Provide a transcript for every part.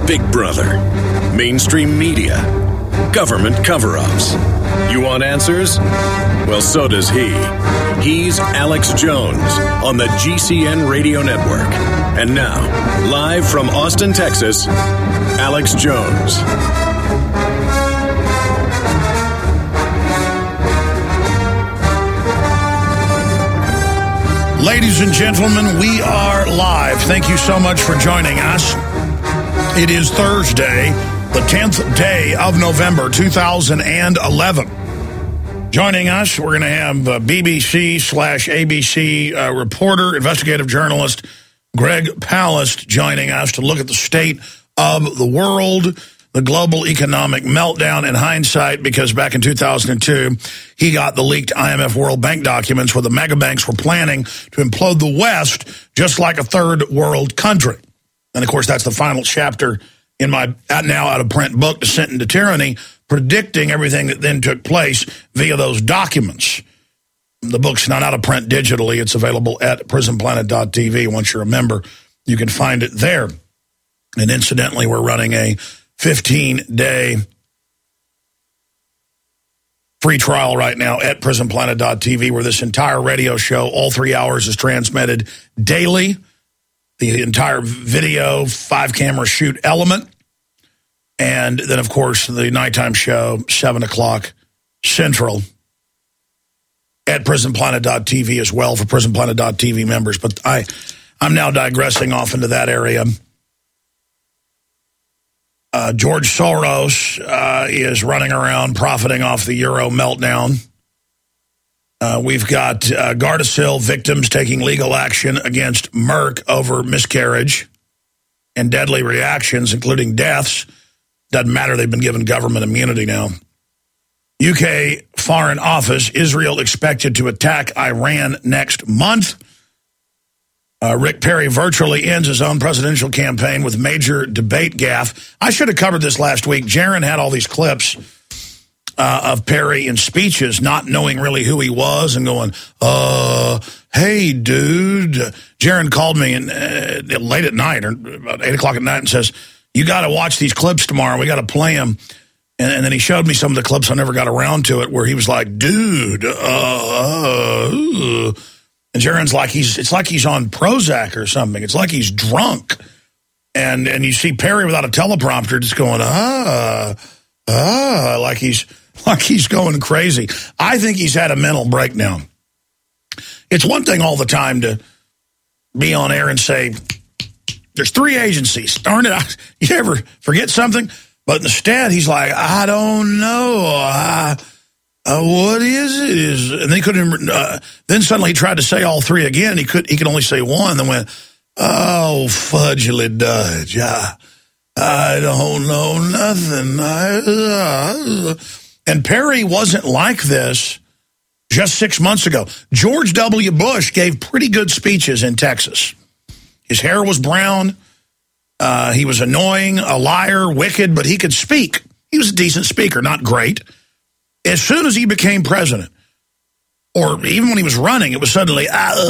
Big Brother, mainstream media, government cover-ups. You want answers? Well, so does he. He's Alex Jones on the GCN Radio Network. And now, live from Austin, Texas, Alex Jones. Ladies and gentlemen, we are live. Thank you so much for joining us. It is Thursday, the 10th day of November, 2011. Joining us, we're going to have BBC/ABC reporter, investigative journalist Greg Palast joining us to look at the state of the world, the global economic meltdown in hindsight, because back in 2002, he got the leaked IMF World Bank documents where the mega banks were planning to implode the West just like a third world country. And, of course, that's the final chapter in my now out-of-print book, Descent into Tyranny, predicting everything that then took place via those documents. The book's not out of print digitally. It's available at prisonplanet.tv. Once you're a member, you can find it there. And incidentally, we're running a 15-day free trial right now at prisonplanet.tv, where this entire radio show, all 3 hours, is transmitted daily. The entire video, 5-camera shoot element. And then, of course, the nighttime show, 7 o'clock Central, at prisonplanet.tv as well for prisonplanet.tv members. But I'm now digressing off into that area. George Soros is running around profiting off the Euro meltdown. We've got Gardasil victims taking legal action against Merck over miscarriage and deadly reactions, including deaths. Doesn't matter, they've been given government immunity now. UK Foreign Office, Israel expected to attack Iran next month. Rick Perry virtually ends his own presidential campaign with major debate gaffe. I should have covered this last week. Jaron had all these clips of Perry in speeches, not knowing really who he was and going, hey, dude. Jaron called me late at night, or about 8 o'clock at night, and says, you got to watch these clips tomorrow. We got to play them. And then he showed me some of the clips. I never got around to it, where he was like, dude. And Jaron's like, it's like he's on Prozac or something. It's like he's drunk. And you see Perry without a teleprompter just going, like he's going crazy. I think he's had a mental breakdown. It's one thing all the time to be on air and say, there's 3 agencies. Darn it, you ever forget something? But instead, he's like, I don't know. What is it? And they couldn't. Then suddenly he tried to say all 3 again. He could only say one. Then went, oh, fudgely Dudge. I don't know nothing. And Perry wasn't like this just 6 months ago. George W. Bush gave pretty good speeches in Texas. His hair was brown. He was annoying, a liar, wicked, but he could speak. He was a decent speaker, not great. As soon as he became president, or even when he was running, it was suddenly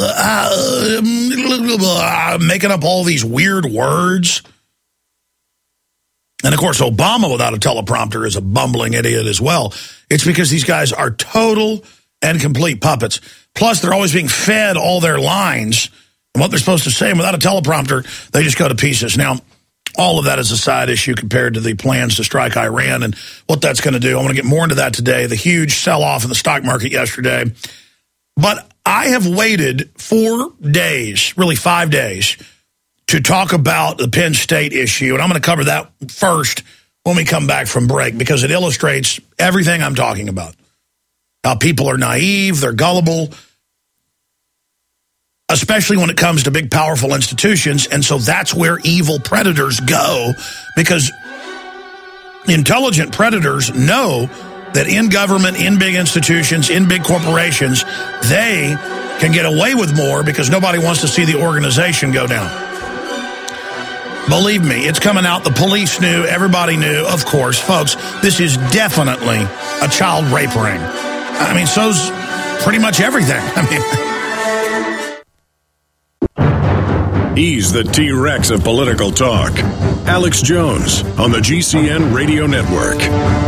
making up all these weird words. And, of course, Obama without a teleprompter is a bumbling idiot as well. It's because these guys are total and complete puppets. Plus, they're always being fed all their lines and what they're supposed to say. And without a teleprompter, they just go to pieces. Now, all of that is a side issue compared to the plans to strike Iran and what that's going to do. I want to get more into that today, the huge sell-off in the stock market yesterday. But I have waited 4 days, really 5 days, to talk about the Penn State issue. And I'm going to cover that first when we come back from break, because it illustrates everything I'm talking about. How people are naive, they're gullible, especially when it comes to big, powerful institutions. And so that's where evil predators go, because intelligent predators know that in government, in big institutions, in big corporations, they can get away with more because nobody wants to see the organization go down. Believe me, it's coming out. The police knew. Everybody knew. Of course, folks, this is definitely a child rape ring. I mean, so's pretty much everything. I mean, He's the T-Rex of political talk. Alex Jones on the GCN Radio Network.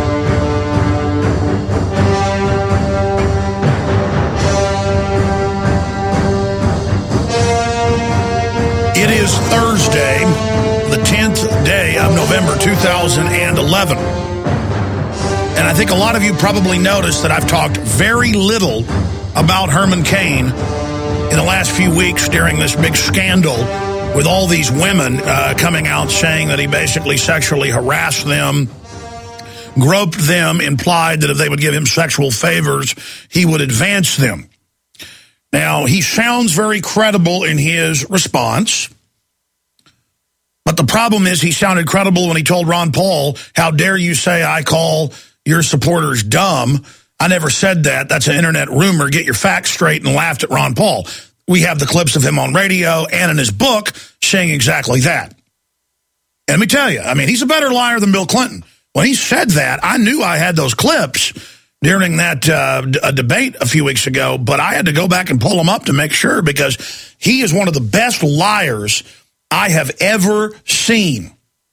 It is Thursday, the 10th day of November 2011. And I think a lot of you probably noticed that I've talked very little about Herman Cain in the last few weeks during this big scandal with all these women coming out saying that he basically sexually harassed them, groped them, implied that if they would give him sexual favors, he would advance them. Now, he sounds very credible in his response, but the problem is he sounded credible when he told Ron Paul, "How dare you say I call your supporters dumb? I never said that. That's an internet rumor. Get your facts straight," and laughed at Ron Paul. We have the clips of him on radio and in his book saying exactly that. And let me tell you, I mean, he's a better liar than Bill Clinton. When he said that, I knew I had those clips during that debate a few weeks ago, but I had to go back and pull them up to make sure because he is one of the best liars I have ever seen.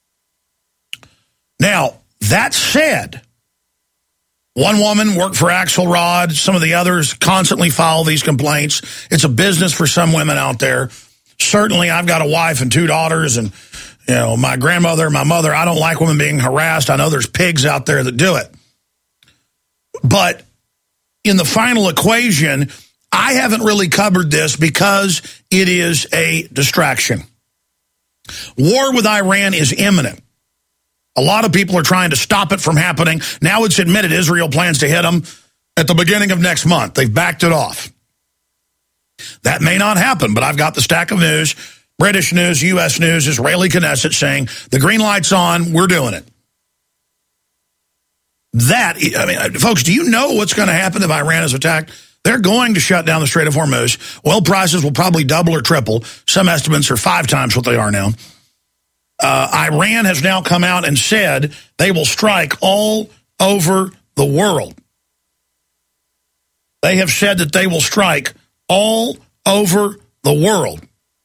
Now, that said, one woman worked for Axelrod. Some of the others constantly file these complaints. It's a business for some women out there. Certainly, I've got a wife and 2 daughters, and my grandmother, my mother. I don't like women being harassed. I know there's pigs out there that do it. But in the final equation, I haven't really covered this because it is a distraction. War with Iran is imminent. A lot of people are trying to stop it from happening. Now it's admitted Israel plans to hit them at the beginning of next month. They've backed it off. That may not happen, but I've got the stack of news, British news, U.S. news, Israeli Knesset saying the green light's on, we're doing it. Folks, do you know what's going to happen if Iran is attacked? They're going to shut down the Strait of Hormuz. Oil prices will probably double or triple. Some estimates are 5 times what they are now. Iran has now come out and said they will strike all over the world. They have said that they will strike all over the world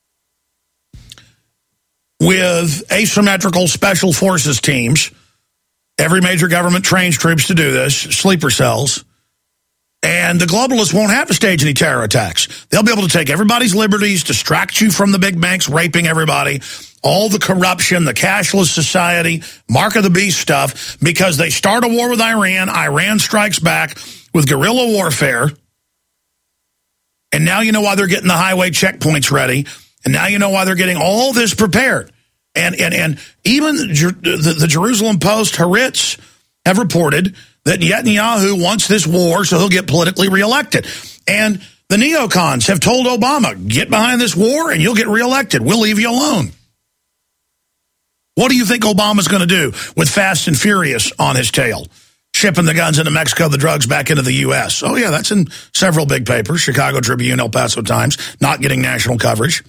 with asymmetrical special forces teams. Every major government trains troops to do this, sleeper cells. And the globalists won't have to stage any terror attacks. They'll be able to take everybody's liberties, distract you from the big banks raping everybody, all the corruption, the cashless society, mark of the beast stuff, because they start a war with Iran. Iran strikes back with guerrilla warfare. And now you know why they're getting the highway checkpoints ready. And now you know why they're getting all this prepared. And even the Jerusalem Post, Haaretz, have reported that Netanyahu wants this war so he'll get politically reelected. And the neocons have told Obama, get behind this war and you'll get reelected. We'll leave you alone. What do you think Obama's going to do with Fast and Furious on his tail? Shipping the guns into Mexico, the drugs back into the U.S. Oh, yeah, that's in several big papers, Chicago Tribune, El Paso Times, not getting national coverage.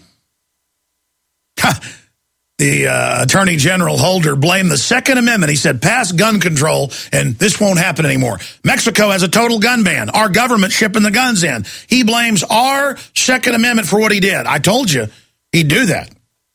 The Attorney General Holder blamed the Second Amendment. He said, pass gun control, and this won't happen anymore. Mexico has a total gun ban. Our government shipping the guns in. He blames our Second Amendment for what he did. I told you he'd do that.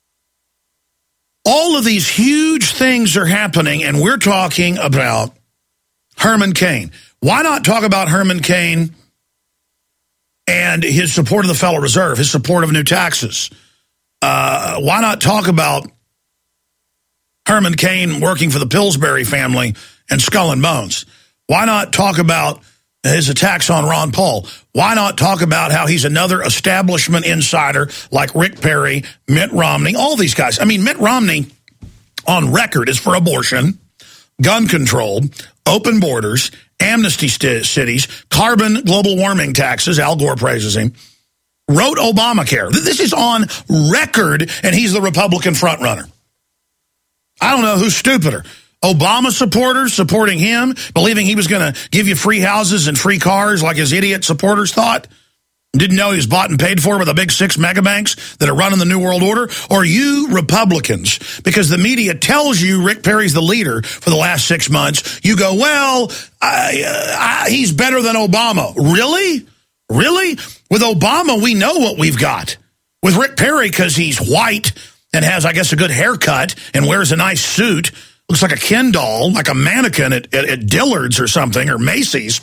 All of these huge things are happening, and we're talking about Herman Cain. Why not talk about Herman Cain and his support of the Federal Reserve, his support of new taxes? Why not talk about Herman Cain working for the Pillsbury family and Skull and Bones? Why not talk about his attacks on Ron Paul? Why not talk about how he's another establishment insider like Rick Perry, Mitt Romney, all these guys? I mean, Mitt Romney on record is for abortion, gun control, open borders, amnesty cities, carbon global warming taxes. Al Gore praises him. Wrote Obamacare. This is on record, and he's the Republican frontrunner. I don't know who's stupider. Obama supporters supporting him, believing he was going to give you free houses and free cars like his idiot supporters thought. Didn't know he was bought and paid for by the big 6 mega banks that are running the New World Order. Or you Republicans, because the media tells you Rick Perry's the leader for the last 6 months. You go, well, he's better than Obama. Really? Really? With Obama, we know what we've got. with Rick Perry because he's white and has, I guess, a good haircut and wears a nice suit, looks like a Ken doll, like a mannequin at Dillard's or something, or Macy's,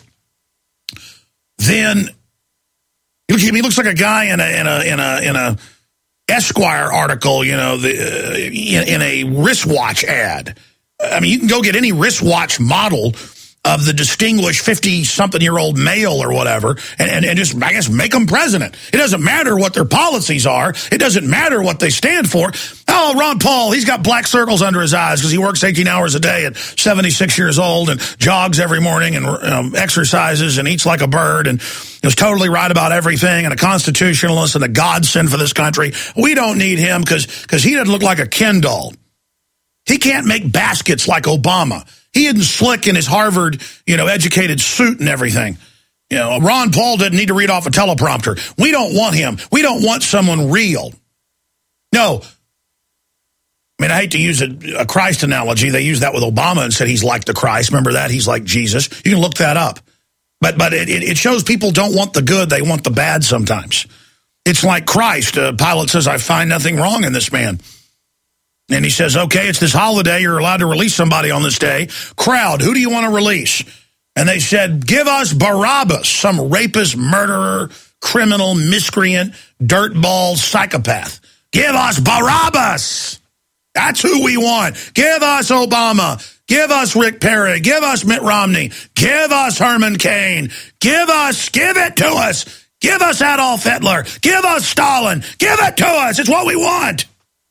then he looks like a guy in a Esquire article, in a wristwatch ad. I mean, you can go get any wristwatch model of the distinguished 50-something-year-old male or whatever, and just, I guess, make them president. It doesn't matter what their policies are. It doesn't matter what they stand for. Oh, Ron Paul, he's got black circles under his eyes because he works 18 hours a day at 76 years old and jogs every morning and exercises and eats like a bird and is totally right about everything and a constitutionalist and a godsend for this country. We don't need him because he doesn't look like a Ken doll. He can't make baskets like Obama. He isn't slick in his Harvard, educated suit and everything. Ron Paul doesn't need to read off a teleprompter. We don't want him. We don't want someone real. No. I mean, I hate to use a Christ analogy. They used that with Obama and said he's like the Christ. Remember that? He's like Jesus. You can look that up. But it shows people don't want the good. They want the bad sometimes. It's like Christ. Pilate says, I find nothing wrong in this man. And he says, okay, it's this holiday. You're allowed to release somebody on this day. Crowd, who do you want to release? And they said, give us Barabbas, some rapist, murderer, criminal, miscreant, dirtball, psychopath. Give us Barabbas. That's who we want. Give us Obama. Give us Rick Perry. Give us Mitt Romney. Give us Herman Cain. Give it to us. Give us Adolf Hitler. Give us Stalin. Give it to us. It's what we want.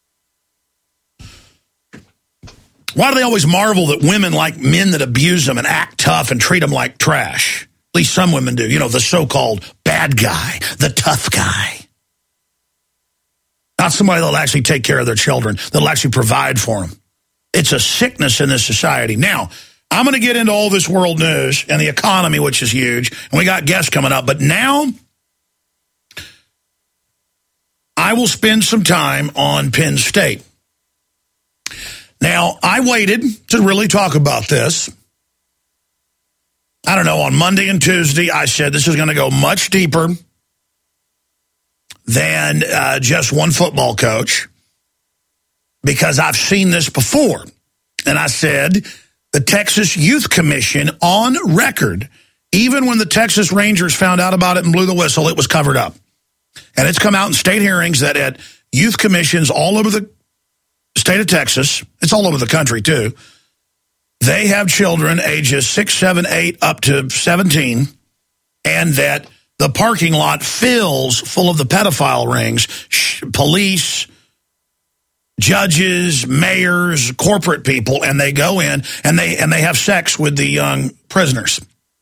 Why do they always marvel that women like men that abuse them and act tough and treat them like trash? At least some women do. The so-called bad guy, the tough guy. Not somebody that'll actually take care of their children, that'll actually provide for them. It's a sickness in this society. Now, I'm going to get into all this world news and the economy, which is huge, and we got guests coming up. But now, I will spend some time on Penn State. Now, I waited to really talk about this. I don't know, on Monday and Tuesday, I said this is going to go much deeper than just one football coach because I've seen this before. And I said the Texas Youth Commission on record, even when the Texas Rangers found out about it and blew the whistle, it was covered up. And it's come out in state hearings that at youth commissions all over the state of Texas, it's all over the country too, they have children ages 6, 7, 8 up to 17, and that the parking lot fills full of the pedophile rings, police, judges, mayors, corporate people, and they go in and they have sex with the young prisoners.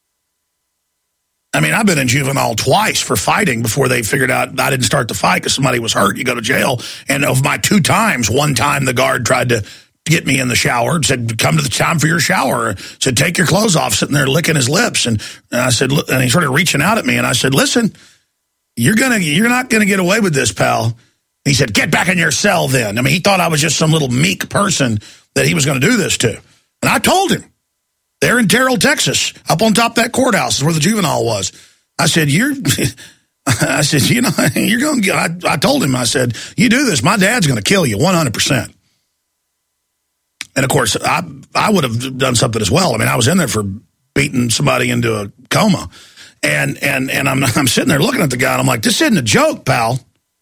I mean, I've been in juvenile twice for fighting before they figured out I didn't start the fight because somebody was hurt. You go to jail. And of my 2 times, one time the guard tried to get me in the shower and said, come to the time for your shower. Said, take your clothes off, sitting there licking his lips. And I said, and he started reaching out at me. And I said, listen, you're not going to get away with this, pal. And he said, get back in your cell then. I mean, he thought I was just some little meek person that he was going to do this to. And I told him. They're in Terrell, Texas, up on top of that courthouse is where the juvenile was. I said, you're going to get, I told him, I said, you do this, my dad's going to kill you 100%. And of course, I would have done something as well. I mean, I was in there for beating somebody into a coma. And I'm sitting there looking at the guy and I'm like, this isn't a joke, pal.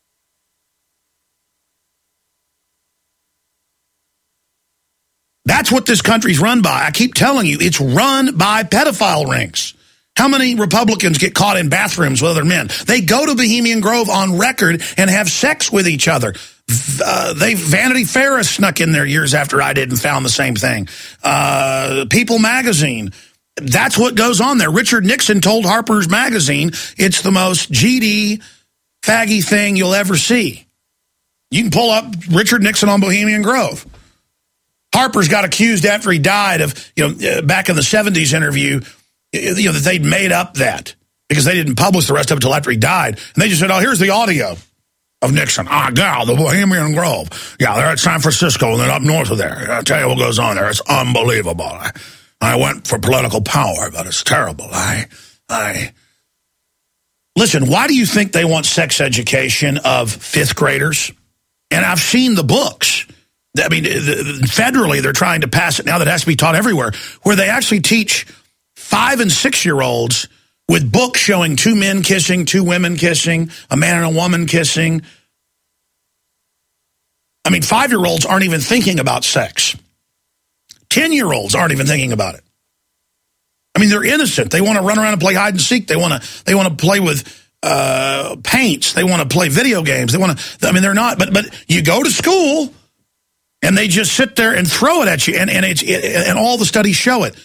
That's what this country's run by. I keep telling you, it's run by pedophile rings. How many Republicans get caught in bathrooms with other men? They go to Bohemian Grove on record and have sex with each other. Vanity Fair snuck in there years after I did and found the same thing. People Magazine. That's what goes on there. Richard Nixon told Harper's Magazine it's the most GD, faggy thing you'll ever see. You can pull up Richard Nixon on Bohemian Grove. Harper's got accused after he died of, back in the 70s interview, that they'd made up that because they didn't publish the rest of it until after he died. And they just said, oh, here's the audio of Nixon. The Bohemian Grove. Yeah, they're at San Francisco and then up north of there. I'll tell you what goes on there. It's unbelievable. I went for political power, but it's terrible. Look Listen, why do you think they want sex education of fifth graders? And I've seen the books. I mean, federally, they're trying to pass it now that it has to be taught everywhere, where they actually teach 5- and 6-year-olds with books showing 2 men kissing, 2 women kissing, a man and a woman kissing. I mean, 5-year-olds aren't even thinking about sex. 10-year-olds aren't even thinking about it. I mean, they're innocent. They want to run around and play hide and seek. They want to play with paints. They want to play video games. They want to. I mean, they're not. But you go to school, and they just sit there and throw it at you, and all the studies show it.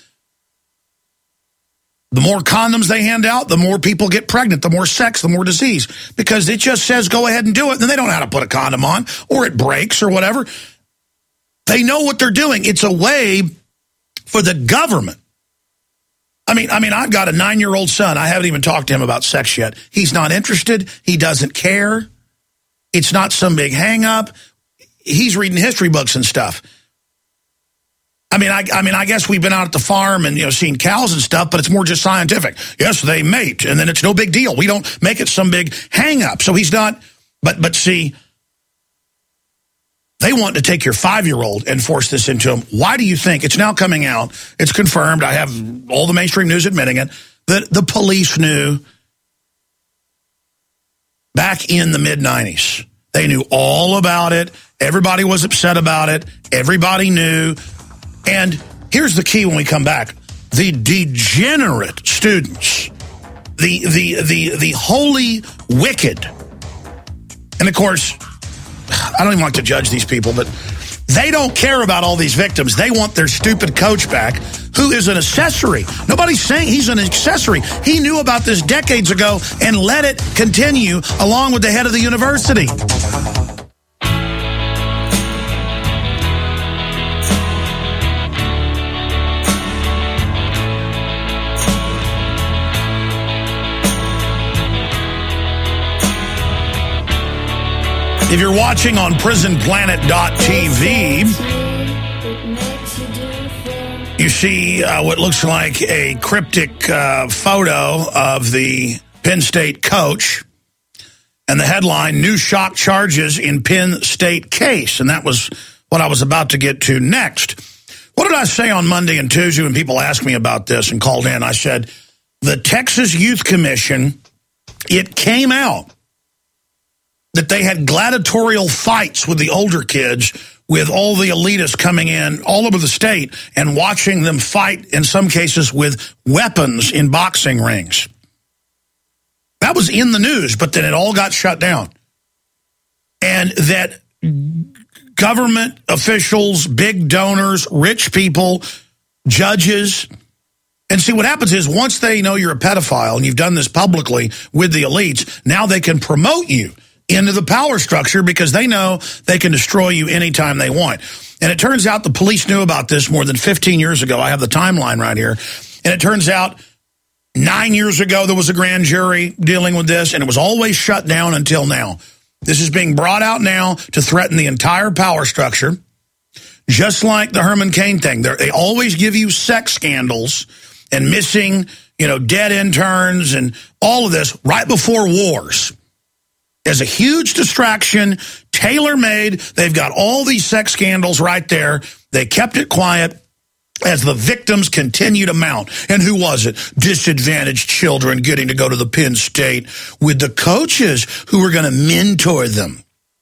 The more condoms they hand out, the more people get pregnant, the more sex, the more disease. Because it just says go ahead and do it, and they don't know how to put a condom on, or it breaks, or whatever. They know what they're doing. It's a way for the government. I mean, I've got a 9-year-old son. I haven't even talked to him about sex yet. He's not interested. He doesn't care. It's not some big hang-up. He's reading history books and stuff. I mean, I guess we've been out at the farm and, seen cows and stuff, but it's more just scientific. Yes, they mate, and then it's no big deal. We don't make it some big hang-up. So he's not, but see, they want to take your 5-year-old and force this into him. Why do you think? It's now coming out. It's confirmed. I have all the mainstream news admitting it, that the police knew back in the mid-90s. They knew all about it. Everybody was upset about it. Everybody knew. And here's the key when we come back. The degenerate students, the wholly wicked, and of course, I don't even like to judge these people, but they don't care about all these victims. They want their stupid coach back, who is an accessory. Nobody's saying he's an accessory. He knew about this decades ago and let it continue along with the head of the university. If you're watching on prisonplanet.tv, you see what looks like a cryptic photo of the Penn State coach, and the headline, "New shock charges in Penn State case." And that was what I was about to get to next. What did I say on Monday and Tuesday when people asked me about this and called in? I said, the Texas Youth Commission, it came out that they had gladiatorial fights with the older kids, with all the elitists coming in all over the state and watching them fight, in some cases with weapons in boxing rings. That was in the news, but then it all got shut down. And that government officials, big donors, rich people, judges, and see what happens is once they know you're a pedophile and you've done this publicly with the elites, now they can promote you into the power structure because they know they can destroy you anytime they want. And it turns out the police knew about this more than 15 years ago. I have the timeline right here. And it turns out 9 years ago there was a grand jury dealing with this, and it was always shut down until now. This is being brought out now to threaten the entire power structure, just like the Herman Cain thing. They always give you sex scandals and missing, dead interns and all of this right before wars. As a huge distraction, tailor-made. They've got all these sex scandals right there. They kept it quiet as the victims continue to mount. And who was it? Disadvantaged children getting to go to the Penn State with the coaches who were going to mentor them.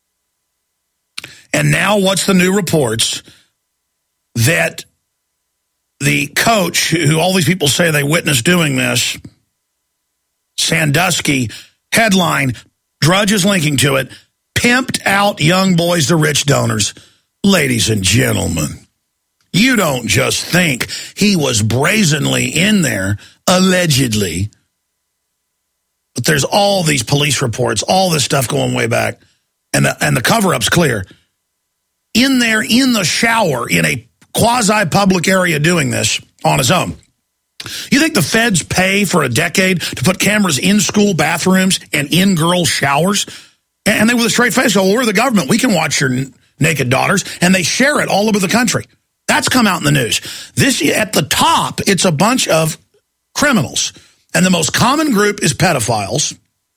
And now what's the new reports? That the coach, who all these people say they witnessed doing this, Sandusky, headline, Drudge is linking to it, pimped out young boys to rich donors. Ladies and gentlemen, you don't just think he was brazenly in there, allegedly. But there's all these police reports, all this stuff going way back, and the cover-up's clear. In there, in the shower, in a quasi-public area doing this on his own. You think the feds pay for a decade to put cameras in school bathrooms and in girls' showers? And they with a straight face go, well, we're the government. We can watch your naked daughters. And they share it all over the country. That's come out in the news. This, at the top, it's a bunch of criminals. And the most common group is pedophiles.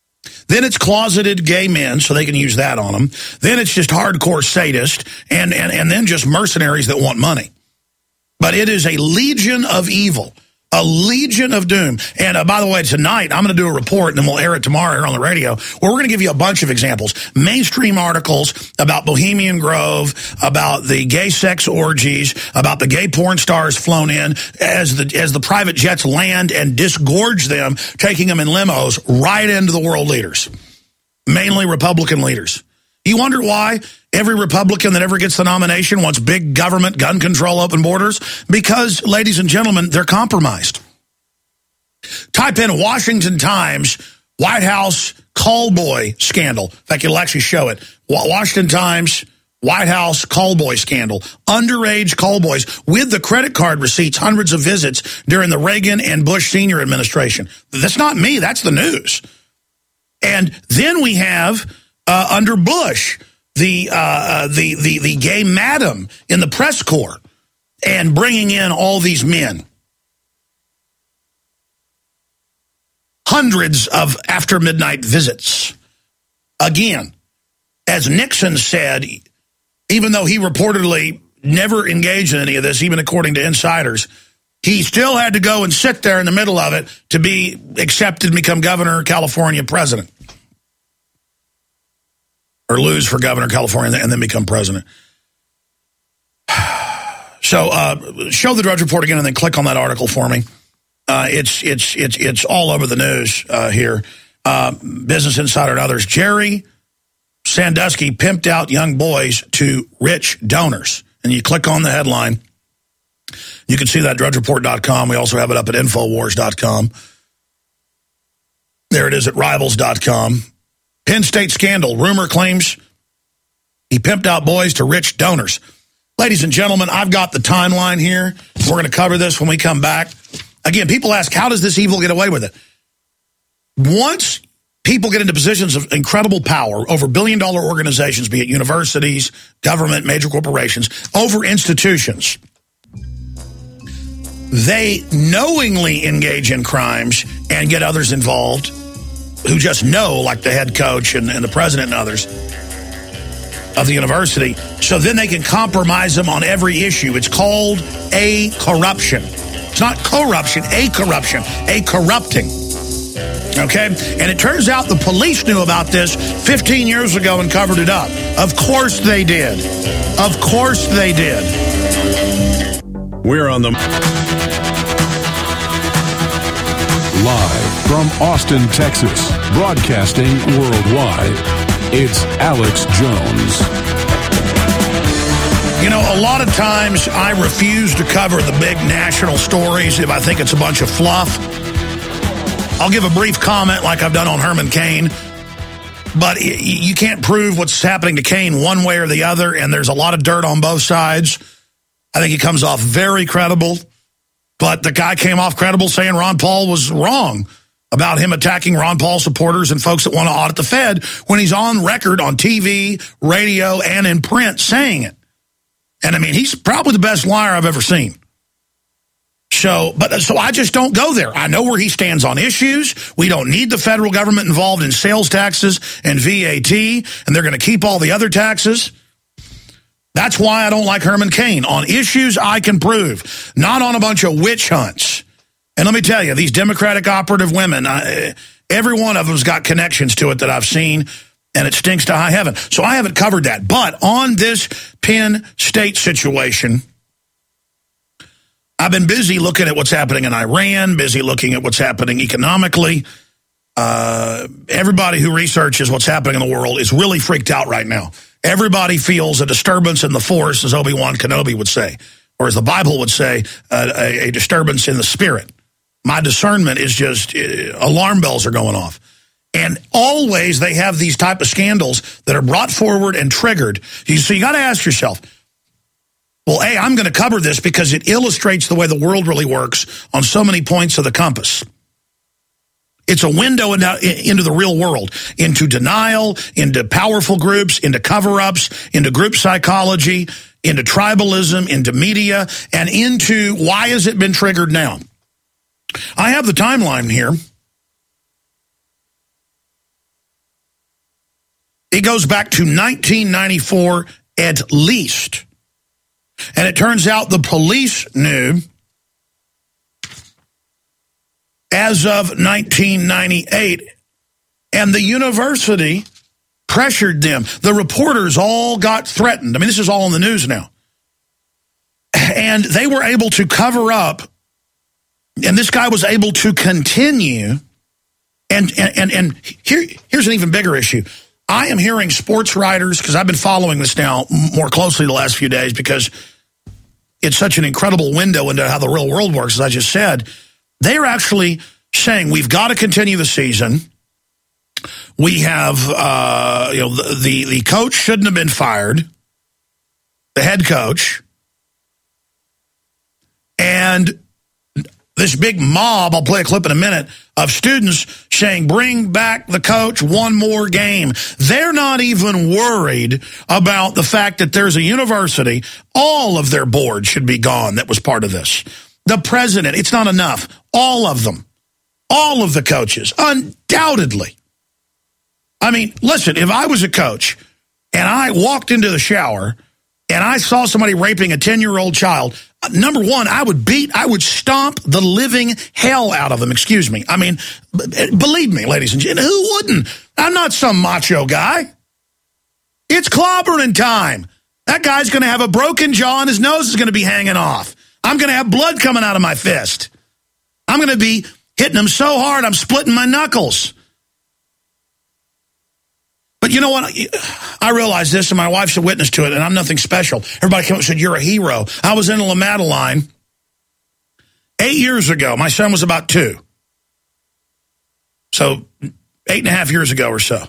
Then it's closeted gay men, so they can use that on them. Then it's just hardcore sadists, and then just mercenaries that want money. But it is a legion of evil, a legion of doom. And by the way, tonight I'm going to do a report, and then we'll air it tomorrow here on the radio, where we're going to give you a bunch of examples. Mainstream articles about Bohemian Grove, about the gay sex orgies, about the gay porn stars flown in as the private jets land and disgorge them, taking them in limos right into the world leaders, mainly Republican leaders. You wonder why every Republican that ever gets the nomination wants big government, gun control, open borders? Because, ladies and gentlemen, they're compromised. Type in Washington Times, White House callboy scandal. In fact, it'll actually show it. Washington Times, White House callboy scandal. Underage callboys with the credit card receipts, hundreds of visits during the Reagan and Bush Sr. administration. That's not me. That's the news. And then we have... under Bush, the gay madam in the press corps, and bringing in all these men. Hundreds of after midnight visits. Again, as Nixon said, even though he reportedly never engaged in any of this, even according to insiders, he still had to go and sit there in the middle of it to be accepted and become governor of California president. Or lose for governor of California and then become president. So show the Drudge Report again and then click on that article for me. It's all over the news here. Business Insider and others. Jerry Sandusky pimped out young boys to rich donors. And you click on the headline. You can see that at drudgereport.com. We also have it up at Infowars.com. There it is at Rivals.com. Penn State scandal. Rumor claims he pimped out boys to rich donors. Ladies and gentlemen, I've got the timeline here. We're going to cover this when we come back. Again, people ask, how does this evil get away with it? Once people get into positions of incredible power over billion-dollar organizations, be it universities, government, major corporations, over institutions, they knowingly engage in crimes and get others involved who just know, like the head coach and the president and others of the university, so then they can compromise them on every issue. It's called a corruption. It's not corruption, a corruption, a corrupting. Okay? And it turns out the police knew about this 15 years ago and covered it up. Of course they did. Of course they did. We're on the... Live from Austin, Texas, broadcasting worldwide, it's Alex Jones. You know, a lot of times I refuse to cover the big national stories if I think it's a bunch of fluff. I'll give a brief comment like I've done on Herman Cain, but you can't prove what's happening to Cain one way or the other, and there's a lot of dirt on both sides. I think he comes off very credible. But the guy came off credible saying Ron Paul was wrong about him attacking Ron Paul supporters and folks that want to audit the Fed when he's on record on TV, radio, and in print saying it. And I mean, he's probably the best liar I've ever seen. So I just don't go there. I know where he stands on issues. We don't need the federal government involved in sales taxes and VAT, and they're going to keep all the other taxes. That's why I don't like Herman Cain. On issues I can prove, not on a bunch of witch hunts. And let me tell you, these Democratic operative women, every one of them's got connections to it that I've seen, and it stinks to high heaven. So I haven't covered that. But on this Penn State situation, I've been busy looking at what's happening in Iran, busy looking at what's happening economically. Everybody who researches what's happening in the world is really freaked out right now. Everybody feels a disturbance in the force, as Obi-Wan Kenobi would say, or as the Bible would say, a disturbance in the spirit. My discernment is just, alarm bells are going off. And always they have these type of scandals that are brought forward and triggered. So you got to ask yourself, well, A, I'm going to cover this because it illustrates the way the world really works on so many points of the compass. It's a window into the real world, into denial, into powerful groups, into cover-ups, into group psychology, into tribalism, into media, and into why has it been triggered now. I have the timeline here. It goes back to 1994 at least. And it turns out the police knew as of 1998, and the university pressured them. The reporters all got threatened. I mean, this is all in the news now. And they were able to cover up, and this guy was able to continue. And here's an even bigger issue. I am hearing sports writers, because I've been following this now more closely the last few days because it's such an incredible window into how the real world works, as I just said. They are actually saying we've got to continue the season. We have, the coach shouldn't have been fired, the head coach. And this big mob, I'll play a clip in a minute, of students saying, bring back the coach one more game. They're not even worried about the fact that there's a university. All of their board should be gone that was part of this. The president, it's not enough. All of them. All of the coaches, undoubtedly. I mean, listen, if I was a coach and I walked into the shower and I saw somebody raping a 10-year-old child, number one, I would stomp the living hell out of them, excuse me. I mean, believe me, ladies and gentlemen, who wouldn't? I'm not some macho guy. It's clobbering time. That guy's going to have a broken jaw and his nose is going to be hanging off. I'm going to have blood coming out of my fist. I'm going to be hitting him so hard I'm splitting my knuckles. But you know what? I realized this, and my wife's a witness to it, and I'm nothing special. Everybody came up and said, you're a hero. I was in La Madeline 8 years ago. My son was about 2. So 8.5 years ago or so.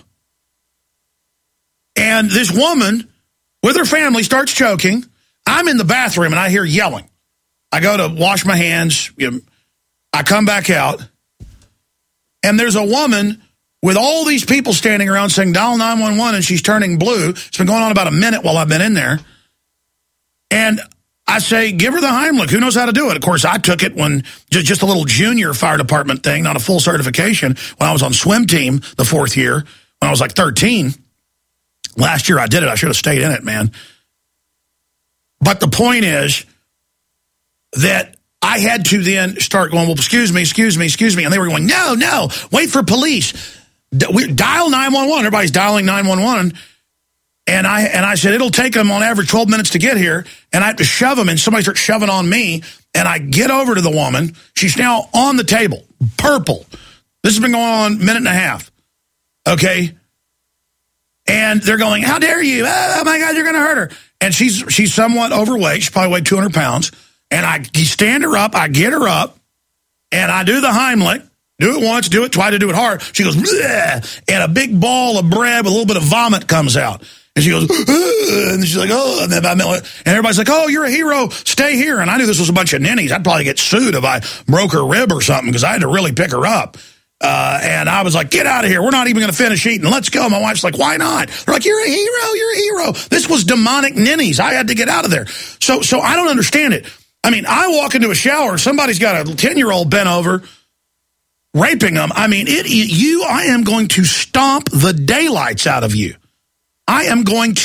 And this woman with her family starts choking. I'm in the bathroom, and I hear yelling. I go to wash my hands. I come back out, and there's a woman with all these people standing around saying, dial 911, and she's turning blue. It's been going on about a minute while I've been in there. And I say, give her the Heimlich. Who knows how to do it? Of course, I took it when just a little junior fire department thing, not a full certification, when I was on swim team the 4th year, when I was like 13. Last year I did it. I should have stayed in it, man. But the point is that I had to then start going, well, excuse me. And they were going, no, wait for police. Dial 911. Everybody's dialing 911. And I said, it'll take them on average 12 minutes to get here. And I have to shove them, and somebody starts shoving on me. And I get over to the woman. She's now on the table, purple. This has been going on a minute and a half. Okay. And they're going, how dare you? Oh my God, you're going to hurt her. And she's somewhat overweight. She probably weighed 200 pounds. And I stand her up. I get her up. And I do the Heimlich. Do it once, do it, try to do it hard. She goes, bleh, and a big ball of bread with a little bit of vomit comes out. And she goes, and she's like, oh, and everybody's like, oh, you're a hero, stay here. And I knew this was a bunch of ninnies. I'd probably get sued if I broke her rib or something, because I had to really pick her up. And I was like, get out of here. We're not even going to finish eating. Let's go. My wife's like, why not? They're like, you're a hero. This was demonic ninnies. I had to get out of there. So I don't understand it. I mean, I walk into a shower, somebody's got a 10-year-old bent over, raping them. I mean, I am going to stomp the daylights out of you. I'd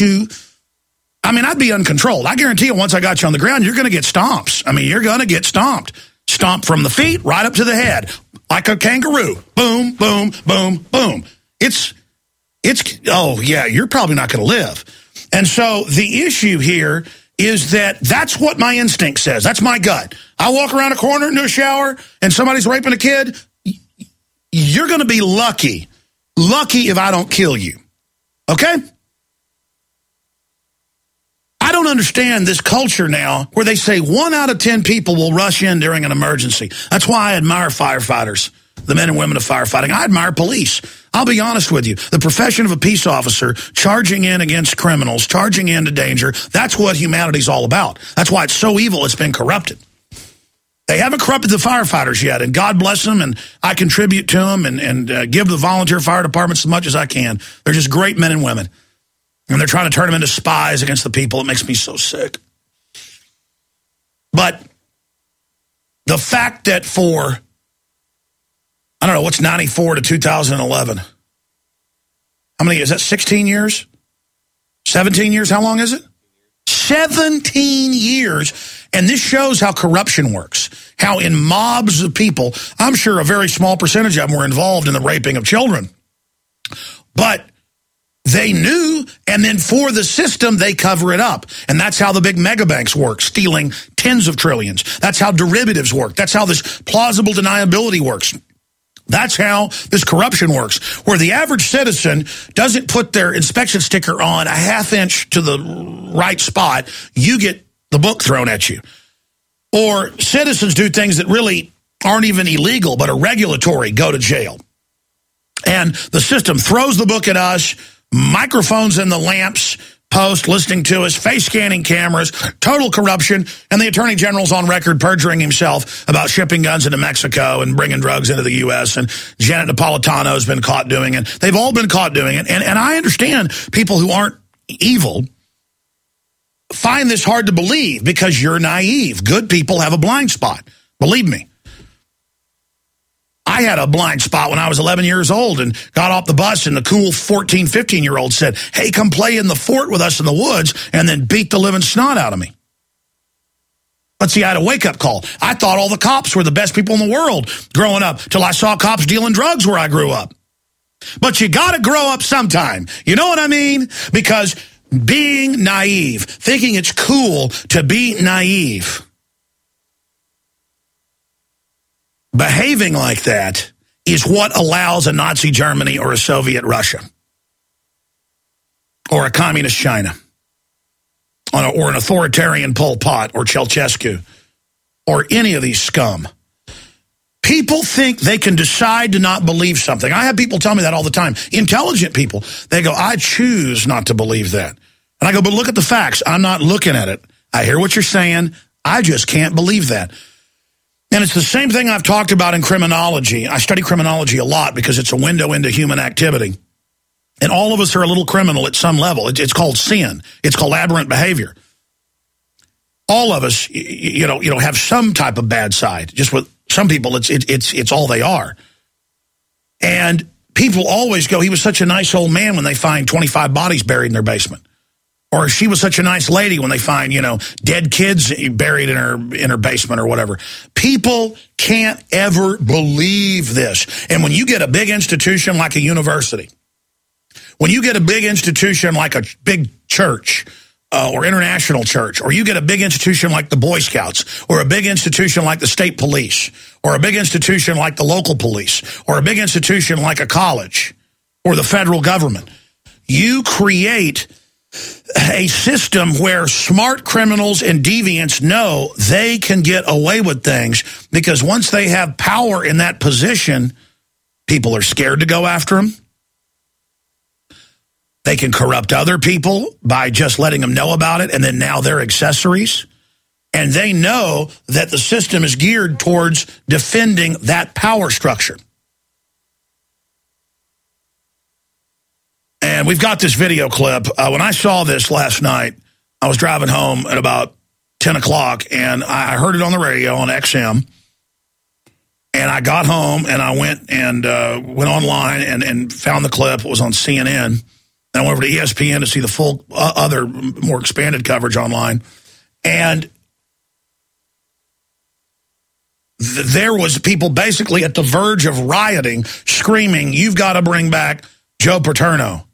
be uncontrolled. I guarantee you, once I got you on the ground, you're going to get stomps. I mean, you're going to get stomped. Stomped from the feet right up to the head, like a kangaroo. Boom, boom, boom, boom. Oh yeah, you're probably not going to live. And so the issue here is that's what my instinct says. That's my gut. I walk around a corner into a shower and somebody's raping a kid. You're going to be lucky if I don't kill you. Okay? I don't understand this culture now where they say 1 out of 10 people will rush in during an emergency. That's why I admire firefighters, the men and women of firefighting. I admire police. I'll be honest with you. The profession of a peace officer, charging in against criminals, charging into danger, that's what humanity's all about. That's why it's so evil it's been corrupted. They haven't corrupted the firefighters yet, and God bless them, and I contribute to them and give the volunteer fire departments as much as I can. They're just great men and women. And they're trying to turn them into spies against the people. It makes me so sick. But the fact that what's 94 to 2011? How many is that? 16 years? 17 years? How long is it? 17 years. And this shows how corruption works. How in mobs of people, I'm sure a very small percentage of them were involved in the raping of children. But they knew, and then for the system, they cover it up. And that's how the big mega banks work, stealing tens of trillions. That's how derivatives work. That's how this plausible deniability works. That's how this corruption works, where the average citizen doesn't put their inspection sticker on a half inch to the right spot. You get the book thrown at you. Or citizens do things that really aren't even illegal, but are regulatory, go to jail. And the system throws the book at us, microphones in the lamps post, listening to us, face scanning cameras, total corruption, and the Attorney General's on record perjuring himself about shipping guns into Mexico and bringing drugs into the U.S., and Janet Napolitano's been caught doing it. They've all been caught doing it, and I understand people who aren't evil find this hard to believe because you're naive. Good people have a blind spot. Believe me. I had a blind spot when I was 11 years old and got off the bus, and the cool 14, 15-year-old said, hey, come play in the fort with us in the woods, and then beat the living snot out of me. But see, I had a wake-up call. I thought all the cops were the best people in the world growing up till I saw cops dealing drugs where I grew up. But you got to grow up sometime. You know what I mean? Because being naive, thinking it's cool to be naive, behaving like that is what allows a Nazi Germany or a Soviet Russia or a communist China or an authoritarian Pol Pot or Ceausescu or any of these scum. People think they can decide to not believe something. I have people tell me that all the time. Intelligent people, they go, I choose not to believe that. And I go, but look at the facts. I'm not looking at it. I hear what you're saying. I just can't believe that. And it's the same thing I've talked about in criminology. I study criminology a lot because it's a window into human activity. And all of us are a little criminal at some level. It's called sin. It's called aberrant behavior. All of us, you know, have some type of bad side. Just with some people, it's all they are. And people always go, he was such a nice old man, when they find 25 bodies buried in their basement. Or she was such a nice lady, when they find, dead kids buried in her basement or whatever. People can't ever believe this. And when you get a big institution like a university, when you get a big institution like a big church or international church, or you get a big institution like the Boy Scouts, or a big institution like the state police, or a big institution like the local police, or a big institution like a college or the federal government, you create a system where smart criminals and deviants know they can get away with things, because once they have power in that position, people are scared to go after them. They can corrupt other people by just letting them know about it, and then now they're accessories. And they know that the system is geared towards defending that power structure. And we've got this video clip. When I saw this last night, I was driving home at about 10 o'clock, and I heard it on the radio on XM. And I got home, and I went online and found the clip. It was on CNN. And I went over to ESPN to see the full other more expanded coverage online. And there was people basically at the verge of rioting, screaming, "You've got to bring back Joe Paterno.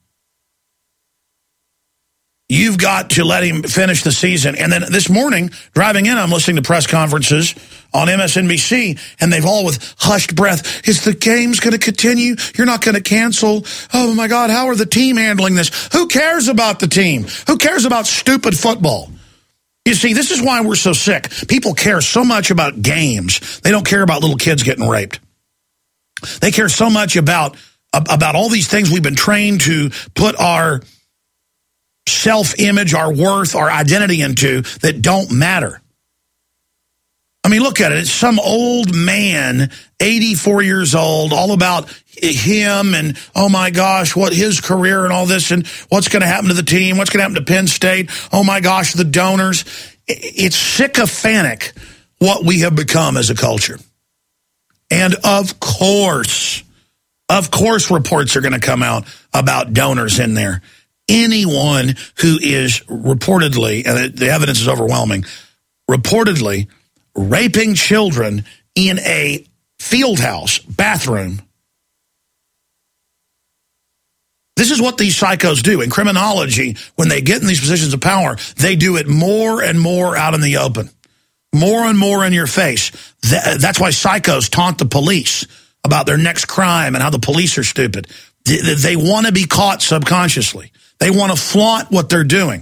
You've got to let him finish the season." And then this morning, driving in, I'm listening to press conferences on MSNBC, and they've all with hushed breath, "Is the game's going to continue? You're not going to cancel? Oh, my God, how are the team handling this?" Who cares about the team? Who cares about stupid football? You see, this is why we're so sick. People care so much about games. They don't care about little kids getting raped. They care so much about all these things we've been trained to put our self-image, our worth, our identity into, that don't matter. I mean, look at it. It's some old man, 84 years old, all about him and, oh my gosh, what his career and all this, and what's going to happen to the team, what's going to happen to Penn State, oh my gosh, the donors. It's sycophantic what we have become as a culture. And of course reports are going to come out about donors in there. Anyone who is reportedly, and the evidence is overwhelming, reportedly raping children in a field house bathroom. This is what these psychos do. In criminology, when they get in these positions of power, they do it more and more out in the open, more and more in your face. That's why psychos taunt the police about their next crime and how the police are stupid. They want to be caught subconsciously. They want to flaunt what they're doing.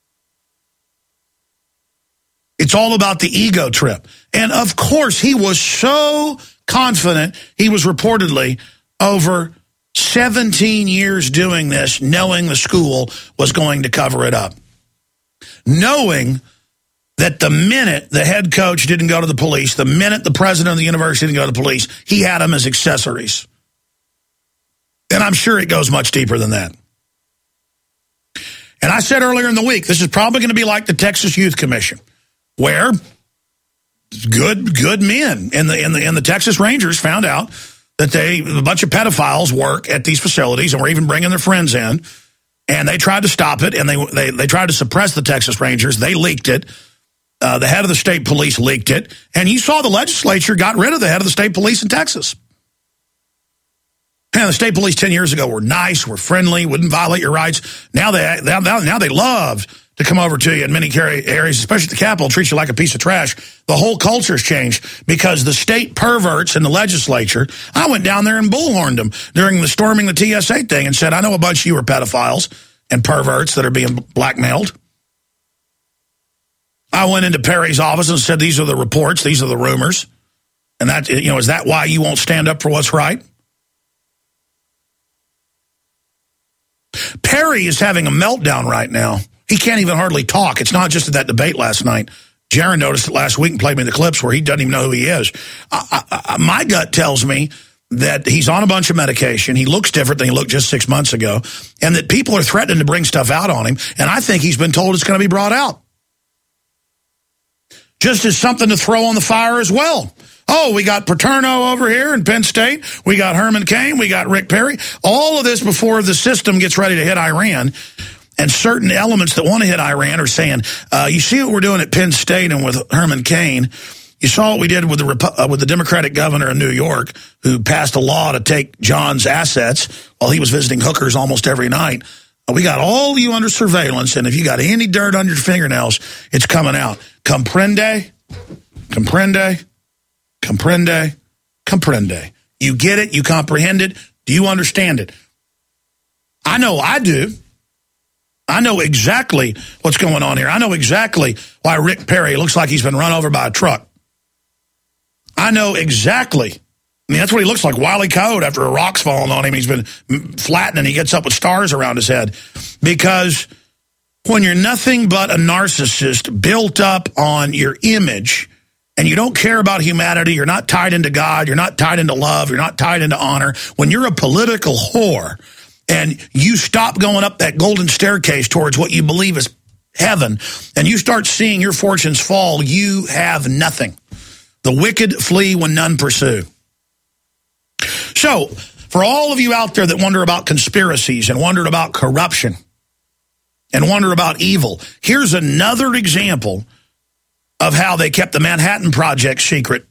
It's all about the ego trip. And of course, he was so confident. He was reportedly over 17 years doing this, knowing the school was going to cover it up. Knowing that the minute the head coach didn't go to the police, the minute the president of the university didn't go to the police, he had them as accessories. And I'm sure it goes much deeper than that. And I said earlier in the week, this is probably going to be like the Texas Youth Commission, where good men in the Texas Rangers found out that a bunch of pedophiles work at these facilities and were even bringing their friends in, and they tried to stop it, and they tried to suppress the Texas Rangers. They leaked it. The head of the state police leaked it, and you saw the legislature got rid of the head of the state police in Texas. And the state police 10 years ago were nice, were friendly, wouldn't violate your rights. Now they love to come over to you in many areas, especially the Capitol, treat you like a piece of trash. The whole culture's changed because the state perverts in the legislature, I went down there and bullhorned them during the storming the TSA thing and said, I know a bunch of you are pedophiles and perverts that are being blackmailed. I went into Perry's office and said, these are the reports, these are the rumors. And that, is that why you won't stand up for what's right? Perry is having a meltdown right now. He can't even hardly talk. It's not just at that debate last night. Jaron noticed it last week and played me the clips where he doesn't even know who he is. My gut tells me that he's on a bunch of medication. He looks different than he looked just 6 months ago, and that people are threatening to bring stuff out on him, and I think he's been told it's going to be brought out. Just as something to throw on the fire as well. Oh, we got Paterno over here in Penn State. We got Herman Cain. We got Rick Perry. All of this before the system gets ready to hit Iran. And certain elements that want to hit Iran are saying, you see what we're doing at Penn State and with Herman Cain. You saw what we did with the Democratic governor in New York who passed a law to take John's assets while he was visiting hookers almost every night. We got all you under surveillance, and if you got any dirt on your fingernails, it's coming out. Comprende? Comprende? Comprende? Comprende. You get it? You comprehend it? Do you understand it? I know I do. I know exactly what's going on here. I know exactly why Rick Perry looks like he's been run over by a truck. I know exactly. I mean, that's what he looks like, Wile E. Coyote, after a rock's fallen on him. He's been flattened and he gets up with stars around his head. Because when you're nothing but a narcissist built up on your image and you don't care about humanity, you're not tied into God, you're not tied into love, you're not tied into honor, when you're a political whore and you stop going up that golden staircase towards what you believe is heaven and you start seeing your fortunes fall, you have nothing. The wicked flee when none pursue. So, for all of you out there that wonder about conspiracies and wonder about corruption and wonder about evil, here's another example of how they kept the Manhattan Project secret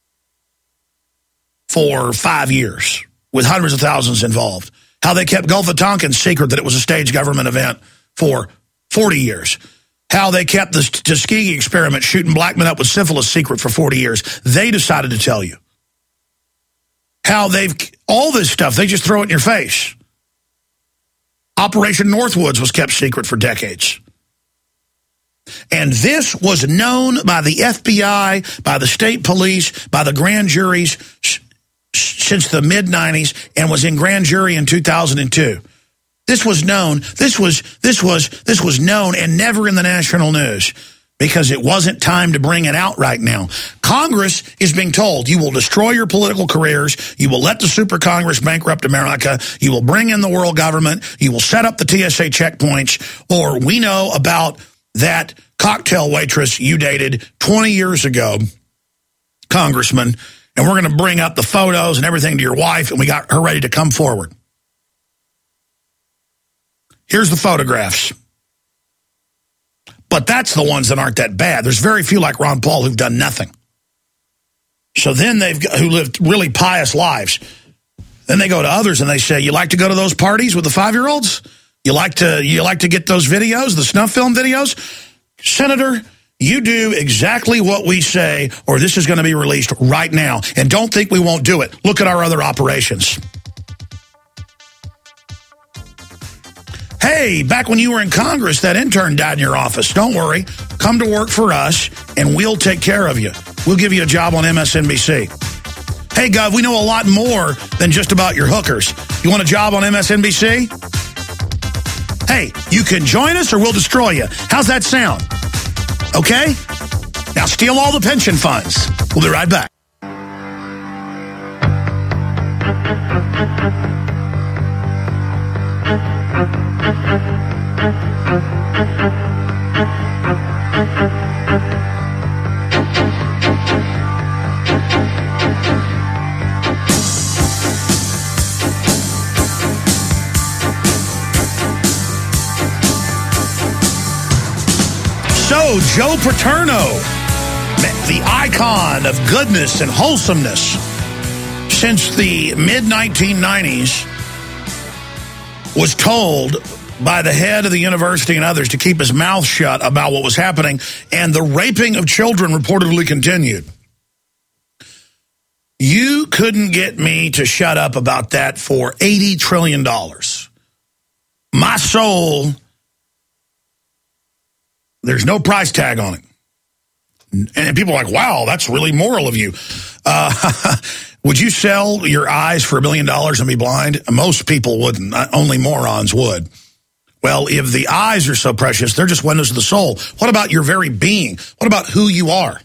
for 5 years with hundreds of thousands involved. How they kept Gulf of Tonkin secret that it was a staged government event for 40 years. How they kept the Tuskegee experiment shooting black men up with syphilis secret for 40 years. They decided to tell you. How all this stuff, they just throw it in your face. Operation Northwoods was kept secret for decades. And this was known by the FBI, by the state police, by the grand juries since the mid-90s and was in grand jury in 2002. This was known. This was known and never in the national news because it wasn't time to bring it out right now. Congress is being told you will destroy your political careers, you will let the super Congress bankrupt America, you will bring in the world government, you will set up the TSA checkpoints, or we know about that cocktail waitress you dated 20 years ago, Congressman, and we're going to bring up the photos and everything to your wife, and we got her ready to come forward. Here's the photographs. But that's the ones that aren't that bad. There's very few like Ron Paul who've done nothing. So then who lived really pious lives. Then they go to others and they say, you like to go to those parties with the 5-year-olds? You like to get those videos, the snuff film videos? Senator, you do exactly what we say, or this is going to be released right now. And don't think we won't do it. Look at our other operations. Hey, back when you were in Congress, that intern died in your office. Don't worry. Come to work for us, and we'll take care of you. We'll give you a job on MSNBC. Hey, Gov, we know a lot more than just about your hookers. You want a job on MSNBC? Hey, you can join us or we'll destroy you. How's that sound? Okay? Now steal all the pension funds. We'll be right back. So, Joe Paterno, the icon of goodness and wholesomeness since the mid-1990s, was told by the head of the university and others to keep his mouth shut about what was happening, and the raping of children reportedly continued. You couldn't get me to shut up about that for $80 trillion. My soul, there's no price tag on it. And people are like, wow, that's really moral of you. Would you sell your eyes for $1 million and be blind? Most people wouldn't. Only morons would. Well, if the eyes are so precious, they're just windows of the soul. What about your very being? What about who you are?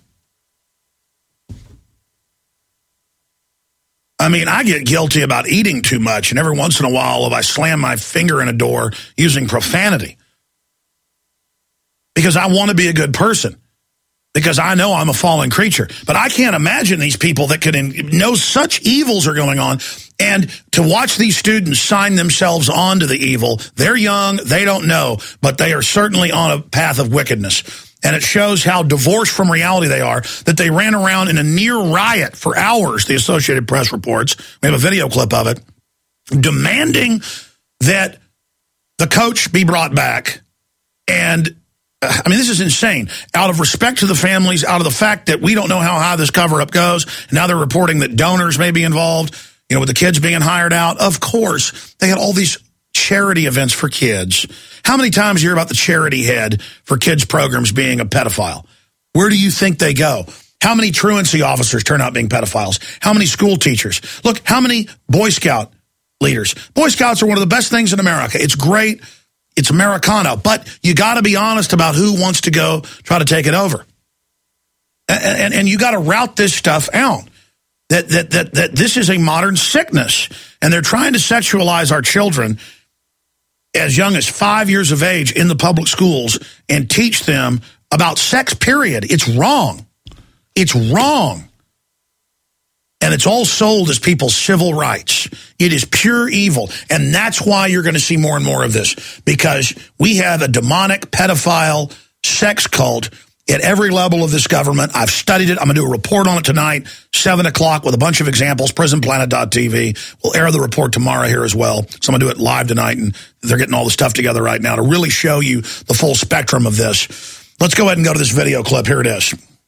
I mean, I get guilty about eating too much, and every once in a while, if I slam my finger in a door using profanity, because I want to be a good person, because I know I'm a fallen creature. But I can't imagine these people that could know such evils are going on, and to watch these students sign themselves on to the evil. They're young, they don't know, but they are certainly on a path of wickedness. And it shows how divorced from reality they are, that they ran around in a near riot for hours, the Associated Press reports. We have a video clip of it, demanding that the coach be brought back. And I mean, this is insane. Out of respect to the families, out of the fact that we don't know how high this cover-up goes, and now they're reporting that donors may be involved, you know, with the kids being hired out. Of course, they had all these charity events for kids. How many times you hear about the charity head for kids programs being a pedophile? Where do you think they go? How many truancy officers turn out being pedophiles? How many school teachers? Look, how many Boy Scout leaders? Boy Scouts are one of the best things in America. It's great. It's Americana, but you got to be honest about who wants to go try to take it over. And you got to route this stuff out. That this is a modern sickness, and they're trying to sexualize our children as young as 5 years of age in the public schools and teach them about sex, period. It's wrong. It's wrong. And it's all sold as people's civil rights. It is pure evil. And that's why you're going to see more and more of this. Because we have a demonic, pedophile, sex cult at every level of this government. I've studied it. I'm going to do a report on it tonight, 7 o'clock, with a bunch of examples. PrisonPlanet.tv. We'll air the report tomorrow here as well. So I'm going to do it live tonight, and they're getting all the stuff together right now to really show you the full spectrum of this. Let's go ahead and go to this video clip. Here it is.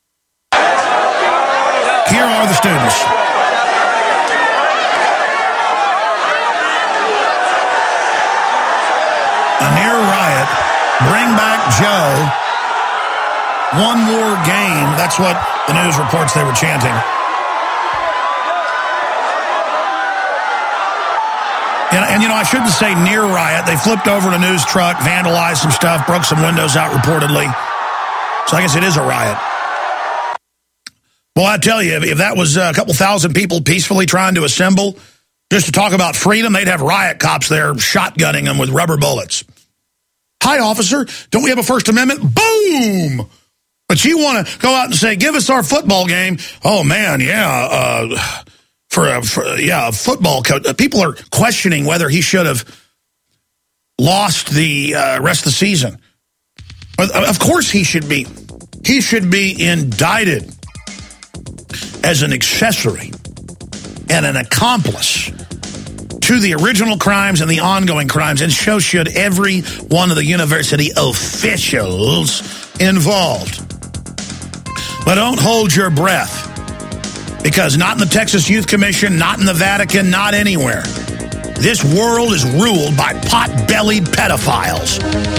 Here are the students. A near riot. Bring back Joe. One more game. That's what the news reports they were chanting. And you know, I shouldn't say near riot. They flipped over a news truck, vandalized some stuff, broke some windows out reportedly. So I guess it is a riot. Well, I tell you, if that was a couple thousand people peacefully trying to assemble just to talk about freedom, they'd have riot cops there shotgunning them with rubber bullets. Hi, officer. Don't we have a First Amendment? Boom! But you want to go out and say, give us our football game. Oh, man, yeah, for a football coach. People are questioning whether he should have lost the rest of the season. Of course he should be. He should be indicted as an accessory and an accomplice to the original crimes and the ongoing crimes, and so should every one of the university officials involved. But don't hold your breath, because not in the Texas Youth Commission, not in the Vatican, not anywhere. This world is ruled by pot-bellied pedophiles.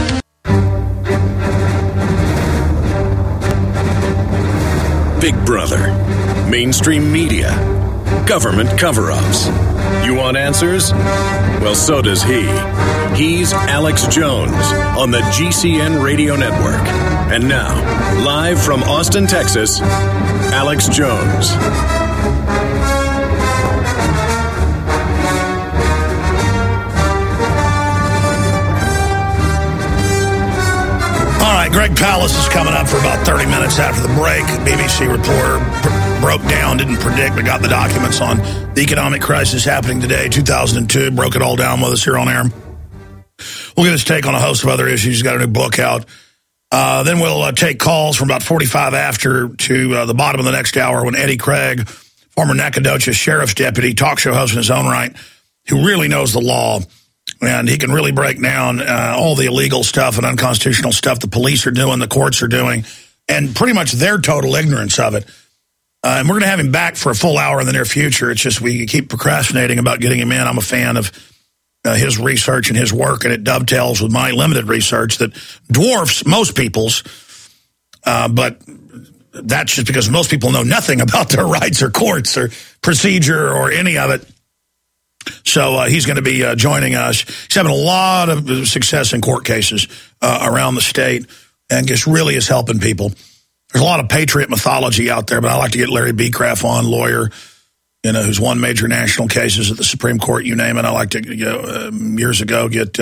Big Brother, mainstream media, government cover-ups. You want answers? Well, so does he. He's Alex Jones on the GCN Radio Network. And now, live from Austin, Texas, Alex Jones. All right, Greg Palast is coming up for about 30 minutes after the break. BBC reporter broke down, didn't predict, but got the documents on the economic crisis happening today, 2002, broke it all down with us here on air. We'll get his take on a host of other issues. He's got a new book out. Then we'll take calls from about 45 after to the bottom of the next hour when Eddie Craig, former Nacogdoches sheriff's deputy, talk show host in his own right, who really knows the law, and he can really break down all the illegal stuff and unconstitutional stuff the police are doing, the courts are doing, and pretty much their total ignorance of it. And we're going to have him back for a full hour in the near future. It's just we keep procrastinating about getting him in. I'm a fan of his research and his work, and it dovetails with my limited research that dwarfs most people's. But that's just because most people know nothing about their rights or courts or procedure or any of it. So he's going to be joining us. He's having a lot of success in court cases around the state, and just really is helping people. There's a lot of patriot mythology out there, but I like to get Larry Becraft on, lawyer, who's won major national cases at the Supreme Court, you name it. I like to, years ago, get,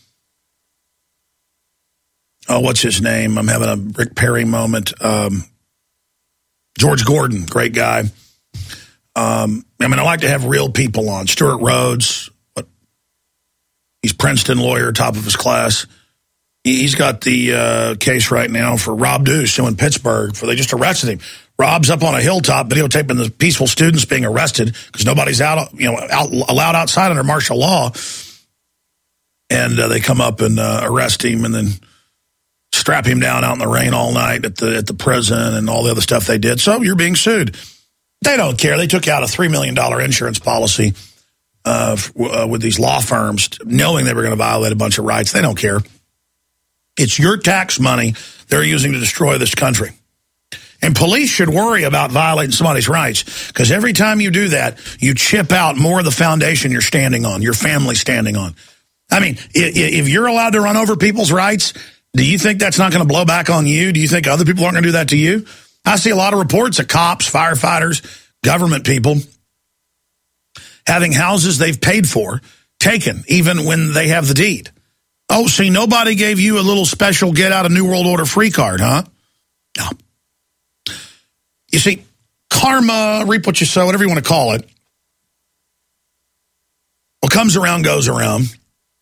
what's his name? I'm having a Rick Perry moment. George Gordon, great guy. I like to have real people on. Stuart Rhodes, he's Princeton lawyer, top of his class. He's got the case right now for Rob Deuce in Pittsburgh. They just arrested him. Rob's up on a hilltop videotaping the peaceful students being arrested because nobody's allowed outside under martial law. And they come up and arrest him and then strap him down out in the rain all night at the prison and all the other stuff they did. So you're being sued. They don't care. They took out a $3 million insurance policy with these law firms, knowing they were going to violate a bunch of rights. They don't care. It's your tax money they're using to destroy this country. And police should worry about violating somebody's rights, because every time you do that, you chip out more of the foundation you're standing on, your family's standing on. I mean, if you're allowed to run over people's rights, do you think that's not going to blow back on you? Do you think other people aren't going to do that to you? I see a lot of reports of cops, firefighters, government people having houses they've paid for taken, even when they have the deed. Oh, see, nobody gave you a little special get out of New World Order free card, huh? No. You see, karma, reap what you sow, whatever you want to call it, what comes around goes around.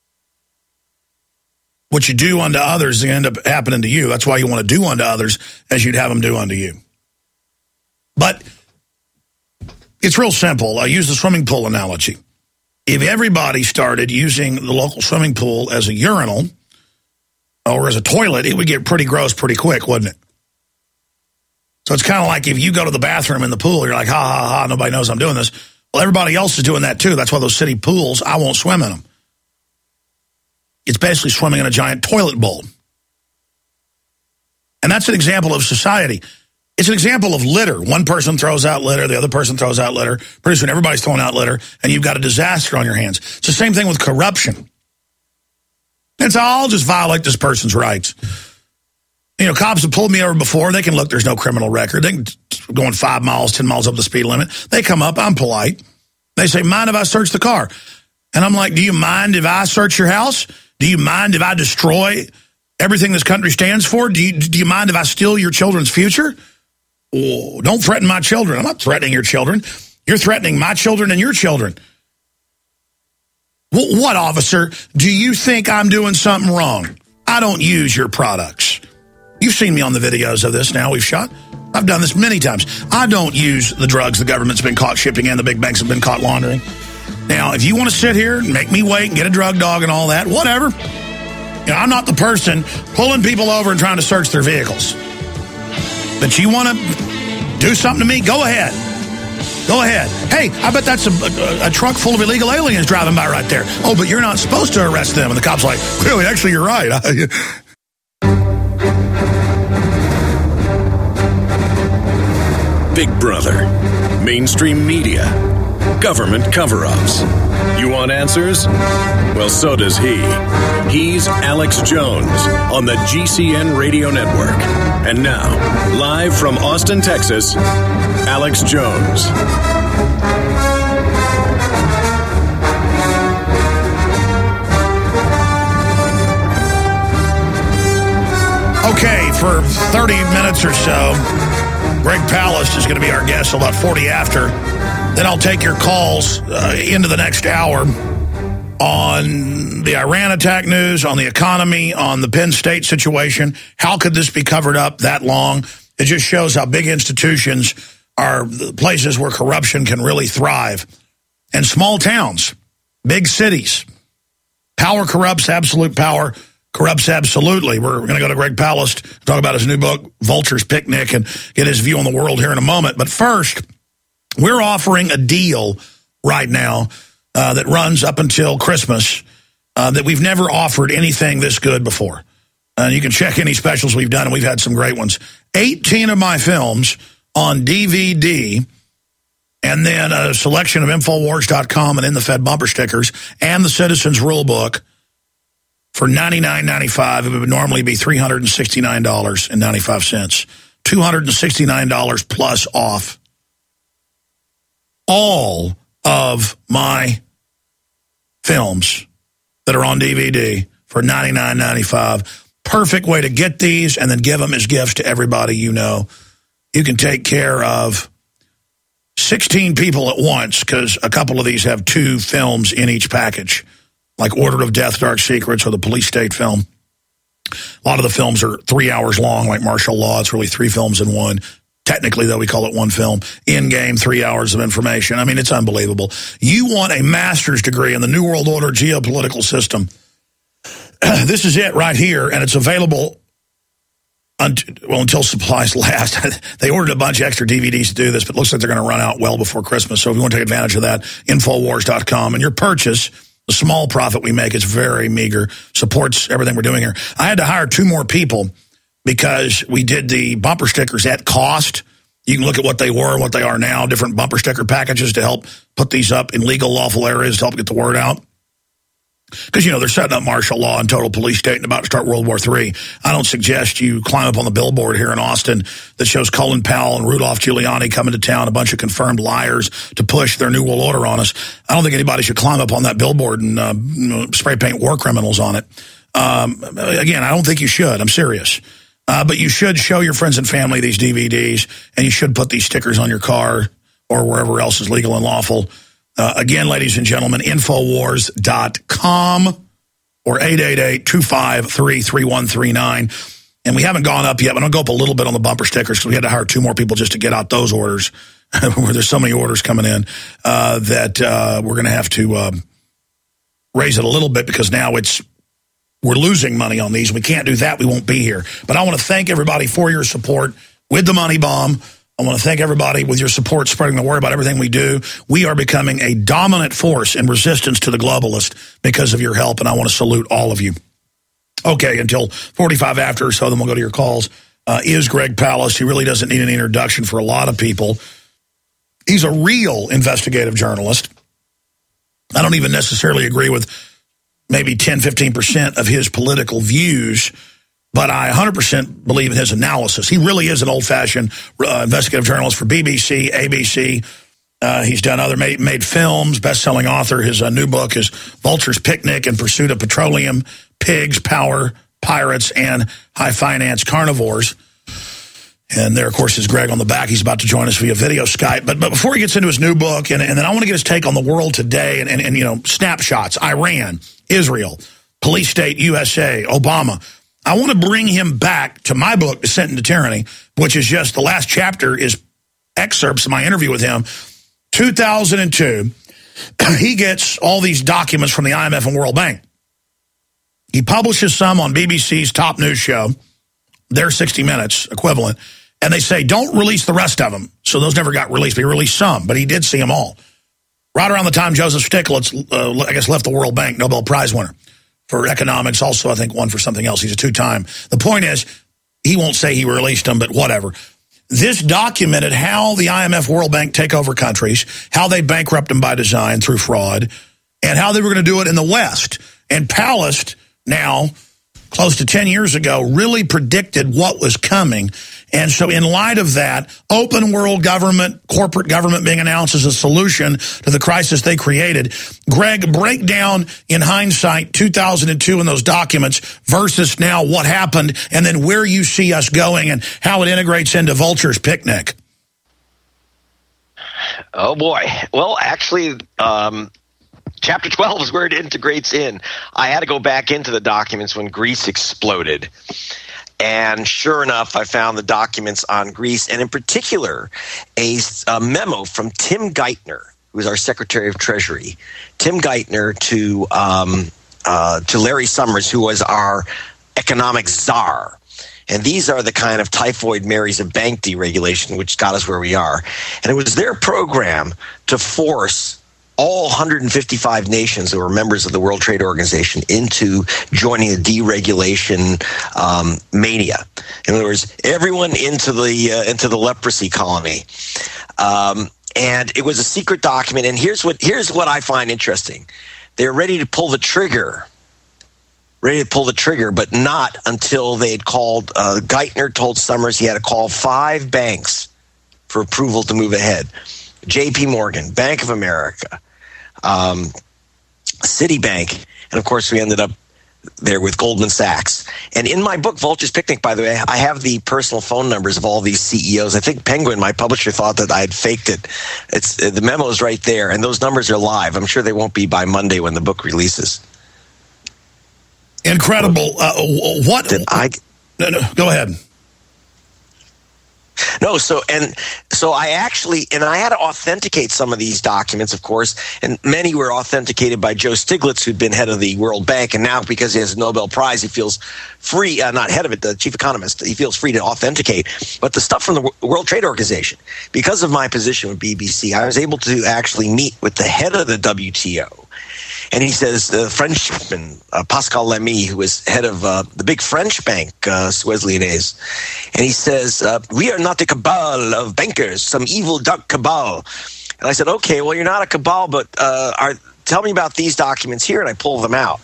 What you do unto others end up happening to you. That's why you want to do unto others as you'd have them do unto you. But it's real simple. I use the swimming pool analogy. If everybody started using the local swimming pool as a urinal or as a toilet, it would get pretty gross pretty quick, wouldn't it? So it's kind of like if you go to the bathroom in the pool, you're like, ha, ha, ha, nobody knows I'm doing this. Well, everybody else is doing that too. That's why those city pools, I won't swim in them. It's basically swimming in a giant toilet bowl. And that's an example of society. It's an example of litter. One person throws out litter, the other person throws out litter. Pretty soon everybody's throwing out litter, and you've got a disaster on your hands. It's the same thing with corruption. It's all just violate this person's rights. Cops have pulled me over before. They can look, there's no criminal record. They can going 5 miles, 10 miles up the speed limit. They come up, I'm polite. They say, mind if I search the car? And I'm like, do you mind if I search your house? Do you mind if I destroy everything this country stands for? Do you mind if I steal your children's future? Oh, don't threaten my children. I'm not threatening your children. You're threatening my children and your children. What, officer? Do you think I'm doing something wrong? I don't use your products. You've seen me on the videos of this now we've shot. I've done this many times. I don't use the drugs the government's been caught shipping in, the big banks have been caught laundering. Now, if you want to sit here and make me wait and get a drug dog and all that, whatever. You know, I'm not the person pulling people over and trying to search their vehicles. But you want to do something to me? Go ahead. Go ahead. Hey, I bet that's a truck full of illegal aliens driving by right there. Oh, but you're not supposed to arrest them. And the cop's like, really, actually, you're right. Big Brother, mainstream media, government cover-ups. You want answers? Well, so does he. He's Alex Jones on the GCN Radio Network. And now, live from Austin, Texas, Alex Jones. Okay, for 30 minutes or so, Greg Palast is going to be our guest about 40 after. Then I'll take your calls into the next hour on the Iran attack news, on the economy, on the Penn State situation. How could this be covered up that long? It just shows how big institutions are places where corruption can really thrive. And small towns, big cities. Power corrupts, absolute power corrupts absolutely. We're going to go to Greg Palast, talk about his new book, Vulture's Picnic, and get his view on the world here in a moment. But first, we're offering a deal right now that runs up until Christmas that we've never offered anything this good before. And you can check any specials we've done, and we've had some great ones. 18 of my films on DVD, and then a selection of Infowars.com and In the Fed bumper stickers, and the Citizens Rule Book for $99.95. It would normally be $369.95. $269 plus off. All of my films that are on DVD for $99.95. Perfect way to get these and then give them as gifts to everybody you know. You can take care of 16 people at once because a couple of these have 2 films in each package, like Order of Death, Dark Secrets, or the Police State film. A lot of the films are 3 hours long, like Martial Law. It's really 3 films in one. Technically, though, we call it one film. In-game, 3 hours of information. I mean, it's unbelievable. You want a master's degree in the New World Order geopolitical system. This is it right here, and it's available until supplies last. They ordered a bunch of extra DVDs to do this, but it looks like they're going to run out well before Christmas. So if you want to take advantage of that, Infowars.com. And your purchase, the small profit we make, is very meager, supports everything we're doing here. I had to hire 2 more people because we did the bumper stickers at cost. You can look at what they were and what they are now, different bumper sticker packages to help put these up in legal, lawful areas to help get the word out. Because, you know, they're setting up martial law and total police state and about to start World War III. I don't suggest you climb up on the billboard here in Austin that shows Colin Powell and Rudolph Giuliani coming to town, a bunch of confirmed liars to push their New World Order on us. I don't think anybody should climb up on that billboard and spray paint war criminals on it. Again, I don't think you should. I'm serious. But you should show your friends and family these DVDs, and you should put these stickers on your car or wherever else is legal and lawful. Again, ladies and gentlemen, Infowars.com or 888-253-3139. And we haven't gone up yet, but I'll go up a little bit on the bumper stickers because we had to hire 2 more people just to get out those orders, where there's so many orders coming in that we're going to have to raise it a little bit because now we're losing money on these. We can't do that. We won't be here. But I want to thank everybody for your support with the Money Bomb. I want to thank everybody with your support, spreading the word about everything we do. We are becoming a dominant force in resistance to the globalist because of your help, and I want to salute all of you. Okay, until 45 after or so, then we'll go to your calls. Is Greg Palast. He really doesn't need an introduction for a lot of people. He's a real investigative journalist. I don't even necessarily agree with maybe 10, 15% of his political views, but I 100% believe in his analysis. He really is an old-fashioned investigative journalist for BBC, ABC. He's done other made films, best-selling author. His new book is Vulture's Picnic: In Pursuit of Petroleum, Pigs, Power, Pirates, and High Finance Carnivores. And there, of course, is Greg on the back. He's about to join us via video Skype. But before he gets into his new book, and then I want to get his take on the world today and you know, snapshots, Iran, Israel, police state, USA, Obama. I want to bring him back to my book, Descent into Tyranny, which is just the last chapter is excerpts of my interview with him. 2002, he gets all these documents from the IMF and World Bank. He publishes some on BBC's top news show, their 60 Minutes equivalent, and they say, don't release the rest of them. So those never got released, but he released some, but he did see them all. Right around the time Joseph Stiglitz, I guess, left the World Bank, Nobel Prize winner for economics, also I think one for something else. He's a two-time. The point is, he won't say he released them, but whatever. This documented how the IMF, World Bank take over countries, how they bankrupt them by design through fraud, and how they were going to do it in the West. And Palast, now, close to 10 years ago, really predicted what was coming. And so in light of that, open world government, corporate government being announced as a solution to the crisis they created. Greg, break down in hindsight 2002 in those documents versus now what happened, and then where you see us going and how it integrates into Vulture's picnic. Oh, boy. Well, actually, Chapter 12 is where it integrates in. I had to go back into the documents when Greece exploded. And sure enough, I found the documents on Greece, and in particular, a memo from Tim Geithner, who was our Secretary of Treasury. Tim Geithner to Larry Summers, who was our economic czar. And these are the kind of typhoid Marys of bank deregulation, which got us where we are. And it was their program to force all 155 nations that were members of the World Trade Organization into joining the deregulation mania. In other words, everyone into the leprosy colony. And it was a secret document. And here's what I find interesting. They're ready to pull the trigger, but not until they had called. Geithner told Summers he had to call 5 banks for approval to move ahead. J.P. Morgan, Bank of America, Citibank, and of course we ended up there with Goldman Sachs. And in my book, Vulture's Picnic, by the way, I have the personal phone numbers of all these CEOs. I think Penguin, my publisher, thought that I had faked it. The memo is right there, and those numbers are live. I'm sure they won't be by Monday when the book releases. Incredible. No, go ahead. No, so I had to authenticate some of these documents, of course, and many were authenticated by Joe Stiglitz, who'd been head of the World Bank, and now because he has a Nobel Prize, he feels free, not head of it, the chief economist, he feels free to authenticate. But the stuff from the World Trade Organization, because of my position with BBC, I was able to actually meet with the head of the WTO. And he says, the Frenchman, Pascal Lamy, who was head of the big French bank, Suez Lyonnais, and he says, we are not a cabal of bankers, some evil dark cabal. And I said, okay, well, you're not a cabal, but tell me about these documents here, and I pull them out.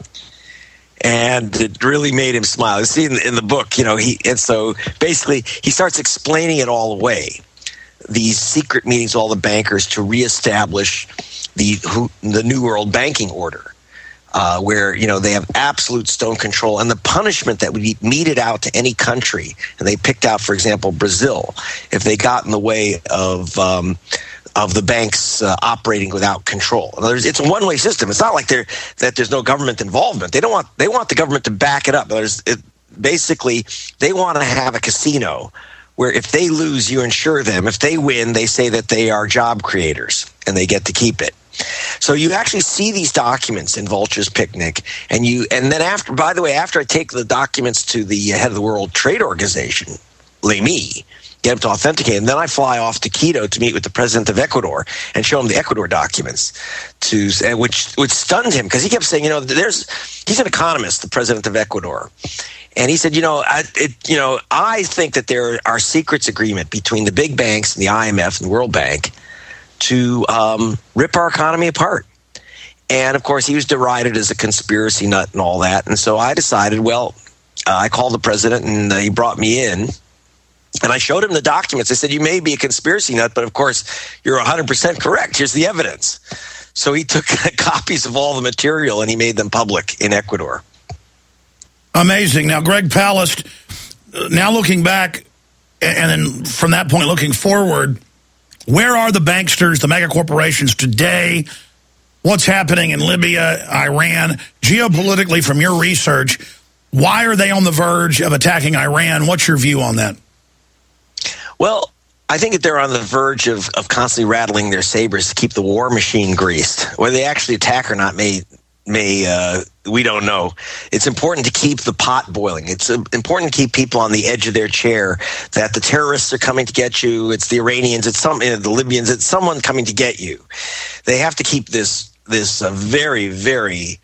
And it really made him smile. You see in the book, so basically he starts explaining it all away. These secret meetings, all the bankers, to reestablish the New World Banking Order, where they have absolute stone control, and the punishment that would be meted out to any country. And they picked out, for example, Brazil, if they got in the way of the banks operating without control. In other words, it's a one-way system. It's not like there's no government involvement. They want the government to back it up. Basically, they want to have a casino where if they lose, you insure them. If they win, they say that they are job creators and they get to keep it. So you actually see these documents in Vulture's Picnic, and then after I take the documents to the head of the World Trade Organization, Lamy, get him to authenticate, and then I fly off to Quito to meet with the president of Ecuador and show him the Ecuador documents, which stunned him because he kept saying, he's an economist, the president of Ecuador. And he said, I think that there are secrets agreement between the big banks and the IMF and the World Bank to rip our economy apart. And, of course, he was derided as a conspiracy nut and all that. And so I decided, I called the president, and he brought me in. And I showed him the documents. I said, you may be a conspiracy nut, but, of course, you're 100% correct. Here's the evidence. So he took copies of all the material, and he made them public in Ecuador. Amazing. Now, Greg Palast, now looking back and then from that point looking forward, where are the banksters, the mega corporations today? What's happening in Libya, Iran? Geopolitically, from your research, why are they on the verge of attacking Iran? What's your view on that? Well, I think that they're on the verge of constantly rattling their sabers to keep the war machine greased. Whether they actually attack or not we don't know. It's important to keep the pot boiling. It's important to keep people on the edge of their chair that the terrorists are coming to get you. It's the Iranians. It's the Libyans. It's someone coming to get you. They have to keep this very, very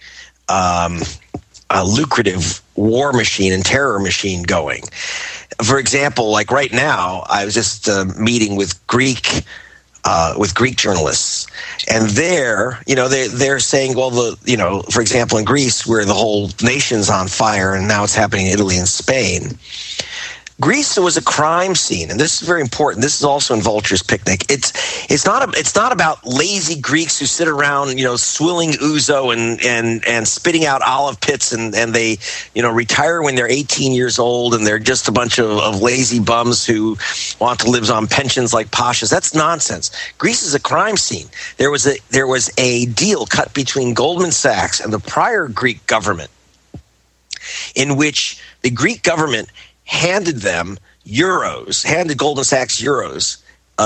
lucrative war machine and terror machine going. For example, like right now, I was just meeting with Greek journalists, and they're saying, well, for example, in Greece, where the whole nation's on fire, and now it's happening in Italy and Spain. Greece was a crime scene, and this is very important. This is also in Vulture's Picnic. It's not about lazy Greeks who sit around, swilling ouzo and spitting out olive pits, and they, retire when they're 18 years old, and they're just a bunch of lazy bums who want to live on pensions like pashas. That's nonsense. Greece is a crime scene. There was a deal cut between Goldman Sachs and the prior Greek government, in which the Greek government handed Goldman Sachs euros,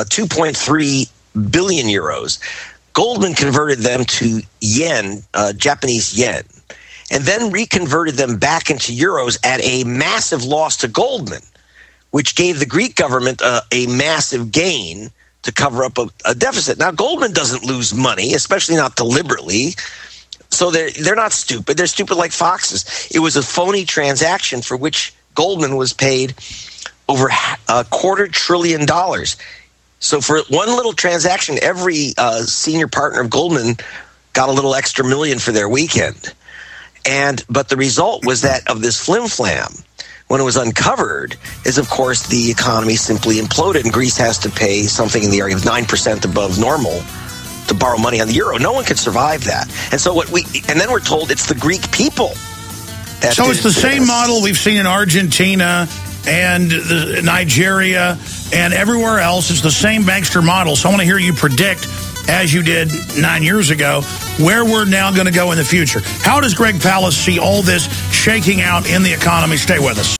2.3 billion euros. Goldman converted them to yen, Japanese yen, and then reconverted them back into euros at a massive loss to Goldman, which gave the Greek government a massive gain to cover up a deficit. Now, Goldman doesn't lose money, especially not deliberately. So they're not stupid. They're stupid like foxes. It was a phony transaction for which Goldman was paid over $250 billion. So for one little transaction, every senior partner of Goldman got a little extra million for their weekend. But the result was that of this flim-flam, when it was uncovered, is, of course, the economy simply imploded, and Greece has to pay something in the area of 9% above normal to borrow money on the euro. No one could survive that. And so then we're told it's the Greek people. So it's the same model we've seen in Argentina and Nigeria and everywhere else. It's the same bankster model. So I want to hear you predict, as you did 9 years ago, where we're now going to go in the future. How does Greg Palast see all this shaking out in the economy? Stay with us.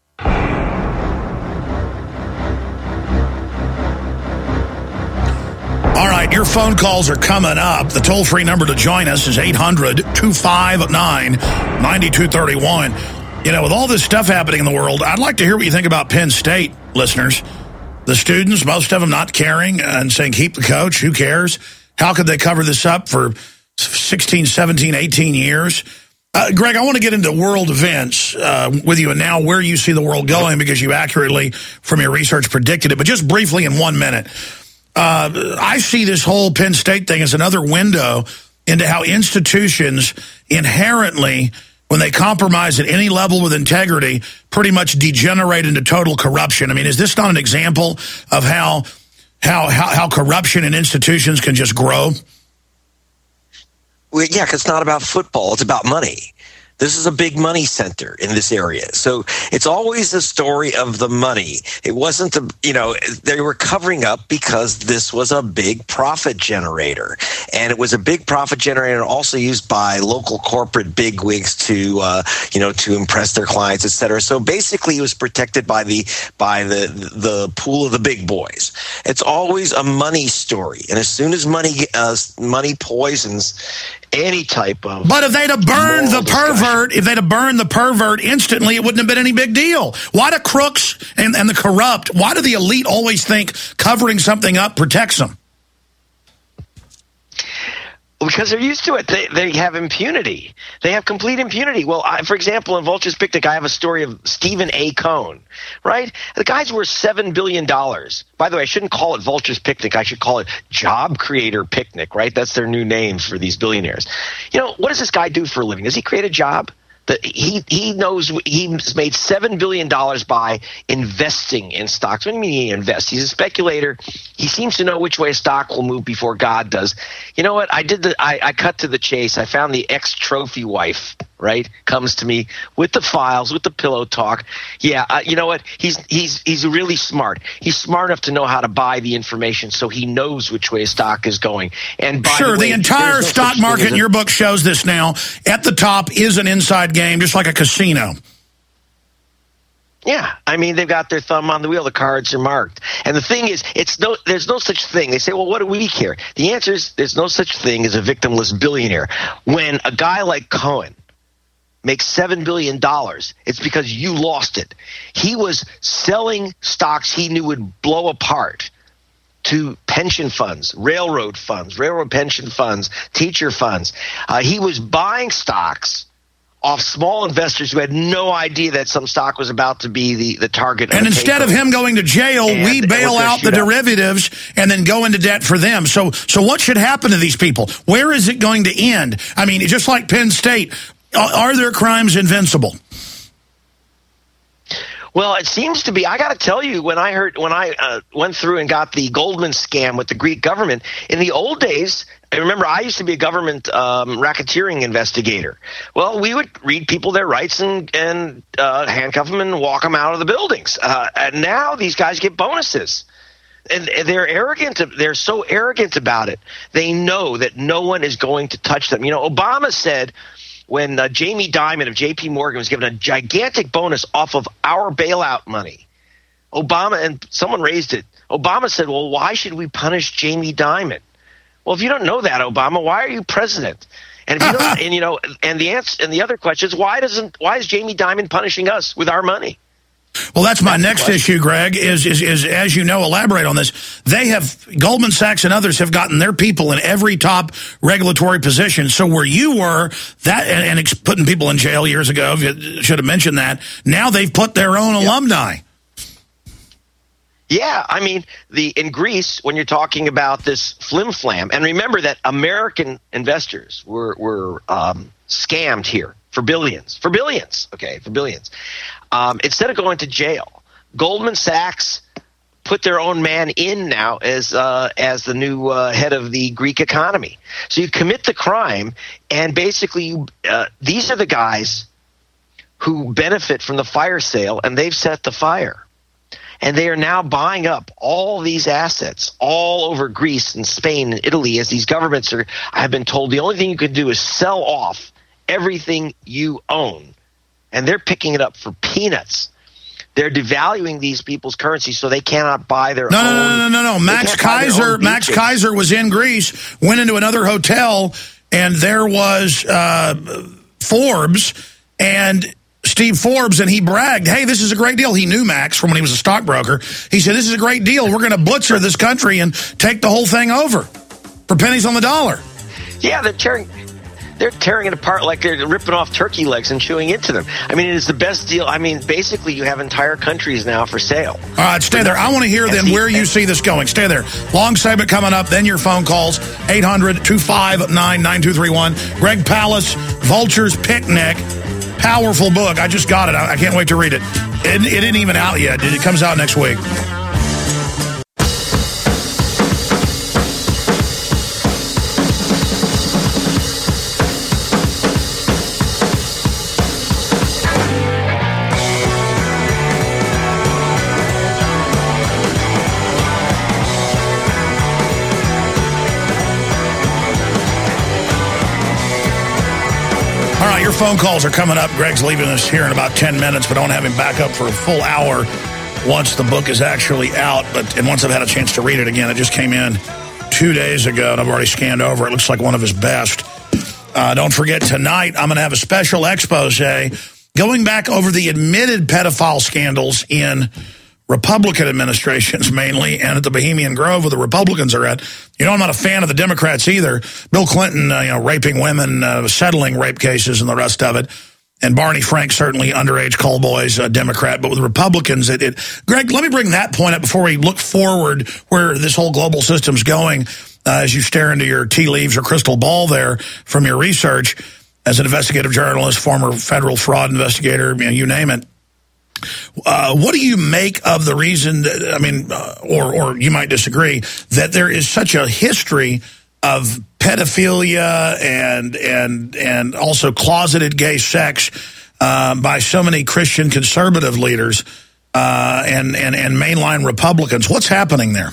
All right, your phone calls are coming up. The toll-free number to join us is 800-259-9231. With all this stuff happening in the world, I'd like to hear what you think about Penn State, listeners. The students, most of them not caring and saying, keep the coach, who cares? How could they cover this up for 16, 17, 18 years? Greg, I want to get into world events with you and now where you see the world going, because you accurately, from your research, predicted it. But just briefly in 1 minute. I see this whole Penn State thing as another window into how institutions inherently, when they compromise at any level with integrity, pretty much degenerate into total corruption. I mean, is this not an example of how corruption in institutions can just grow? Well, yeah, because it's not about football. It's about money. This is a big money center in this area. So it's always the story of the money. It wasn't they were covering up because this was a big profit generator. And it was a big profit generator also used by local corporate bigwigs to impress their clients, et cetera. So basically it was protected by the pool of the big boys. It's always a money story. And as soon as money poisons any type of... But if they'd have burned the pervert instantly, it wouldn't have been any big deal. Why do crooks and the corrupt, why do the elite always think covering something up protects them? Because they're used to it. They have impunity. They have complete impunity. Well, for example, in Vulture's Picnic, I have a story of Stephen A. Cohn, right? The guy's worth $7 billion. By the way, I shouldn't call it Vulture's Picnic. I should call it Job Creator Picnic, right? That's their new name for these billionaires. What does this guy do for a living? Does he create a job? He knows he's made $7 billion by investing in stocks. What do you mean he invests? He's a speculator. He seems to know which way a stock will move before God does. You know what? I cut to the chase. I found the ex-trophy wife right, comes to me with the files, with the pillow talk. Yeah, you know what? He's really smart. He's smart enough to know how to buy the information, so he knows which way stock is going. And by sure, the way, the entire stock market in your book shows this now. At the top is an inside game, just like a casino. Yeah, I mean, they've got their thumb on the wheel. The cards are marked. And the thing is, there's no such thing. They say, well, what do we care? The answer is there's no such thing as a victimless billionaire. When a guy like Cohen makes $7 billion, it's because you lost it. He was selling stocks he knew would blow apart to pension funds, railroad pension funds, teacher funds. He was buying stocks off small investors who had no idea that some stock was about to be the target. And instead of him going to jail, we bail out the derivatives and then go into debt for them. So what should happen to these people? Where is it going to end? I mean, just like Penn State, are their crimes invincible? Well, it seems to be. I got to tell you, when I went through and got the Goldman scam with the Greek government in the old days, I remember I used to be a government racketeering investigator. Well, we would read people their rights and handcuff them and walk them out of the buildings. And now these guys get bonuses. And they're arrogant. They're so arrogant about it. They know that no one is going to touch them. You know, Obama said, when Jamie Dimon of J.P. Morgan was given a gigantic bonus off of our bailout money, Obama, and someone raised it, Obama said, well, why should we punish Jamie Dimon? Well, if you don't know that, Obama, why are you president? And if you don't, and the answer, and the other question is, why is Jamie Dimon punishing us with our money? Well, that's my next issue, Greg, is as you know, elaborate on this. Goldman Sachs and others have gotten their people in every top regulatory position. So where you were, and putting people in jail years ago, should have mentioned that, now they've put their own alumni. Yeah, I mean, in Greece, when you're talking about this flim-flam, and remember that American investors were scammed here for billions. Instead of going to jail, Goldman Sachs put their own man in now as the new head of the Greek economy. So you commit the crime, and basically these are the guys who benefit from the fire sale, and they've set the fire. And they are now buying up all these assets all over Greece and Spain and Italy, as these governments have been told the only thing you can do is sell off everything you own. And they're picking it up for peanuts. They're devaluing these people's currency so they cannot buy their own. No. Max Kaiser was in Greece, went into another hotel, and there was Forbes and Steve Forbes, and he bragged, hey, this is a great deal. He knew Max from when he was a stockbroker. He said, this is a great deal. We're going to butcher this country and take the whole thing over for pennies on the dollar. Yeah, they're tearing it apart like they're ripping off turkey legs and chewing into them. I mean, it is the best deal. I mean, basically, you have entire countries now for sale. All right, stay there. I want to hear then where you see this going. Stay there. Long segment coming up, then your phone calls, 800-259-9231. Greg Palast, Vulture's Picnic. Powerful book. I just got it. I can't wait to read it. It isn't even out yet. It comes out next week. Your phone calls are coming up. Greg's leaving us here in about 10 minutes, but I want to have him back up for a full hour once the book is actually out. And once I've had a chance to read it again, it just came in 2 days ago, and I've already scanned over. It looks like one of his best. Don't forget, tonight I'm going to have a special expose going back over the admitted pedophile scandals in Republican administrations mainly, and at the Bohemian Grove where the Republicans are at. You know, I'm not a fan of the Democrats either. Bill Clinton, raping women, settling rape cases and the rest of it. And Barney Frank, certainly underage call boys, Democrat. But with the Republicans, Greg, let me bring that point up before we look forward where this whole global system's going as you stare into your tea leaves or crystal ball there from your research as an investigative journalist, former federal fraud investigator, you name it. What do you make of the reason that, or you might disagree, that there is such a history of pedophilia and also closeted gay sex by so many Christian conservative leaders and mainline Republicans. What's happening there?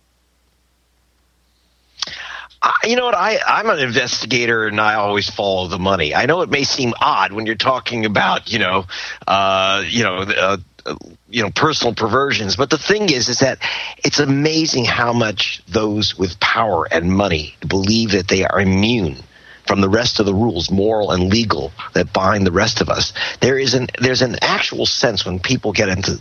You know what? I'm an investigator, and I always follow the money. I know it may seem odd when you're talking about, personal perversions, but the thing is that it's amazing how much those with power and money believe that they are immune from the rest of the rules, moral and legal, that bind the rest of us. There's an actual sense when people get into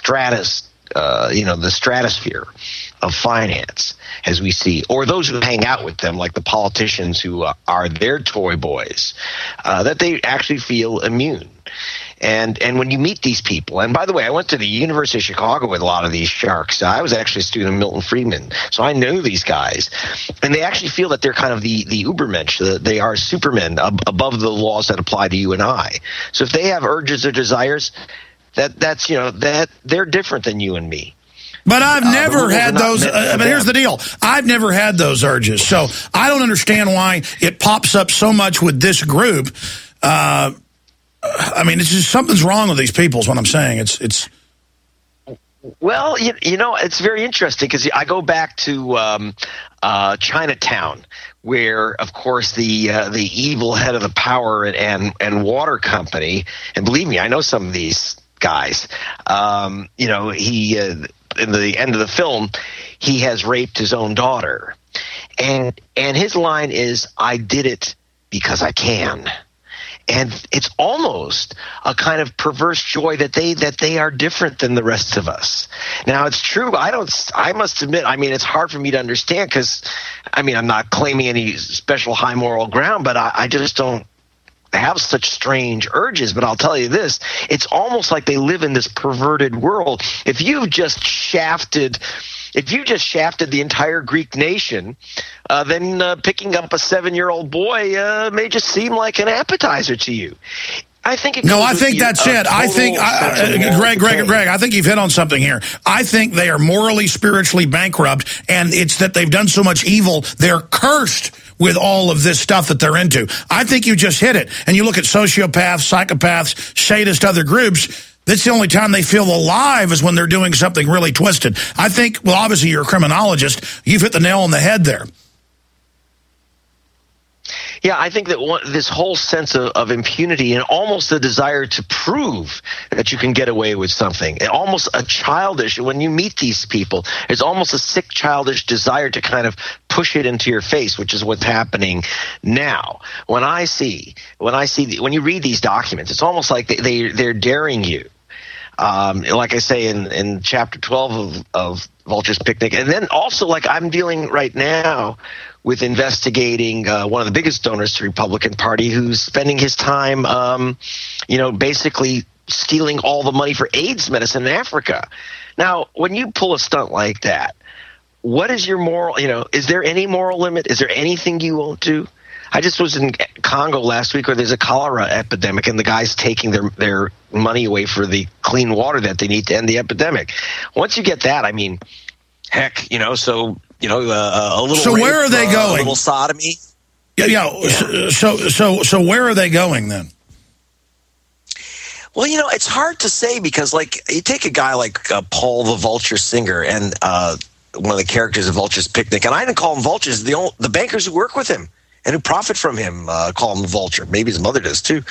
the stratosphere of finance, as we see, or those who hang out with them, like the politicians who are their toy boys, that they actually feel immune. And when you meet these people, and by the way, I went to the University of Chicago with a lot of these sharks. I was actually a student of Milton Friedman, so I know these guys. And they actually feel that they're kind of the Ubermensch. They are supermen above the laws that apply to you and I. So if they have urges or desires, that's they're different than you and me. But I've never had those. But here's the deal. I've never had those urges. So I don't understand why it pops up so much with this group. It's just something's wrong with these people is what I'm saying. It's. Well, it's very interesting because I go back to Chinatown, where, of course, the evil head of the power and water company, and believe me, I know some of these guys. He in the end of the film, he has raped his own daughter, and his line is, "I did it because I can." And it's almost a kind of perverse joy that they are different than the rest of us. Now, it's true. I must admit, it's hard for me to understand because, I'm not claiming any special high moral ground, but I just don't have such strange urges. But I'll tell you this, it's almost like they live in this perverted world. If you've just shafted the entire Greek nation, then picking up a 7-year-old boy may just seem like an appetizer to you. I think that's it. I think, Greg, I think you've hit on something here. I think they are morally, spiritually bankrupt, and it's that they've done so much evil, they're cursed with all of this stuff that they're into. I think you just hit it. And you look at sociopaths, psychopaths, sadists, other groups, that's the only time they feel alive is when they're doing something really twisted. I think, well, obviously you're a criminologist. You've hit the nail on the head there. Yeah, I think that this whole sense of impunity and almost the desire to prove that you can get away with something, almost a childish, when you meet these people, it's almost a sick, childish desire to kind of push it into your face, which is what's happening now. When you read these documents, it's almost like they're daring you. Like I say in chapter 12 of Vulture's Picnic, and then also like I'm dealing right now with investigating one of the biggest donors to the Republican Party, who's spending his time, basically stealing all the money for AIDS medicine in Africa. Now, when you pull a stunt like that, what is your moral? Is there any moral limit? Is there anything you won't do? I just was in Congo last week where there's a cholera epidemic, and the guy's taking their money away for the clean water that they need to end the epidemic. Once you get that, heck, a little. So where are they going? A little sodomy. Yeah. So where are they going then? Well, it's hard to say because, like, you take a guy like Paul the Vulture Singer and one of the characters of Vulture's Picnic, and I didn't call him vultures. The bankers who work with him and who profit from him call him the Vulture. Maybe his mother does too.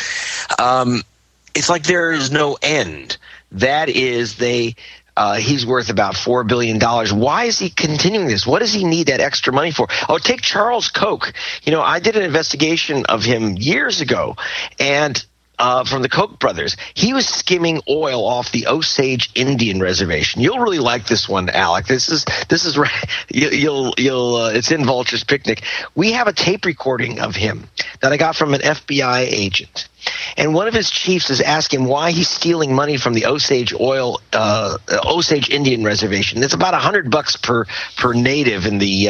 It's like there is no end. That is, he's worth about $4 billion. Why is he continuing this? What does he need that extra money for? Oh, take Charles Koch. I did an investigation of him years ago, and from the Koch brothers, he was skimming oil off the Osage Indian Reservation. You'll really like this one, Alec. This is right. It's in Vulture's Picnic. We have a tape recording of him that I got from an FBI agent. And one of his chiefs is asking why he's stealing money from the Osage Indian Reservation. It's about $100 per native in the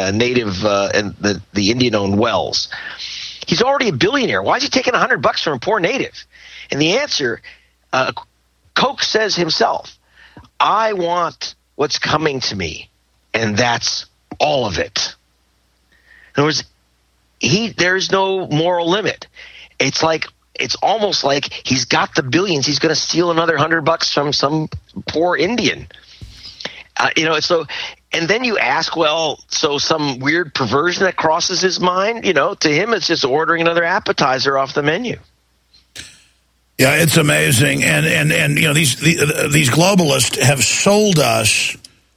the Indian-owned wells. He's already a billionaire. Why is he taking $100 from a poor native? And the answer, Koch says himself, I want what's coming to me, and that's all of it. In other words, there's no moral limit. It's almost like he's got the billions. He's going to steal another $100 from some poor Indian. And then you ask, well, so some weird perversion that crosses his mind, to him it's just ordering another appetizer off the menu. Yeah, it's amazing. And these globalists have sold us,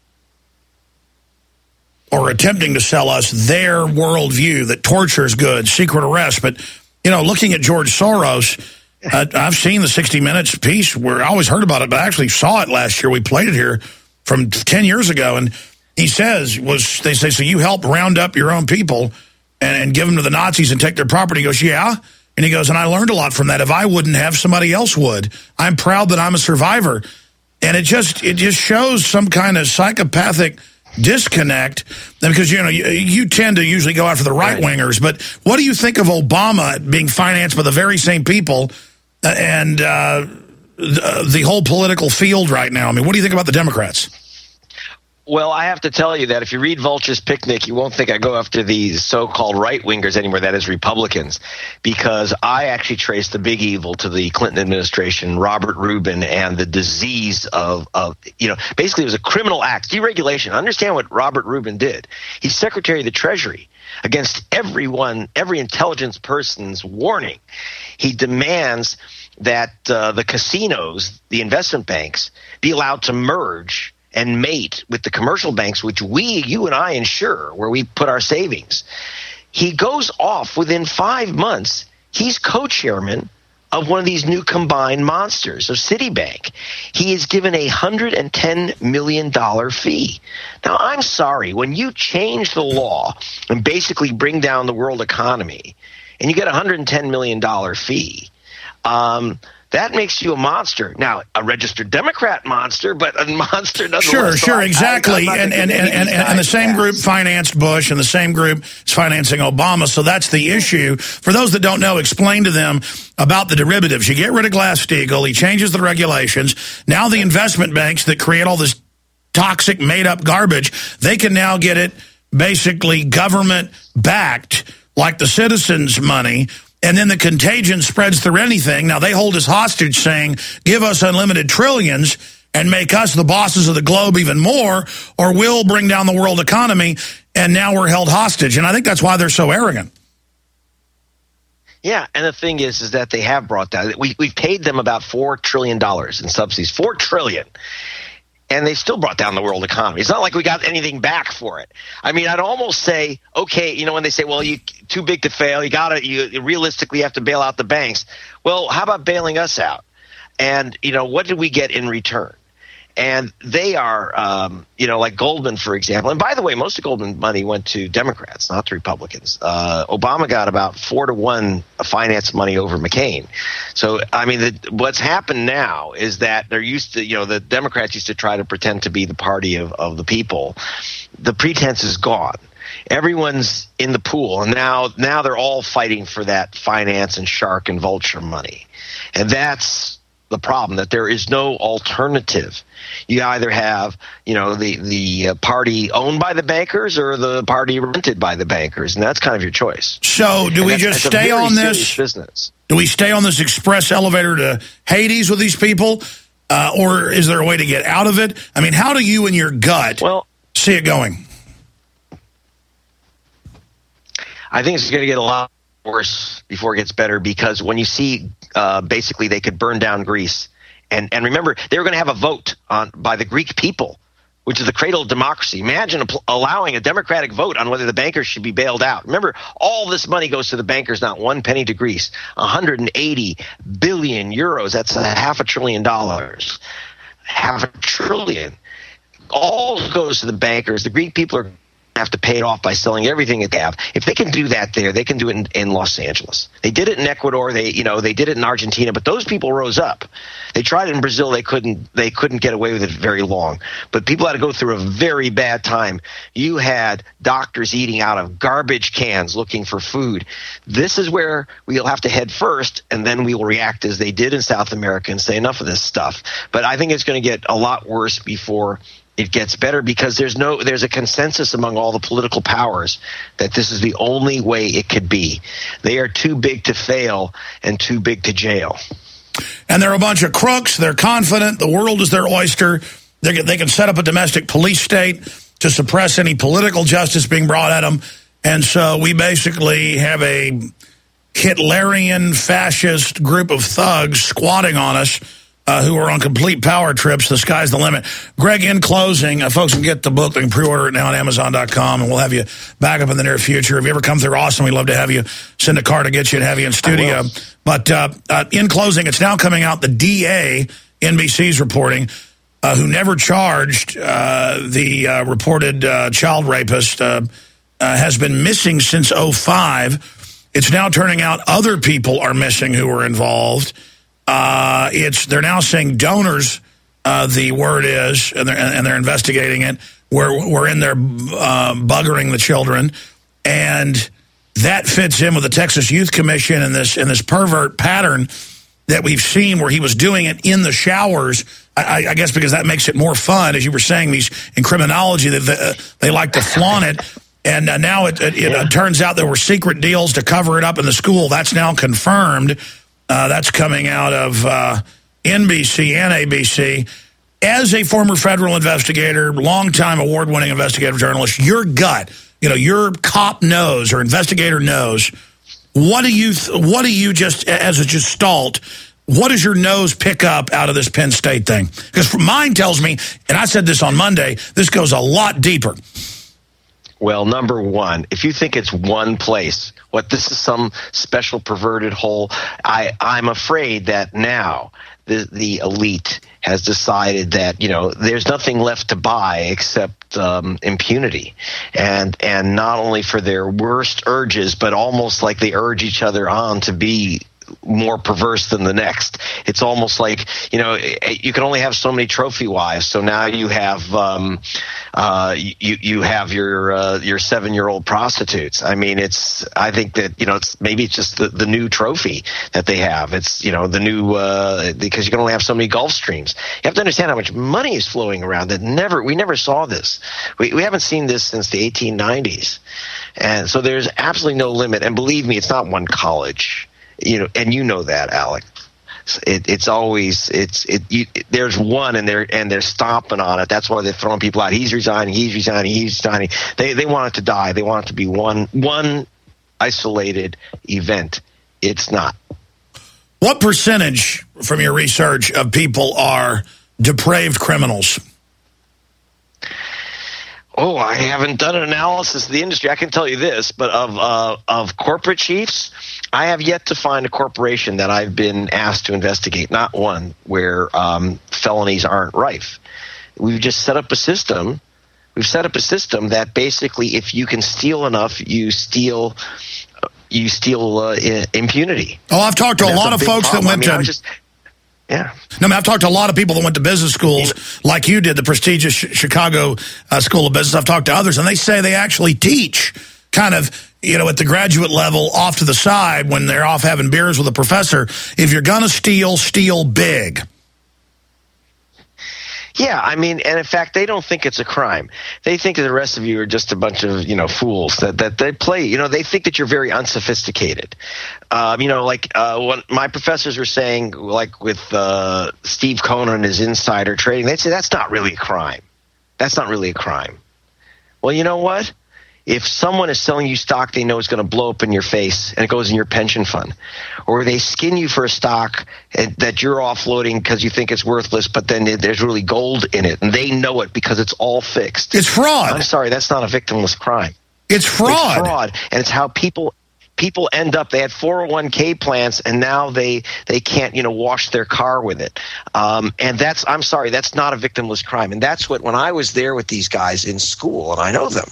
or attempting to sell us, their worldview that torture is good, secret arrest. But, looking at George Soros, I've seen the 60 Minutes piece where I always heard about it, but I actually saw it last year. We played it here from 10 years ago. And he says, they say, so you help round up your own people and give them to the Nazis and take their property. He goes, yeah. And he goes, and I learned a lot from that. If I wouldn't have, somebody else would. I'm proud that I'm a survivor. And it just shows some kind of psychopathic disconnect, because you tend to usually go after the right-wingers, but what do you think of Obama being financed by the very same people and the whole political field right now? I mean, what do you think about the Democrats? Well, I have to tell you that if you read Vulture's Picnic, you won't think I go after these so-called right-wingers anymore, that is Republicans, because I actually trace the big evil to the Clinton administration, Robert Rubin, and the disease of basically it was a criminal act, deregulation. Understand what Robert Rubin did. He's Secretary of the Treasury. Against every intelligence person's warning, he demands that the casinos, the investment banks, be allowed to merge and mate with the commercial banks, which you and I insure, where we put our savings. He goes off within 5 months. He's co-chairman of one of these new combined monsters of Citibank. He is given a $110 million fee. Now, I'm sorry, when you change the law and basically bring down the world economy, and you get a $110 million fee, that makes you a monster. Now, a registered Democrat monster, but a monster nonetheless. Sure, exactly. And the same group financed Bush, and the same group is financing Obama. So that's the issue. For those that don't know, explain to them about the derivatives. You get rid of Glass-Steagall. He changes the regulations. Now the investment banks that create all this toxic, made-up garbage, they can now get it basically government-backed, like the citizens' money. And then the contagion spreads through anything. Now, they hold us hostage saying, give us unlimited trillions and make us the bosses of the globe even more, or we'll bring down the world economy, and now we're held hostage. And I think that's why they're so arrogant. Yeah, and the thing is that they have brought down. We've paid them about $4 trillion in subsidies, $4 trillion. And they still brought down the world economy. It's not like we got anything back for it. I mean, I'd almost say, okay, when they say, well, you too big to fail, you realistically have to bail out the banks. Well, how about bailing us out? And, what did we get in return? And they are, like Goldman, for example. And by the way, most of Goldman money went to Democrats, not to Republicans. Obama got about 4-to-1 finance money over McCain. So, I mean, what's happened now is that they're used to, the Democrats used to try to pretend to be the party of the people. The pretense is gone. Everyone's in the pool, and now they're all fighting for that finance and shark and vulture money. And that's the problem, that there is no alternative. You either have, the party owned by the bankers or the party rented by the bankers, and that's kind of your choice. So do we just stay on this business? Do we stay on this express elevator to Hades with these people, or is there a way to get out of it? I mean, how do you in your gut see it going? I think it's going to get a lot worse before it gets better, because when you see basically they could burn down Greece, and remember, they were going to have a vote by the Greek people, which is the cradle of democracy. Imagine allowing a democratic vote on whether the bankers should be bailed out. Remember, all this money goes to the bankers, not one penny to Greece. 180 billion euros, that's $500 billion. $500 billion. All goes to the bankers. The Greek people are have to pay it off by selling everything that they have. If they can do that there, they can do it in Los Angeles. They did it in Ecuador. They did it in Argentina, but those people rose up. They tried it in Brazil. They couldn't get away with it very long. But people had to go through a very bad time. You had doctors eating out of garbage cans looking for food. This is where we'll have to head first, and then we will react as they did in South America and say enough of this stuff. But I think it's going to get a lot worse before It gets better because there's a consensus among all the political powers that this is the only way it could be. They are too big to fail and too big to jail. And they're a bunch of crooks. They're confident. The world is their oyster. They can set up a domestic police state to suppress any political justice being brought at them. And so we basically have a Hitlerian fascist group of thugs squatting on us who are on complete power trips. The sky's the limit. Greg, in closing, folks can get the book. They can pre-order it now on Amazon.com, and we'll have you back up in the near future. If you ever come through Austin, we'd love to have you send a car to get you and have you in studio. But in closing, it's now coming out, the DA, NBC's reporting, who never charged the reported child rapist, has been missing since 2005. It's now turning out other people are missing who were involved. They're now saying donors, the word is, and they're investigating it. We're in there buggering the children, and that fits in with the Texas Youth Commission and this pervert pattern that we've seen where he was doing it in the showers. I guess because that makes it more fun, as you were saying, in criminology that they like to flaunt it. And now it turns out there were secret deals to cover it up in the school. That's now confirmed. That's coming out of NBC and ABC. As a former federal investigator, longtime award-winning investigative journalist, your gut, your cop knows or investigator knows. What do you just as a gestalt? What does your nose pick up out of this Penn State thing? Because mine tells me, and I said this on Monday, this goes a lot deeper. Well, number one, if you think it's one place, this is some special perverted hole, I'm afraid that now the elite has decided that, there's nothing left to buy except impunity. And not only for their worst urges, but almost like they urge each other on to be more perverse than the next. It's almost like, you can only have so many trophy wives. So now you have you have your 7-year-old prostitutes. I mean, I think that, it's just the new trophy that they have. It's, the new, because you can only have so many Gulfstreams. You have to understand how much money is flowing around we never saw this. We haven't seen this since the 1890s. And so there's absolutely no limit. And believe me, it's not one college. And that, Alec. It's always there's one and they're stomping on it. That's why they're throwing people out. He's resigning. They want it to die. They want it to be one isolated event. It's not. What percentage, from your research, of people are depraved criminals? Oh, I haven't done an analysis of the industry. I can tell you this, but of corporate chiefs, I have yet to find a corporation that I've been asked to investigate, not one, where felonies aren't rife. We've just set up a system. We've set up a system that basically, if you can steal enough, you steal impunity. Oh, I've talked to a lot of folks that went to... Yeah. No, I've talked to a lot of people that went to business schools like you did, the prestigious Chicago School of Business. I've talked to others, and they say they actually teach kind of, at the graduate level off to the side when they're off having beers with a professor. If you're going to steal big. Yeah, I mean, and in fact, they don't think it's a crime. They think that the rest of you are just a bunch of, fools that they play. They think that you're very unsophisticated. What my professors were saying, like with Steve Cohen and his insider trading, they'd say that's not really a crime. That's not really a crime. Well, you know what? If someone is selling you stock they know is going to blow up in your face and it goes in your pension fund, or they skin you for a stock that you're offloading because you think it's worthless, but then there's really gold in it, and they know it because it's all fixed. It's fraud. I'm sorry, that's not a victimless crime. It's fraud. It's fraud, and it's how people end up. They had 401k plans, and now they can't wash their car with it. And I'm sorry, that's not a victimless crime. And that's what, when I was there with these guys in school, and I know them,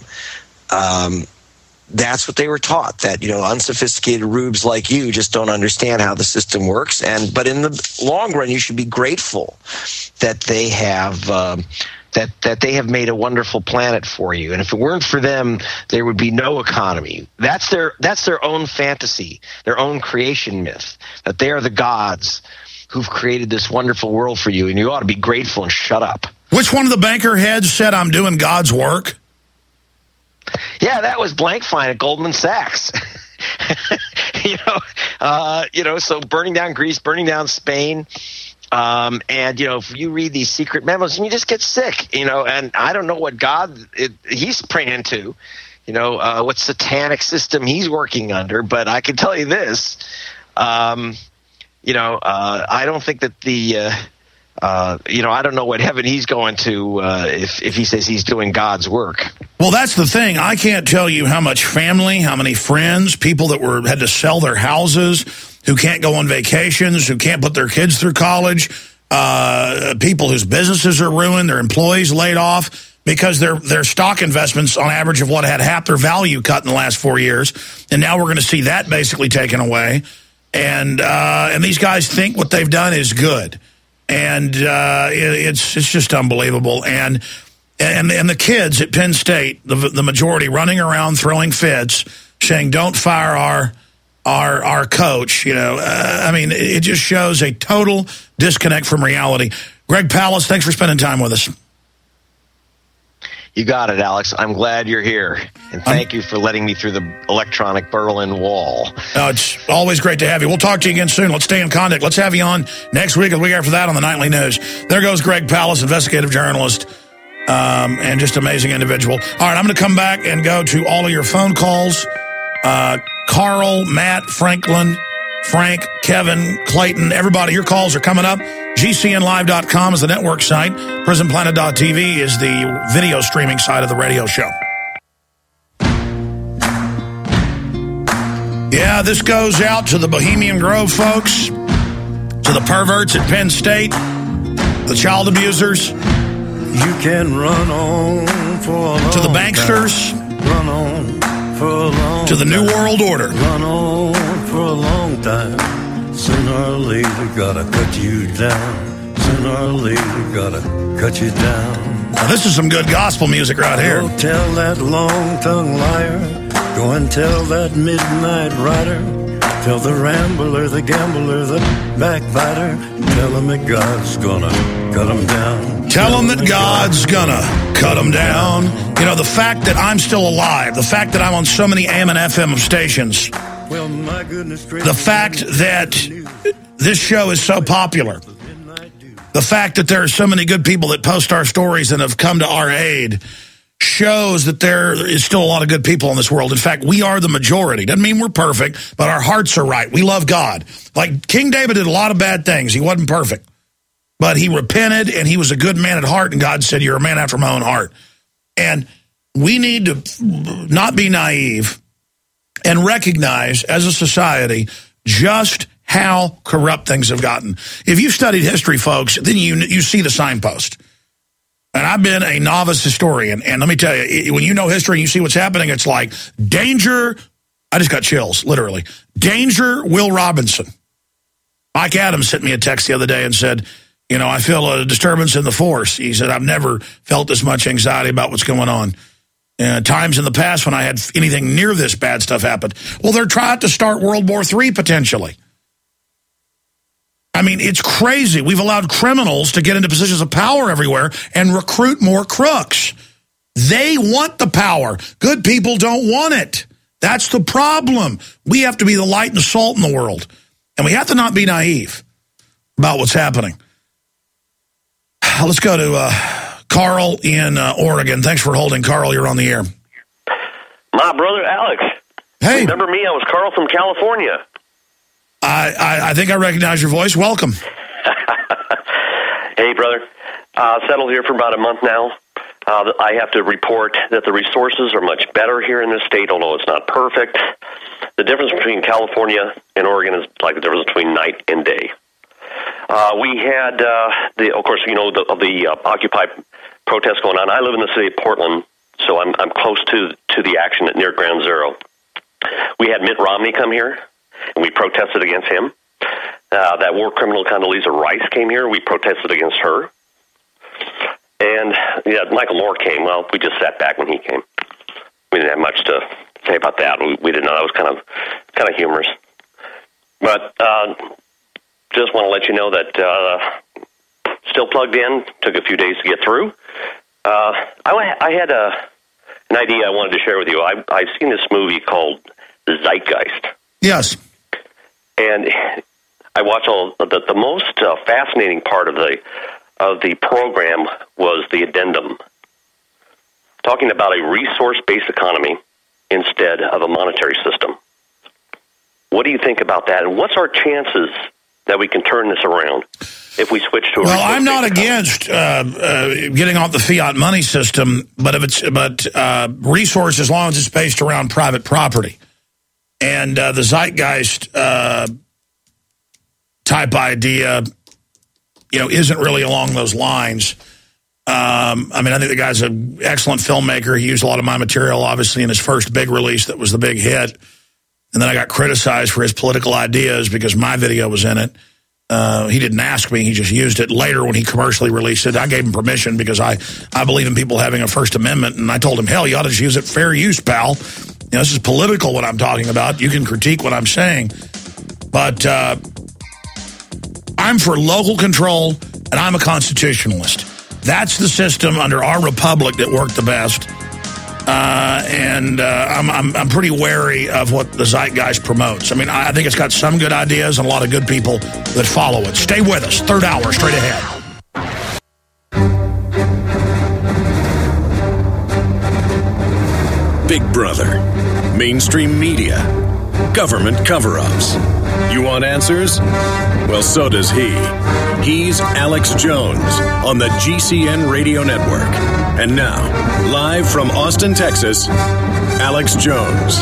that's what they were taught, that, unsophisticated rubes like you just don't understand how the system works. But in the long run, you should be grateful that they have that they have made a wonderful planet for you. And if it weren't for them, there would be no economy. That's their own fantasy, their own creation myth, that they are the gods who've created this wonderful world for you, and you ought to be grateful and shut up. Which one of the banker heads said I'm doing God's work? Yeah, that was Blankfein at Goldman Sachs. So burning down Greece, burning down Spain. And, if you read these secret memos, and you just get sick, and I don't know what he's praying to, what satanic system he's working under. But I can tell you this, I don't think that I don't know what heaven he's going to if he says he's doing God's work. Well, that's the thing. I can't tell you how much family, how many friends, people that had to sell their houses, who can't go on vacations, who can't put their kids through college, people whose businesses are ruined, their employees laid off because their stock investments on average have had half their value cut in the last 4 years, and now we're going to see that basically taken away. And these guys think what they've done is good. And it's just unbelievable. And the kids at Penn State, the majority, running around throwing fits, saying, "Don't fire our coach." It just shows a total disconnect from reality. Greg Palast, thanks for spending time with us. You got it, Alex. I'm glad you're here. And thank you for letting me through the electronic Berlin Wall. It's always great to have you. We'll talk to you again soon. Let's stay in contact. Let's have you on next week or the week after that on the Nightly News. There goes Greg Palast, investigative journalist, and just amazing individual. All right, I'm going to come back and go to all of your phone calls. Carl, Matt, Franklin, Frank, Kevin, Clayton, everybody, your calls are coming up. GCNlive.com is the network site. PrisonPlanet.tv is the video streaming side of the radio show. Yeah, this goes out to the Bohemian Grove folks, to the perverts at Penn State, the child abusers, you can run on for a long to the banksters, time. Run on for a long to the New World Order. Run on for a long time. Sooner or later, gotta cut you down. Sooner or later, gotta cut you down. Now, this is some good gospel music right here. Go tell that long-tongued liar. Go and tell that midnight rider. Tell the rambler, the gambler, the backbiter. Tell him that God's gonna cut him down. Tell him that God's gonna cut him down. The fact that I'm still alive, the fact that I'm on so many AM and FM stations, well, my goodness gracious, the fact that this show is so popular, the fact that there are so many good people that post our stories and have come to our aid shows that there is still a lot of good people in this world. In fact, we are the majority. Doesn't mean we're perfect, but our hearts are right. We love God. Like King David did a lot of bad things. He wasn't perfect, but he repented and he was a good man at heart, and God said, "You're a man after my own heart." And we need to not be naive and recognize as a society just how corrupt things have gotten. If you've studied history, folks, then you see the signpost. And I've been a novice historian, and let me tell you, when you know history and you see what's happening, it's like, danger, I just got chills, literally. Danger, Will Robinson. Mike Adams sent me a text the other day and said, I feel a disturbance in the force. He said, I've never felt this much anxiety about what's going on. Times in the past when I had anything near this bad stuff happened. Well, they're trying to start World War III potentially. I mean, it's crazy. We've allowed criminals to get into positions of power everywhere and recruit more crooks. They want the power. Good people don't want it. That's the problem. We have to be the light and the salt in the world. And we have to not be naive about what's happening. Let's go to Carl in Oregon. Thanks for holding. Carl, you're on the air. My brother, Alex. Hey. Remember me? I was Carl from California. I think I recognize your voice. Welcome. Hey, brother. Settled here for about a month now. I have to report that the resources are much better here in this state, although it's not perfect. The difference between California and Oregon is like the difference between night and day. We had, of course, the Occupy protest going on. I live in the city of Portland, so I'm close to the action near Ground Zero. We had Mitt Romney come here, and we protested against him. That war criminal Condoleezza Rice came here. We protested against her. And Michael Moore came. Well, we just sat back when he came. We didn't have much to say about that. We didn't know. That was kind of humorous. But just want to let you know that still plugged in. Took a few days to get through. I had an idea I wanted to share with you. I've seen this movie called Zeitgeist. Yes. And I watched the most fascinating part of the program was the addendum, talking about a resource-based economy instead of a monetary system. What do you think about that? And what's our chances that we can turn this around if we switch to a Well, I'm not economy? against getting off the fiat money system, but resource as long as it's based around private property. And the Zeitgeist type idea, isn't really along those lines. I think the guy's an excellent filmmaker. He used a lot of my material, obviously, in his first big release that was the big hit. And then I got criticized for his political ideas because my video was in it. He didn't ask me. He just used it later when he commercially released it. I gave him permission because I believe in people having a First Amendment. And I told him, hell, you ought to just use it fair use, pal. This is political what I'm talking about. You can critique what I'm saying. But I'm for local control, and I'm a constitutionalist. That's the system under our republic that worked the best. I'm pretty wary of what the Zeitgeist promotes. I think it's got some good ideas and a lot of good people that follow it. Stay with us. Third hour, straight ahead. Big Brother, mainstream media, government cover-ups. You want answers? Well, so does he. He's Alex Jones on the GCN Radio Network. And now, live from Austin, Texas, Alex Jones.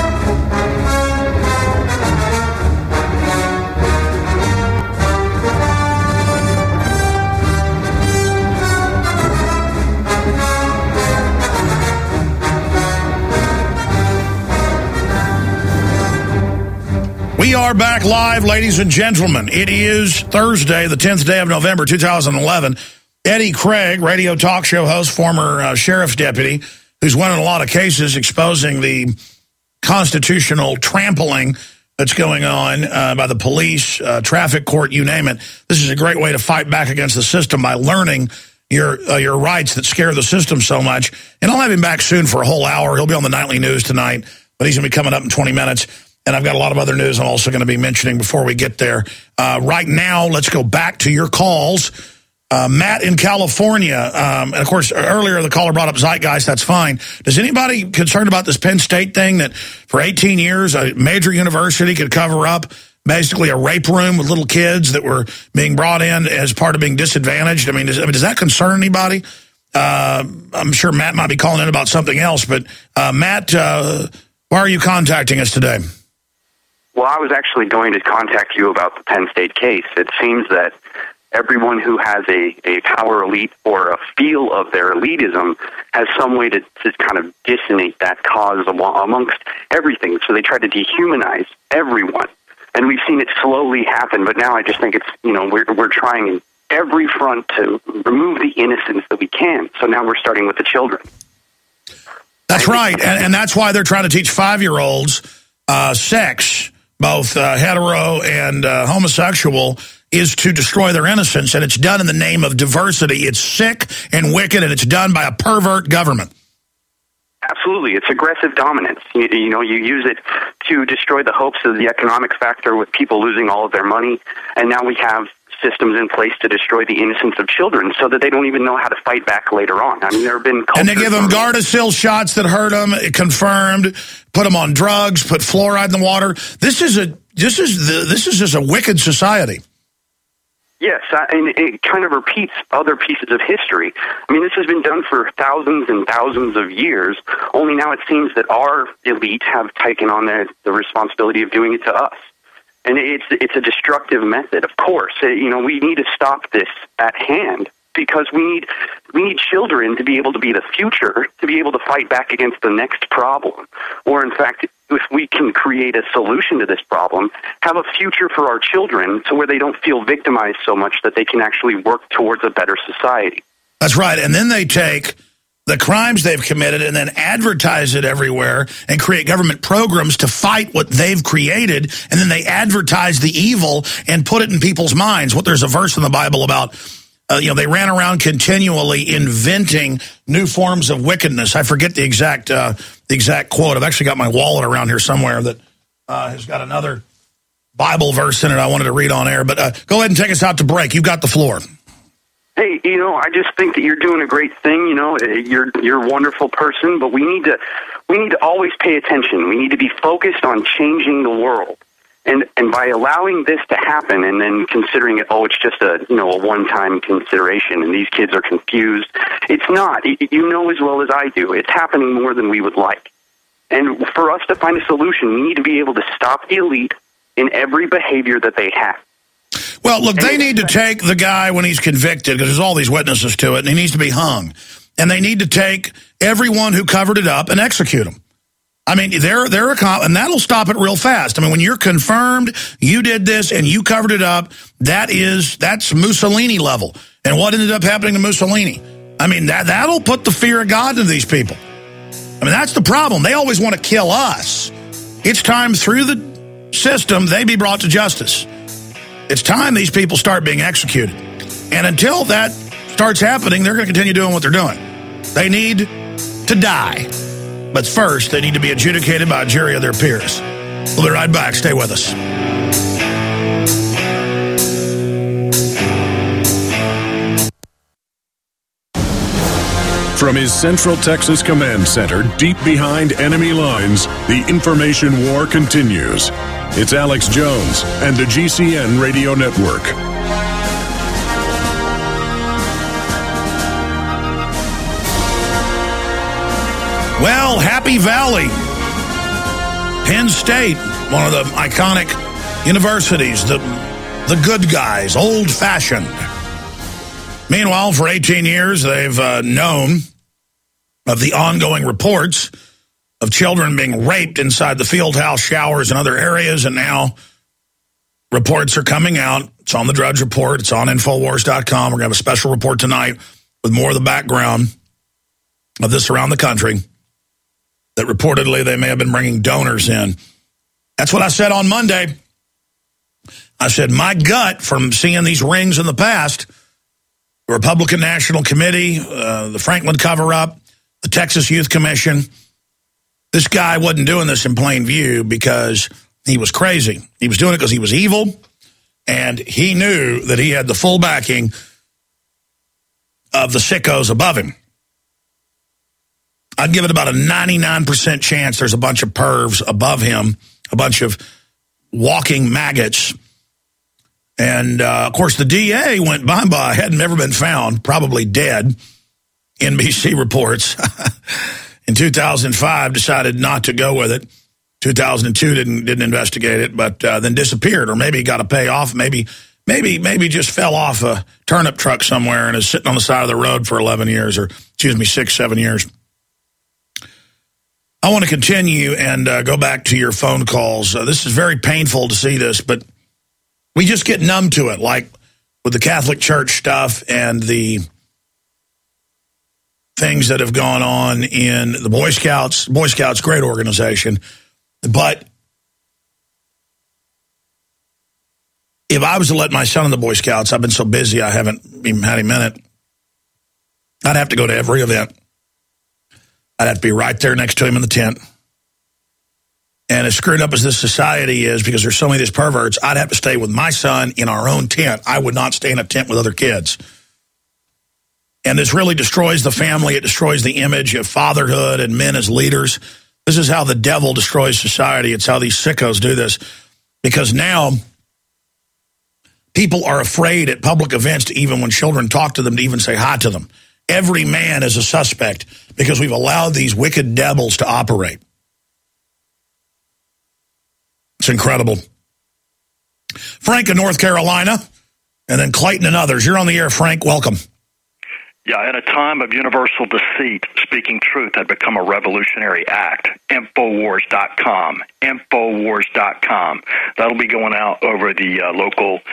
We are back live, ladies and gentlemen. It is Thursday, the 10th day of November, 2011. Eddie Craig, radio talk show host, former sheriff's deputy, who's won in a lot of cases exposing the constitutional trampling that's going on by the police, traffic court, you name it. This is a great way to fight back against the system by learning your rights that scare the system so much. And I'll have him back soon for a whole hour. He'll be on the nightly news tonight, but he's going to be coming up in 20 minutes. And I've got a lot of other news I'm also going to be mentioning before we get there. Right now, let's go back to your calls. Matt in California, and of course, earlier the caller brought up Zeitgeist. That's fine. Does anybody concerned about this Penn State thing that for 18 years, a major university could cover up basically a rape room with little kids that were being brought in as part of being disadvantaged? Does that concern anybody? I'm sure Matt might be calling in about something else, but Matt, why are you contacting us today? Well, I was actually going to contact you about the Penn State case. It seems that everyone who has a power elite or a feel of their elitism has some way to kind of dissonate that cause amongst everything. So they try to dehumanize everyone. And we've seen it slowly happen, but now I just think it's, we're trying in every front to remove the innocence that we can. So now we're starting with the children. That's right, and that's why they're trying to teach 5-year-olds sex, both hetero and homosexual, is to destroy their innocence, and it's done in the name of diversity. It's sick and wicked, and it's done by a pervert government. Absolutely. It's aggressive dominance. You use it to destroy the hopes of the economic factor with people losing all of their money, and now we have systems in place to destroy the innocence of children so that they don't even know how to fight back later on. There have been cultures... And they give them Gardasil shots that hurt them, confirmed, put them on drugs, put fluoride in the water. This is just a wicked society. Yes, and it kind of repeats other pieces of history. This has been done for thousands and thousands of years, only now it seems that our elite have taken on the responsibility of doing it to us. And it's a destructive method, of course. We need to stop this at hand because we need children to be able to be the future, to be able to fight back against the next problem. Or, in fact, if we can create a solution to this problem, have a future for our children to where they don't feel victimized so much that they can actually work towards a better society. That's right. And then they take the crimes they've committed and then advertise it everywhere and create government programs to fight what they've created, and then they advertise the evil and put it in people's minds. There's a verse in the Bible about, they ran around continually inventing new forms of wickedness. I forget the exact quote. I've actually got my wallet around here somewhere that has got another Bible verse in it I wanted to read on air. But go ahead and take us out to break. You got the floor. Hey, I just think that you're doing a great thing. You're a wonderful person, but we need to always pay attention. We need to be focused on changing the world. And by allowing this to happen and then considering it, it's just a one-time consideration and these kids are confused. It's not. You know as well as I do. It's happening more than we would like. And for us to find a solution, we need to be able to stop the elite in every behavior that they have. Well, look, they need to take the guy when he's convicted, because there's all these witnesses to it, and he needs to be hung. And they need to take everyone who covered it up and execute them. I mean, and that'll stop it real fast. I mean, when you're confirmed, you did this and you covered it up, that's Mussolini level. And what ended up happening to Mussolini? I mean, that'll put the fear of God into these people. I mean, that's the problem. They always want to kill us. It's time through the system they be brought to justice. It's time these people start being executed. And until that starts happening, they're going to continue doing what they're doing. They need to die. But first, they need to be adjudicated by a jury of their peers. We'll be right back. Stay with us. From his Central Texas Command Center, deep behind enemy lines, the information war continues. It's Alex Jones and the GCN Radio Network. Well, Happy Valley, Penn State, one of the iconic universities, the good guys, old-fashioned. Meanwhile, for 18 years, they've known of the ongoing reports of children being raped inside the field house showers and other areas, and now reports are coming out. It's on the Drudge Report. It's on Infowars.com. We're going to have a special report tonight with more of the background of this around the country, that reportedly they may have been bringing donors in. That's what I said on Monday. I said, my gut from seeing these rings in the past, the Republican National Committee, the Franklin cover-up, the Texas Youth Commission, this guy wasn't doing this in plain view because he was crazy. He was doing it because he was evil, and he knew that he had the full backing of the sickos above him. I'd give it about a 99% chance there's a bunch of pervs above him, a bunch of walking maggots. And, of course, the DA went by, hadn't ever been found, probably dead, NBC reports. In 2005, decided not to go with it. 2002 didn't investigate it, but then disappeared, or maybe got a payoff. Maybe just fell off a turnip truck somewhere and is sitting on the side of the road for 6, 7 years. I want to continue and go back to your phone calls. This is very painful to see this, but we just get numb to it, like with the Catholic Church stuff and the things that have gone on in the Boy Scouts. Boy Scouts, great organization. But if I was to let my son in the Boy Scouts, I've been so busy I haven't even had him in it, I'd have to go to every event. I'd have to be right there next to him in the tent. And as screwed up as this society is, because there's so many of these perverts, I'd have to stay with my son in our own tent. I would not stay in a tent with other kids. And this really destroys the family. It destroys the image of fatherhood and men as leaders. This is how the devil destroys society. It's how these sickos do this. Because now people are afraid at public events to even, when children talk to them, to even say hi to them. Every man is a suspect because we've allowed these wicked devils to operate. It's incredible. Frank in North Carolina, and then Clayton and others. You're on the air, Frank. Welcome. Yeah, in a time of universal deceit, speaking truth had become a revolutionary act. Infowars.com. Infowars.com. That'll be going out over the local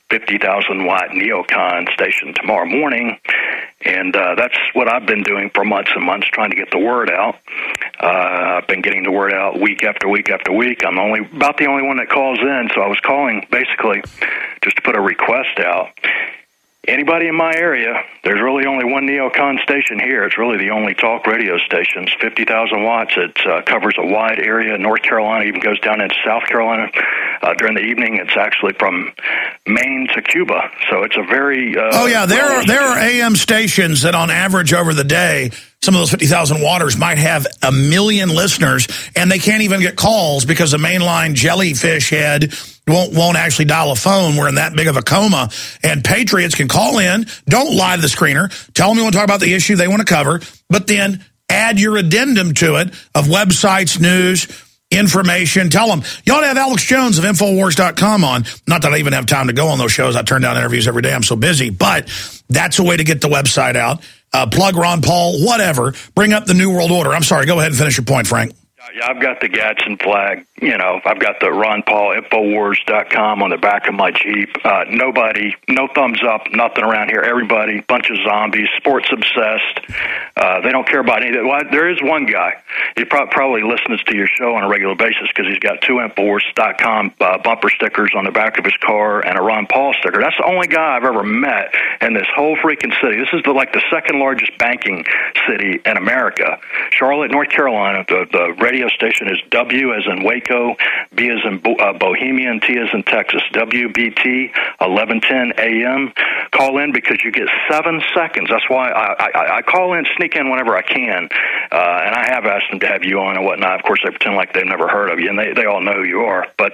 50,000-watt Neocon station tomorrow morning. And that's what I've been doing for months and months, trying to get the word out. I've been getting the word out week after week after week. I'm about the only one that calls in, so I was calling basically just to put a request out. Anybody in my area, there's really only one Neocon station here. It's really the only talk radio station. It's 50,000 watts. It covers a wide area. North Carolina even goes down into South Carolina. During the evening, it's actually from Maine to Cuba. So it's a very... there are AM stations that on average over the day, some of those 50,000 watters might have 1 million listeners, and they can't even get calls because the mainline jellyfish head won't actually dial a phone. We're in that big of a coma. And patriots can call in, don't lie to the screener, tell them you want to talk about the issue they want to cover, but then add your addendum to it of websites, news, information. Tell them, you ought to have Alex Jones of Infowars.com on. Not that I even have time to go on those shows. I turn down interviews every day. I'm so busy. But that's a way to get the website out. Plug Ron Paul, whatever. Bring up the New World Order. I'm sorry. Go ahead and finish your point, Frank. Yeah, I've got the Gadsden flag. I've got the Ron Paul Infowars.com on the back of my Jeep. Nobody, no thumbs up, nothing around here. Everybody, bunch of zombies, sports obsessed. They don't care about anything. Well, there is one guy. He probably listens to your show on a regular basis because he's got 2 Infowars.com bumper stickers on the back of his car and a Ron Paul sticker. That's the only guy I've ever met in this whole freaking city. This is the second largest banking city in America. Charlotte, North Carolina, the radio station is W as in Waco, B as in Bohemian, T as in Texas, WBT 1110 AM. Call in because you get 7 seconds. That's why I call in, sneak in whenever I can, and I have asked them to have you on and whatnot. Of course, they pretend like they've never heard of you, and they all know who you are. But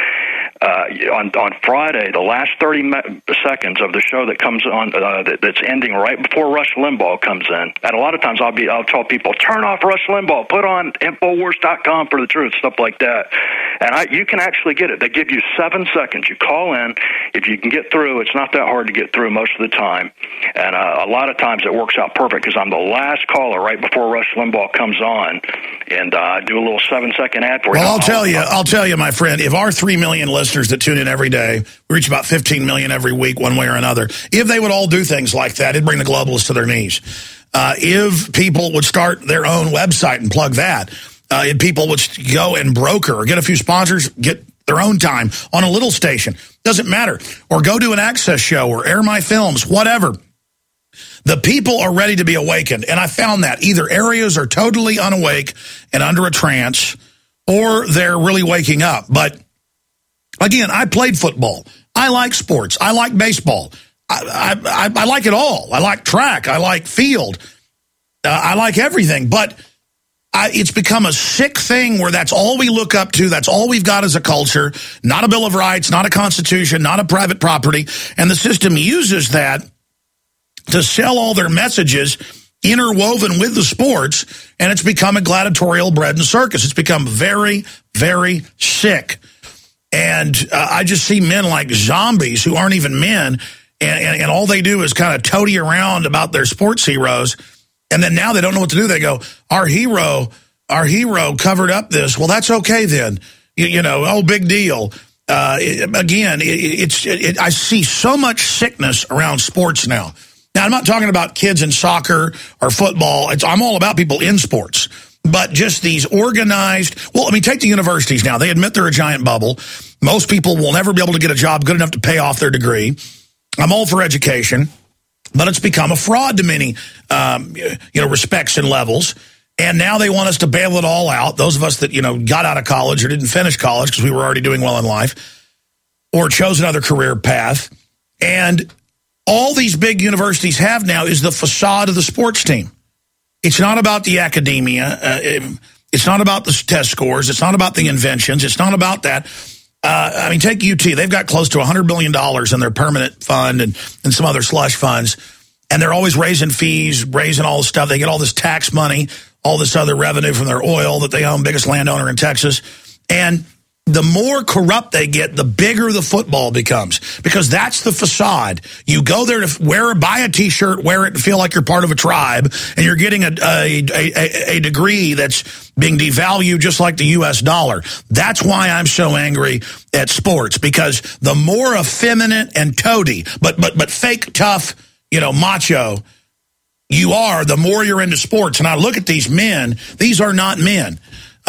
on Friday, the last 30 seconds of the show that comes on, that's ending right before Rush Limbaugh comes in, and a lot of times I'll tell people, turn off Rush Limbaugh, put on Infowars.com for the truth, stuff like that. And you can actually get it. They give you 7 seconds. You call in. If you can get through, it's not that hard to get through most of the time. And a lot of times it works out perfect because I'm the last caller right before Rush Limbaugh comes on. And I do a little 7-second ad for you. Well, I'll tell you, my friend, if our 3 million listeners that tune in every day, we reach about 15 million every week one way or another, if they would all do things like that, it'd bring the globalists to their knees. If people would start their own website and plug that, if people would go and broker or get a few sponsors, get their own time on a little station, doesn't matter, or go to an access show or air my films, whatever. The people are ready to be awakened, and I found that either areas are totally unawake and under a trance, or they're really waking up. But again, I played football. I like sports. I like baseball. I like it all. I like track. I like field. I like everything. But it's become a sick thing where that's all we look up to. That's all we've got as a culture. Not a Bill of Rights, not a Constitution, not a private property. And the system uses that to sell all their messages interwoven with the sports. And it's become a gladiatorial bread and circus. It's become very, very sick. And I just see men like zombies who aren't even men. And all they do is kind of toady around about their sports heroes. And then now they don't know what to do. They go, our hero covered up this. Well, that's okay then. Oh, big deal. I see so much sickness around sports now. Now, I'm not talking about kids in soccer or football. I'm all about people in sports. But just these organized, take the universities now. They admit they're a giant bubble. Most people will never be able to get a job good enough to pay off their degree. I'm all for education, but it's become a fraud to many, respects and levels. And now they want us to bail it all out. Those of us that, got out of college or didn't finish college because we were already doing well in life or chose another career path. And all these big universities have now is the facade of the sports team. It's not about the academia. It's not about the test scores. It's not about the inventions. It's not about that. Take UT. They've got close to $100 billion in their permanent fund and some other slush funds. And they're always raising fees, raising all this stuff. They get all this tax money, all this other revenue from their oil that they own, biggest landowner in Texas. And the more corrupt they get, the bigger the football becomes, because that's the facade. You go there to buy a T-shirt, wear it, and feel like you're part of a tribe, and you're getting a degree that's being devalued just like the U.S. dollar. That's why I'm so angry at sports, because the more effeminate and toady, but fake tough, macho you are, the more you're into sports. And I look at these men; these are not men.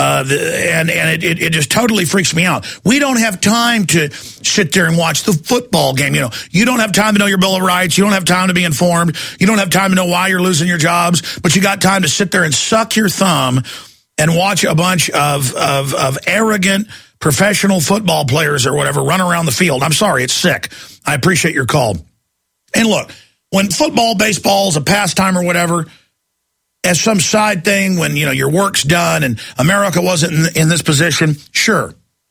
It just totally freaks me out. We don't have time to sit there and watch the football game. You don't have time to know your Bill of Rights. You don't have time to be informed. You don't have time to know why you're losing your jobs. But you got time to sit there and suck your thumb and watch a bunch of arrogant professional football players or whatever run around the field. I'm sorry, it's sick. I appreciate your call. And look, when football, baseball is a pastime or whatever, as some side thing, when your work's done and America wasn't in this position, sure.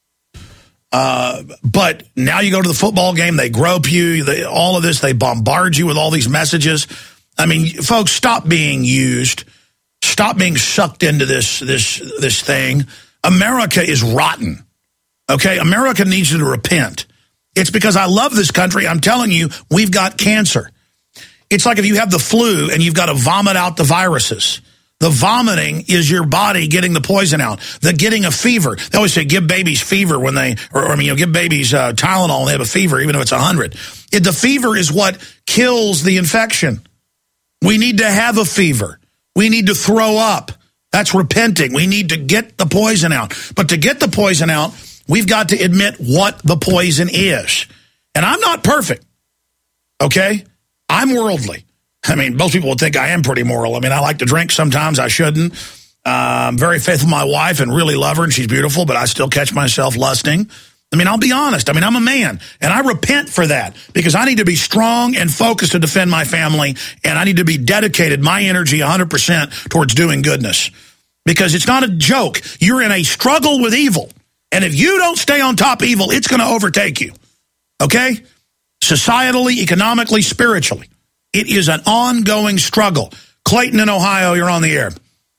But now you go to the football game, they grope you, all of this, they bombard you with all these messages. I mean, folks, stop being used, stop being sucked into this thing. America is rotten. Okay, America needs you to repent. It's because I love this country. I'm telling you, we've got cancer. It's like if you have the flu and you've got to vomit out the viruses. The vomiting is your body getting the poison out. The getting a fever. They always say give babies fever when give babies Tylenol when they have a fever, even if it's 100. The fever is what kills the infection. We need to have a fever. We need to throw up. That's repenting. We need to get the poison out. But to get the poison out, we've got to admit what the poison is. And I'm not perfect, okay? I'm worldly. I mean, most people would think I am pretty moral. I mean, I like to drink sometimes. I shouldn't. I'm very faithful to my wife and really love her, and she's beautiful, but I still catch myself lusting. I mean, I'll be honest. I mean, I'm a man, and I repent for that because I need to be strong and focused to defend my family, and I need to be dedicated, my energy 100% towards doing goodness because it's not a joke. You're in a struggle with evil, and if you don't stay on top of evil, it's going to overtake you, okay? Societally, economically, spiritually. It is an ongoing struggle. Clayton in Ohio, you're on the air.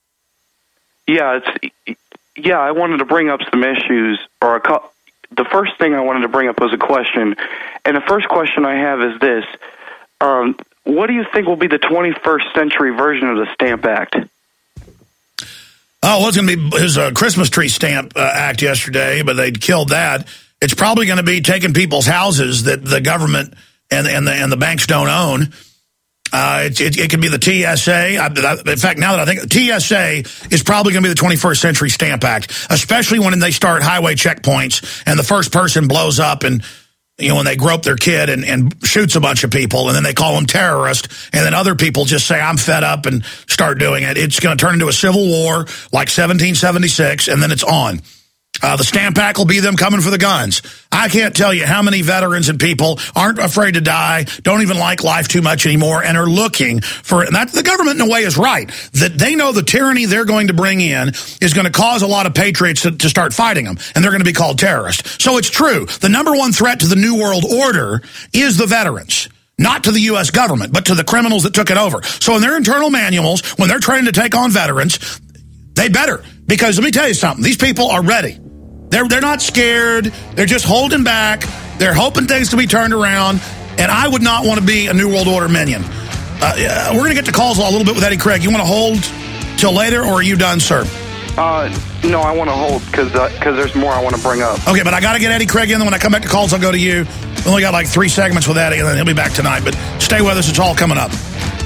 Yeah, I wanted to bring up some issues. The first thing I wanted to bring up was a question. And the first question I have is this. What do you think will be the 21st century version of the Stamp Act? Oh, well, it's going to be his Christmas tree stamp act yesterday, but they'd killed that. It's probably going to be taking people's houses that the government and the banks don't own. It could be the TSA. In fact, now that I think, TSA is probably going to be the 21st Century Stamp Act, especially when they start highway checkpoints and the first person blows up and, when they grope their kid and shoots a bunch of people and then they call them terrorists and then other people just say, I'm fed up and start doing it. It's going to turn into a civil war like 1776 and then it's on. The Stamp Act will be them coming for the guns. I can't tell you how many veterans and people aren't afraid to die, don't even like life too much anymore, and are looking for it. And that, the government, in a way, is right. That they know the tyranny they're going to bring in is going to cause a lot of patriots to start fighting them, and they're going to be called terrorists. So it's true. The number one threat to the New World Order is the veterans. Not to the U.S. government, but to the criminals that took it over. So in their internal manuals, when they're trying to take on veterans, they better. Because let me tell you something. These people are ready. They're not scared. They're just holding back. They're hoping things to be turned around. And I would not want to be a New World Order minion. We're going to get to calls a little bit with Eddie Craig. You want to hold till later, or are you done, sir? No, I want to hold because there's more I want to bring up. Okay, but I got to get Eddie Craig in. Then when I come back to calls, I'll go to you. We only got like 3 segments with Eddie, and then he'll be back tonight. But stay with us. It's all coming up.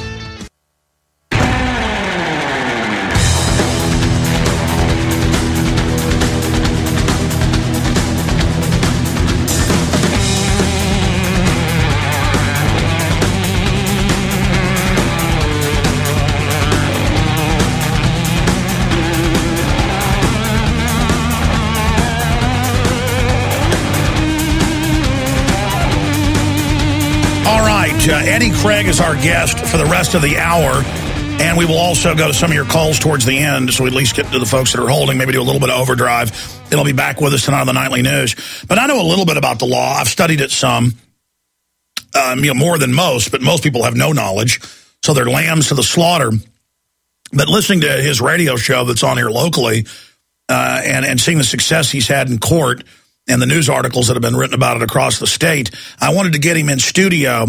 Eddie Craig is our guest for the rest of the hour, and we will also go to some of your calls towards the end, so we at least get to the folks that are holding, maybe do a little bit of overdrive. It'll be back with us tonight on the Nightly News. But I know a little bit about the law. I've studied it some, more than most, but most people have no knowledge, so they're lambs to the slaughter. But listening to his radio show that's on here locally, and seeing the success he's had in court and the news articles that have been written about it across the state, I wanted to get him in studio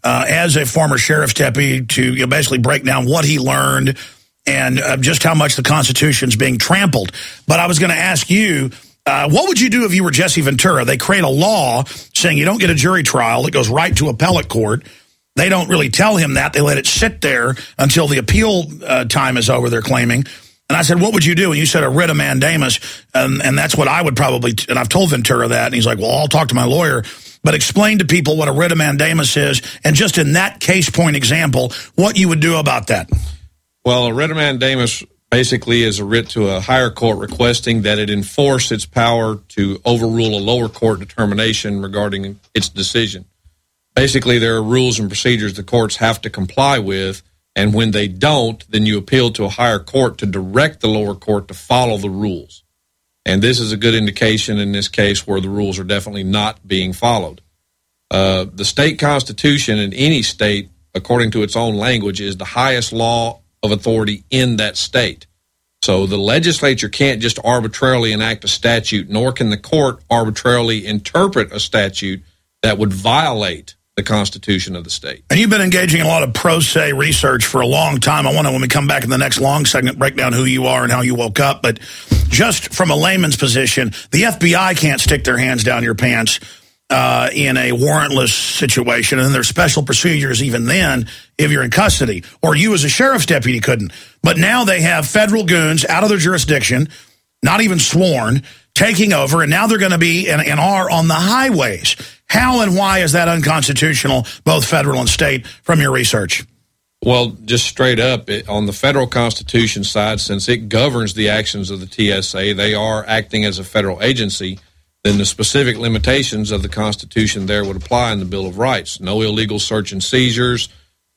as a former sheriff's deputy to basically break down what he learned and just how much the Constitution's being trampled. But I was going to ask you, what would you do if you were Jesse Ventura? They create a law saying you don't get a jury trial. It goes right to appellate court. They don't really tell him that. They let it sit there until the appeal time is over, they're claiming. And I said, what would you do? And you said a writ of mandamus, and that's what I would probably, and I've told Ventura that, and he's like, well, I'll talk to my lawyer. But explain to people what a writ of mandamus is, and just in that case point example, what you would do about that. Well, a writ of mandamus basically is a writ to a higher court requesting that it enforce its power to overrule a lower court determination regarding its decision. Basically, there are rules and procedures the courts have to comply with, and when they don't, then you appeal to a higher court to direct the lower court to follow the rules. And this is a good indication in this case where the rules are definitely not being followed. The state constitution in any state, according to its own language, is the highest law of authority in that state. So the legislature can't just arbitrarily enact a statute, nor can the court arbitrarily interpret a statute that would violate the Constitution of the state. And you've been engaging in a lot of pro se research for a long time. I want to, when we come back in the next long segment, break down who you are and how you woke up. But just from a layman's position, the FBI can't stick their hands down your pants in a warrantless situation, and there's special procedures even then if you're in custody, or you as a sheriff's deputy couldn't. But now they have federal goons out of their jurisdiction, not even sworn, taking over, and now they're going to be and are on the highways. How and why is that unconstitutional, both federal and state, from your research? Well, just straight up, on the federal Constitution side, since it governs the actions of the TSA, they are acting as a federal agency, then the specific limitations of the Constitution there would apply in the Bill of Rights. No illegal search and seizures,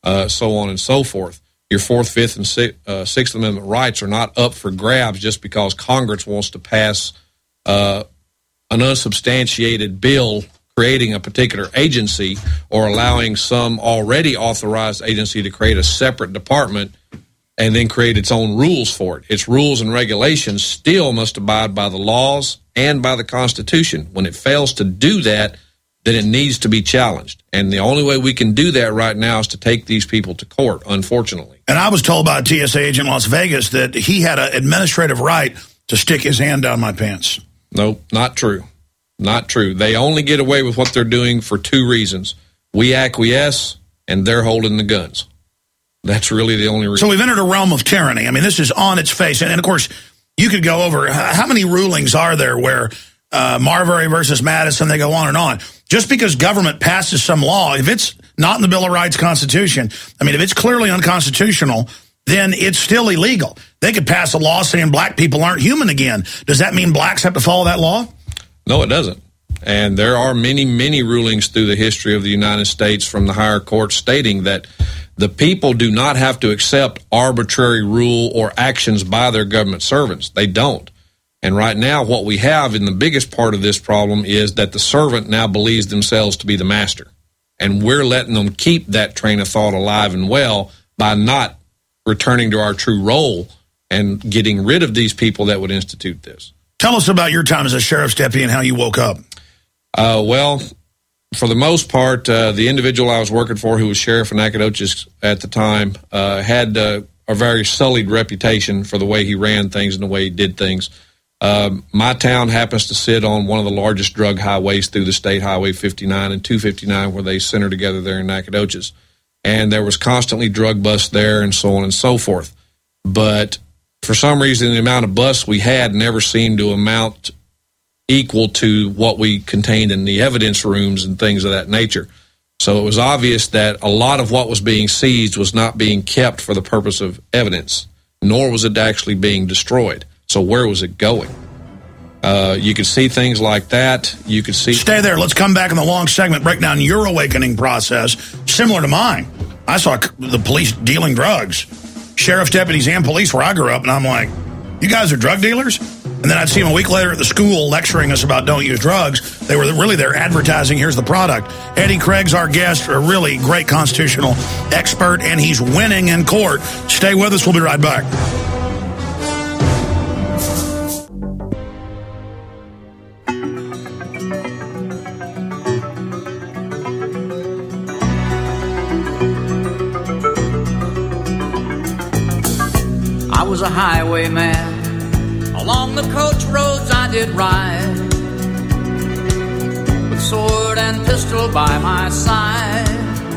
so on and so forth. Your 4th, 5th, and 6th Amendment rights are not up for grabs just because Congress wants to pass an unsubstantiated bill creating a particular agency or allowing some already authorized agency to create a separate department and then create its own rules for it. Its rules and regulations still must abide by the laws and by the Constitution. When it fails to do that, then it needs to be challenged. And the only way we can do that right now is to take these people to court, unfortunately. And I was told by a TSA agent in Las Vegas that he had an administrative right to stick his hand down my pants. Nope, not true. Not true. They only get away with what they're doing for 2 reasons. We acquiesce, and they're holding the guns. That's really the only reason. So we've entered a realm of tyranny. I mean, this is on its face. And of course, you could go over, how many rulings are there where Marbury versus Madison, they go on and on. Just because government passes some law, if it's not in the Bill of Rights Constitution, I mean, if it's clearly unconstitutional, then it's still illegal. They could pass a law saying black people aren't human again. Does that mean blacks have to follow that law? No, it doesn't. And there are many, many rulings through the history of the United States from the higher courts stating that the people do not have to accept arbitrary rule or actions by their government servants. They don't. And right now, what we have in the biggest part of this problem is that the servant now believes themselves to be the master. And we're letting them keep that train of thought alive and well by not returning to our true role and getting rid of these people that would institute this. Tell us about your time as a sheriff's deputy and how you woke up. Well, for the most part, the individual I was working for, who was sheriff in Nacogdoches at the time, had a very sullied reputation for the way he ran things and the way he did things. My town happens to sit on one of the largest drug highways through the state, Highway 59 and 259, where they center together there in Nacogdoches. And there was constantly drug busts there and so on and so forth. But for some reason, the amount of busts we had never seemed to amount equal to what we contained in the evidence rooms and things of that nature. So it was obvious that a lot of what was being seized was not being kept for the purpose of evidence, nor was it actually being destroyed. So where was it going? You could see things like that. You could see... Stay there. Let's come back in the long segment, break down your awakening process, similar to mine. I saw the police dealing drugs. Sheriff's deputies and police where I grew up, and I'm like, you guys are drug dealers? And then I'd see them a week later at the school lecturing us about don't use drugs. They were really there advertising, here's the product. Eddie Craig's our guest, a really great constitutional expert, and he's winning in court. Stay with us. We'll be right back. was a highwayman. Along the coach roads I did ride, with sword and pistol by my side.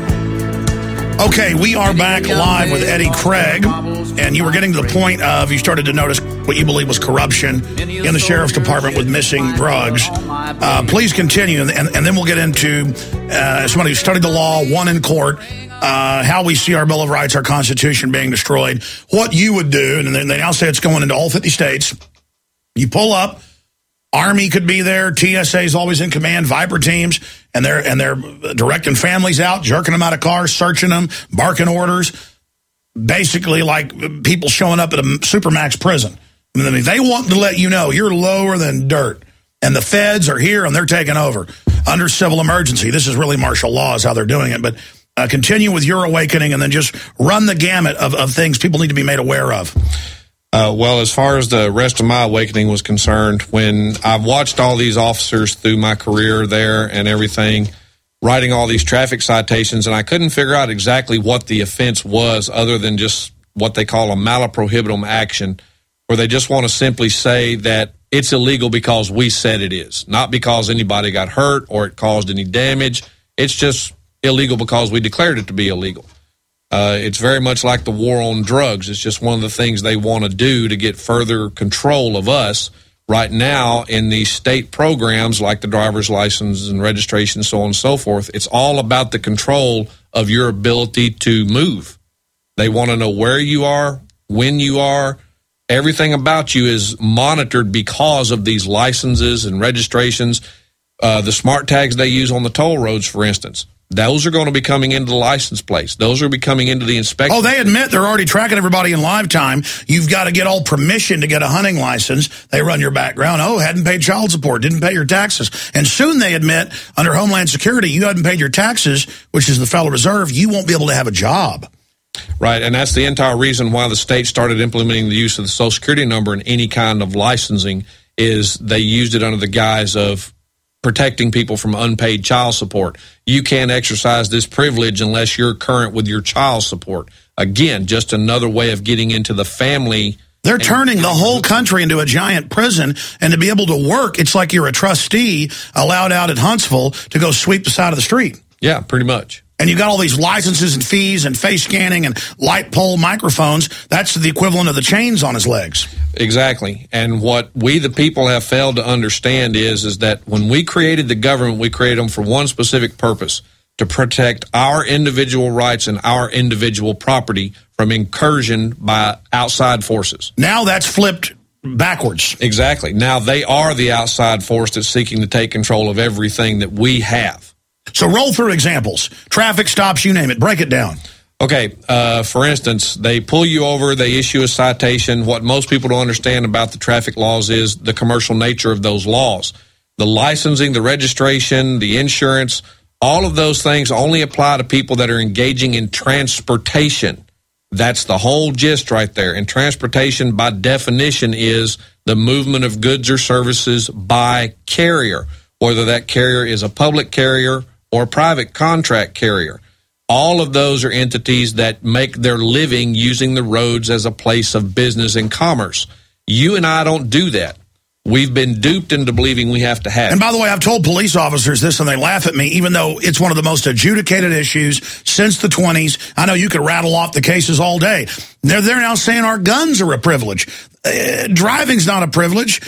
Okay, we are back live with Eddie Craig, and you were getting to the point of you started to notice what you believe was corruption in the sheriff's department with missing drugs. Please continue, and then we'll get into somebody who studied the law, won in court, how we see our Bill of Rights, our Constitution being destroyed, what you would do, and then they now say it's going into all 50 states. You pull up, Army could be there, TSA is always in command, Viper teams, and they're directing families out, jerking them out of cars, searching them, barking orders, basically like people showing up at a Supermax prison. I mean, they want to let you know you're lower than dirt, and the feds are here and they're taking over under civil emergency. This is really martial law is how they're doing it, but continue with your awakening and then just run the gamut of things people need to be made aware of. Well, as far as the rest of my awakening was concerned, when I've watched all these officers through my career there and everything, writing all these traffic citations, and I couldn't figure out exactly what the offense was other than just what they call a mala prohibitum action, where they just want to simply say that it's illegal because we said it is, not because anybody got hurt or it caused any damage. It's just illegal because we declared it to be illegal. It's very much like the war on drugs. It's just one of the things they want to do to get further control of us. Right now, in these state programs like the driver's license and registration, so on and so forth, it's all about the control of your ability to move. They want to know where you are, when you are. Everything about you is monitored because of these licenses and registrations. The smart tags they use on the toll roads, for instance, those are going to be coming into the license plates. Those are be coming into the inspection. Oh, they admit they're already tracking everybody in live time. You've got to get all permission to get a hunting license. They run your background. Oh, hadn't paid child support, didn't pay your taxes. And soon they admit, under Homeland Security, you hadn't paid your taxes, which is the Federal Reserve, you won't be able to have a job. Right, and that's the entire reason why the state started implementing the use of the Social Security number in any kind of licensing, is they used it under the guise of protecting people from unpaid child support. You can't exercise this privilege unless you're current with your child support. Again, just another way of getting into the family. They're turning the whole country into a giant prison, and to be able to work, it's like you're a trustee allowed out at Huntsville to go sweep the side of the street. Yeah, pretty much. And you got all these licenses and fees and face scanning and light pole microphones. That's the equivalent of the chains on his legs. Exactly. And what we, the people, have failed to understand is that when we created the government, we created them for one specific purpose: to protect our individual rights and our individual property from incursion by outside forces. Now that's flipped backwards. Exactly. Now they are the outside force that's seeking to take control of everything that we have. So roll through examples. Traffic stops, you name it. Break it down. Okay, for instance, they pull you over, they issue a citation. What most people don't understand about the traffic laws is the commercial nature of those laws. The licensing, the registration, the insurance, all of those things only apply to people that are engaging in transportation. That's the whole gist right there. And transportation, by definition, is the movement of goods or services by carrier, whether that carrier is a public carrier or a private contract carrier. All of those are entities that make their living using the roads as a place of business and commerce. You and I don't do that. We've been duped into believing we have to have. And by the way, I've told police officers this and they laugh at me, even though it's one of the most adjudicated issues since the 20s. I know you could rattle off the cases all day. They're now saying our guns are a privilege. Driving's not a privilege,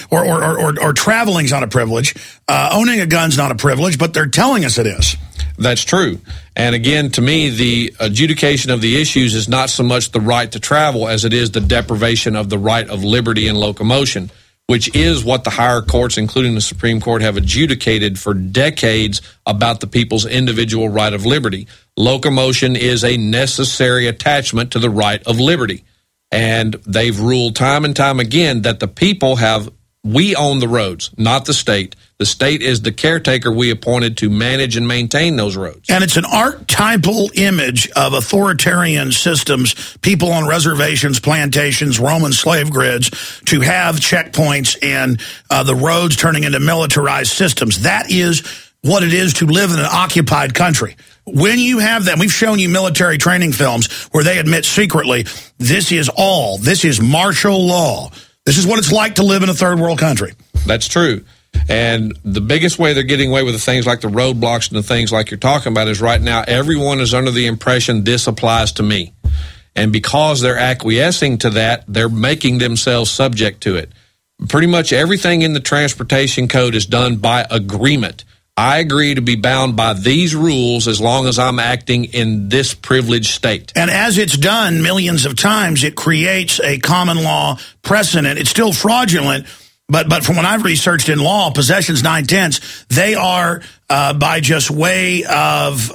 or traveling's not a privilege. Owning a gun's not a privilege, but they're telling us it is. That's true. And again, to me, the adjudication of the issues is not so much the right to travel as it is the deprivation of the right of liberty and locomotion, which is what the higher courts, including the Supreme Court, have adjudicated for decades about the people's individual right of liberty. Locomotion is a necessary attachment to the right of liberty. And they've ruled time and time again that the people we own the roads, not the state. The state is the caretaker we appointed to manage and maintain those roads. And it's an archetypal image of authoritarian systems, people on reservations, plantations, Roman slave grids, to have checkpoints and the roads turning into militarized systems. That is what it is to live in an occupied country. when you have them, we've shown you military training films where they admit secretly, this is martial law. This is what it's like to live in a third world country. That's true. And the biggest way they're getting away with the things like the roadblocks and the things like you're talking about is right now everyone is under the impression this applies to me. And because they're acquiescing to that, they're making themselves subject to it. Pretty much everything in the transportation code is done by agreement. I agree to be bound by these rules as long as I'm acting in this privileged state. And as it's done millions of times, it creates a common law precedent. It's still fraudulent, but from what I've researched in law, possessions 9/10, they are by just way of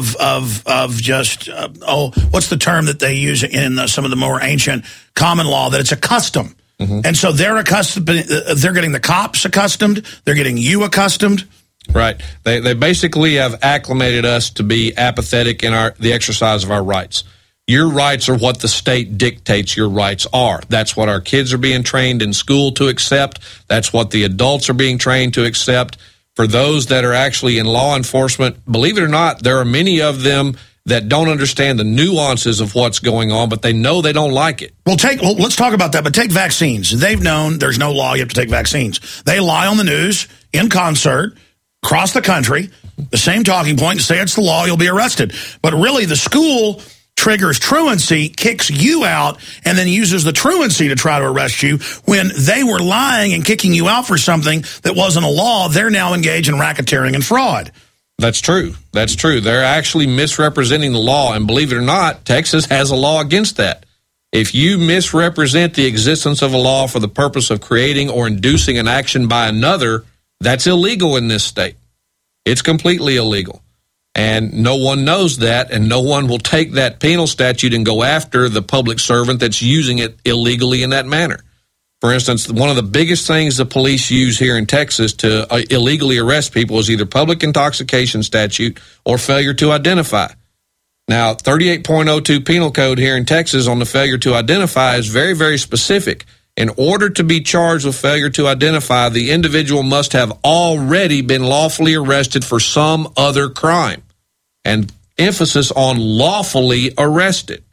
just what's the term that they use in some of the more ancient common law, that it's a custom. Mm-hmm. And so they're accustomed. They're getting the cops accustomed. They're getting you accustomed. Right. They basically have acclimated us to be apathetic in the exercise of our rights. Your rights are what the state dictates your rights are. That's what our kids are being trained in school to accept. That's what the adults are being trained to accept. For those that are actually in law enforcement, believe it or not, there are many of them that don't understand the nuances of what's going on, but they know they don't like it. Well, let's talk about that, but take vaccines. They've known there's no law, you have to take vaccines. They lie on the news in concert, across the country, the same talking point, say it's the law, you'll be arrested. But really, the school triggers truancy, kicks you out, and then uses the truancy to try to arrest you. When they were lying and kicking you out for something that wasn't a law, they're now engaged in racketeering and fraud. That's true. That's true. They're actually misrepresenting the law, and believe it or not, Texas has a law against that. If you misrepresent the existence of a law for the purpose of creating or inducing an action by another, that's illegal in this state. It's completely illegal. And no one knows that, and no one will take that penal statute and go after the public servant that's using it illegally in that manner. For instance, one of the biggest things the police use here in Texas to illegally arrest people is either public intoxication statute or failure to identify. Now, 38.02 penal code here in Texas on the failure to identify is very, very specific. In order to be charged with failure to identify, the individual must have already been lawfully arrested for some other crime. And emphasis on lawfully arrested.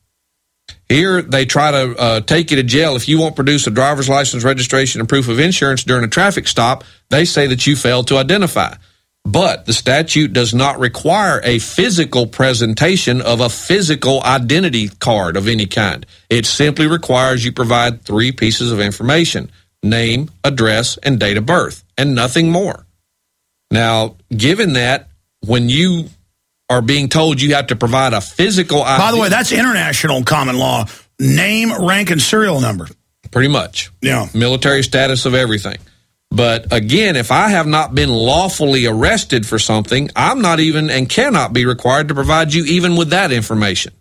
Here, they try to take you to jail. If you won't produce a driver's license, registration, and proof of insurance during a traffic stop, they say that you failed to identify. But the statute does not require a physical presentation of a physical identity card of any kind. It simply requires you provide 3 pieces of information: name, address, and date of birth, and nothing more. Now, given that, when you are being told you have to provide a physical ID... By the way, that's international common law. Name, rank, and serial number. Pretty much. Yeah. Military status of everything. But again, if I have not been lawfully arrested for something, I'm not even and cannot be required to provide you even with that information.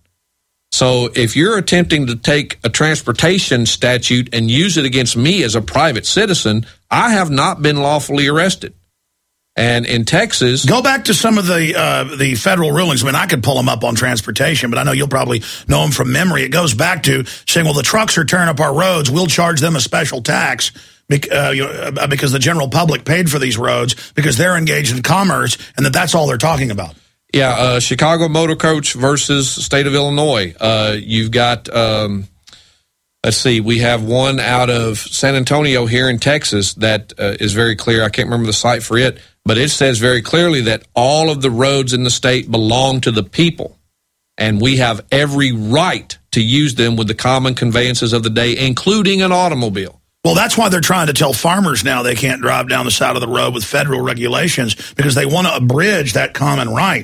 So if you're attempting to take a transportation statute and use it against me as a private citizen, I have not been lawfully arrested. And in Texas... Go back to some of the federal rulings. I mean, I could pull them up on transportation, but I know you'll probably know them from memory. It goes back to saying, well, the trucks are tearing up our roads. We'll charge them a special tax because the general public paid for these roads because they're engaged in commerce, and that's all they're talking about. Yeah, Chicago Motor Coach versus state of Illinois. You've got, let's see, we have one out of San Antonio here in Texas that is very clear. I can't remember the site for it, but it says very clearly that all of the roads in the state belong to the people, and we have every right to use them with the common conveyances of the day, including an automobile. Well, that's why they're trying to tell farmers now they can't drive down the side of the road with federal regulations, because they want to abridge that common right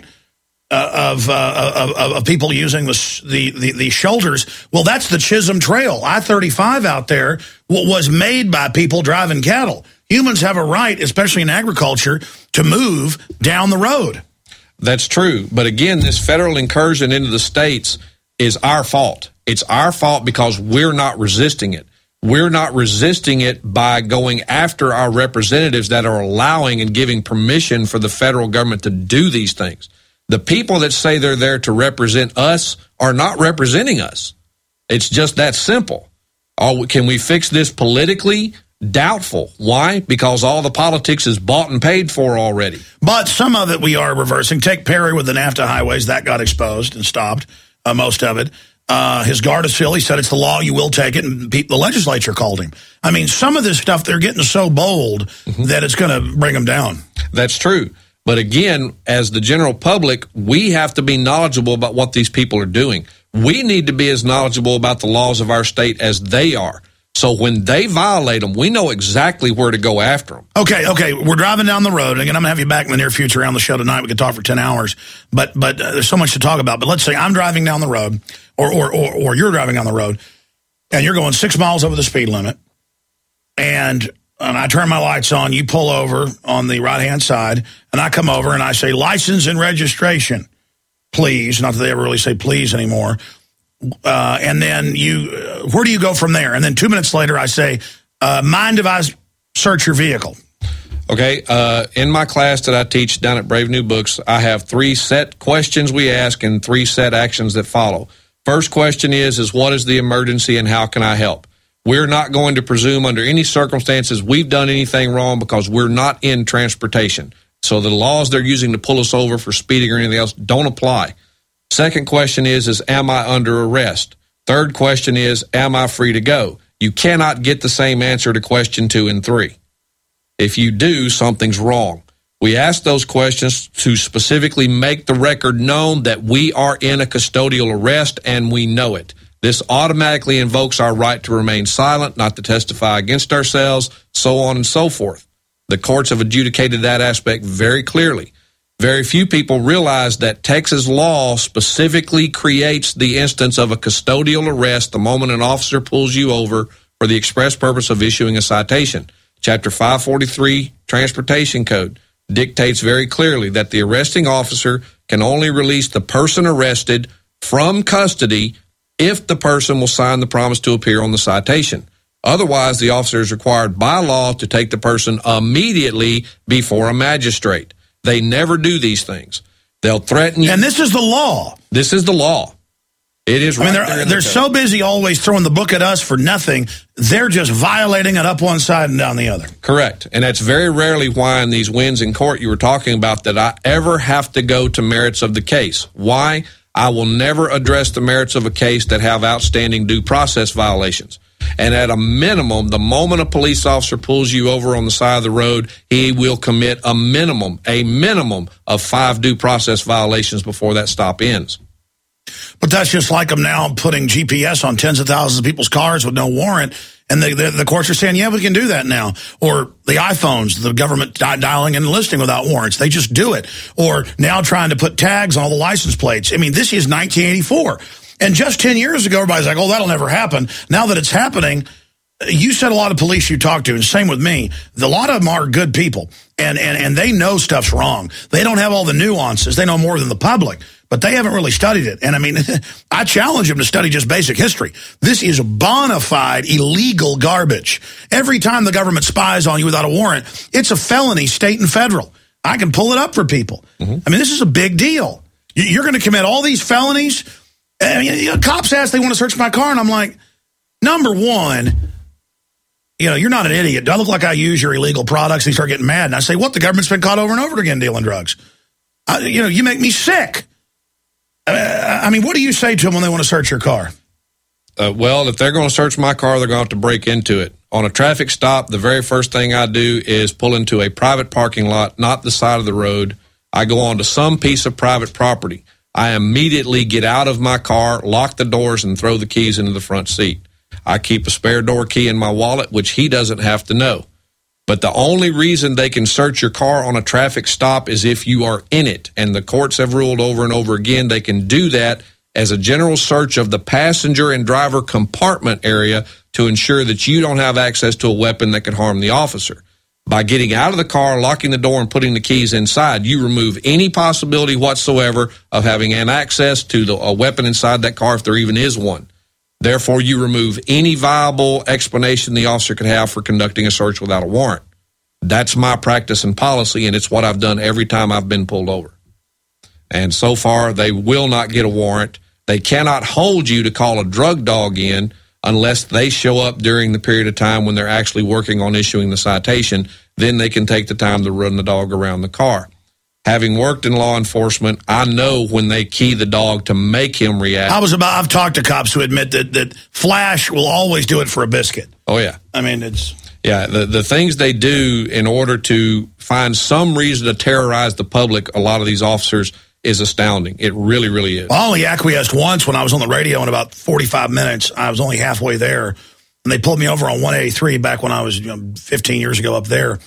of people using the shoulders. Well, that's the Chisholm Trail. I-35 out there was made by people driving cattle. Humans have a right, especially in agriculture, to move down the road. That's true. But again, this federal incursion into the states is our fault. It's our fault because we're not resisting it. We're not resisting it by going after our representatives that are allowing and giving permission for the federal government to do these things. The people that say they're there to represent us are not representing us. It's just that simple. Can we fix this politically? Doubtful. Why? Because all the politics is bought and paid for already. But some of it we are reversing. Take Perry with the NAFTA highways. That got exposed and stopped, most of it. His Gardasil, he said it's the law, you will take it, and the legislature called him. I mean, some of this stuff, they're getting so bold that it's going to bring them down. That's true. But again, as the general public, we have to be knowledgeable about what these people are doing. We need to be as knowledgeable about the laws of our state as they are. So when they violate them, we know exactly where to go after them. Okay. We're driving down the road. Again, I'm going to have you back in the near future on the show tonight. We could talk for 10 hours. But there's so much to talk about. But let's say I'm driving down the road, or you're driving down the road, and you're going 6 miles over the speed limit, and I turn my lights on, you pull over on the right-hand side, and I come over and I say, license and registration, please. Not that they ever really say please anymore. And then where do you go from there? And then 2 minutes later, I say, mind if I search your vehicle? Okay. In my class that I teach down at Brave New Books, I have 3 set questions we ask and 3 set actions that follow. First question is what is the emergency and how can I help? We're not going to presume under any circumstances we've done anything wrong because we're not in transportation. So the laws they're using to pull us over for speeding or anything else don't apply. Second question is am I under arrest? Third question is, am I free to go? You cannot get the same answer to question 2 and 3. If you do, something's wrong. We ask those questions to specifically make the record known that we are in a custodial arrest and we know it. This automatically invokes our right to remain silent, not to testify against ourselves, so on and so forth. The courts have adjudicated that aspect very clearly. Very few people realize that Texas law specifically creates the instance of a custodial arrest the moment an officer pulls you over for the express purpose of issuing a citation. Chapter 543, Transportation Code, dictates very clearly that the arresting officer can only release the person arrested from custody if the person will sign the promise to appear on the citation. Otherwise, the officer is required by law to take the person immediately before a magistrate. They never do these things. They'll threaten you. And this is the law. This is the law. It is right. I mean, they're so busy always throwing the book at us for nothing. They're just violating it up one side and down the other. Correct. And that's very rarely why in these wins in court you were talking about that I ever have to go to merits of the case. Why? I will never address the merits of a case that have outstanding due process violations. And at a minimum, the moment a police officer pulls you over on the side of the road, he will commit a minimum of 5 due process violations before that stop ends. But that's just like them now putting GPS on tens of thousands of people's cars with no warrant. And the courts are saying, yeah, we can do that now. Or the iPhones, the government dialing and enlisting without warrants. They just do it. Or now trying to put tags on all the license plates. I mean, this is 1984. And just 10 years ago, everybody's like, oh, that'll never happen. Now that it's happening, you said a lot of police you talk to, and same with me, a lot of them are good people. And they know stuff's wrong. They don't have all the nuances. They know more than the public. But they haven't really studied it. And I mean, I challenge them to study just basic history. This is bona fide illegal garbage. Every time the government spies on you without a warrant, it's a felony, state and federal. I can pull it up for people. Mm-hmm. I mean, this is a big deal. You're going to commit all these felonies. I mean, cops ask, they want to search my car, and I'm like, number one, you're not an idiot. Do I look like I use your illegal products? And you start getting mad. And I say, what? The government's been caught over and over again dealing drugs. You make me sick. I mean, what do you say to them when they want to search your car? Well, if they're going to search my car, they're going to have to break into it. On a traffic stop, the very first thing I do is pull into a private parking lot, not the side of the road. I go onto some piece of private property. I immediately get out of my car, lock the doors, and throw the keys into the front seat. I keep a spare door key in my wallet, which he doesn't have to know. But the only reason they can search your car on a traffic stop is if you are in it. And the courts have ruled over and over again they can do that as a general search of the passenger and driver compartment area to ensure that you don't have access to a weapon that could harm the officer. By getting out of the car, locking the door, and putting the keys inside, you remove any possibility whatsoever of having an access to a weapon inside that car if there even is one. Therefore, you remove any viable explanation the officer could have for conducting a search without a warrant. That's my practice and policy, and it's what I've done every time I've been pulled over. And so far, they will not get a warrant. They cannot hold you to call a drug dog in unless they show up during the period of time when they're actually working on issuing the citation. Then they can take the time to run the dog around the car. Having worked in law enforcement, I know when they key the dog to make him react. I've talked to cops who admit that Flash will always do it for a biscuit. Oh, yeah. I mean, it's... Yeah, the things they do in order to find some reason to terrorize the public, a lot of these officers, is astounding. It really, really is. I only acquiesced once when I was on the radio in about 45 minutes. I was only halfway there, and they pulled me over on 183 back when I was 15 years ago up there.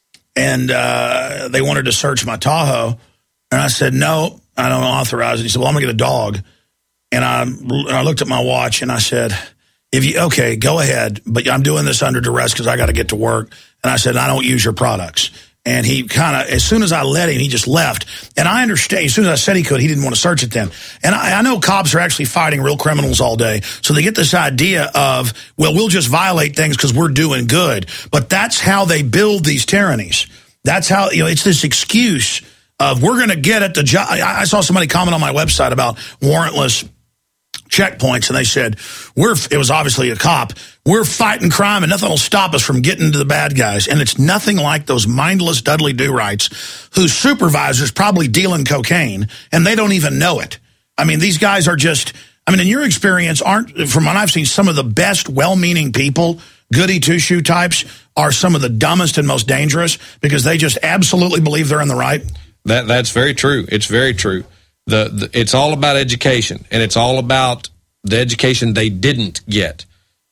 And they wanted to search my Tahoe, and I said, no, I don't authorize it. He said, well, I'm going to get a dog. And I looked at my watch, and I said, okay, go ahead, but I'm doing this under duress because I got to get to work. And I said, I don't use your products. And he kind of, as soon as I let him, he just left. And I understand, as soon as I said he could, he didn't want to search it then. And I know cops are actually fighting real criminals all day. So they get this idea of, well, we'll just violate things because we're doing good. But that's how they build these tyrannies. That's how, it's this excuse of we're going to get at the job. I saw somebody comment on my website about warrantless checkpoints, and they said, it was obviously a cop, we're fighting crime and nothing will stop us from getting to the bad guys. And it's nothing like those mindless Dudley Do-Rights whose supervisor's probably dealing cocaine and they don't even know it. I mean, these guys are just, in your experience, from what I've seen, some of the best well-meaning people, goody two-shoe types, are some of the dumbest and most dangerous because they just absolutely believe they're in the right. That's very true. It's very true. It's all about education, and it's all about the education they didn't get.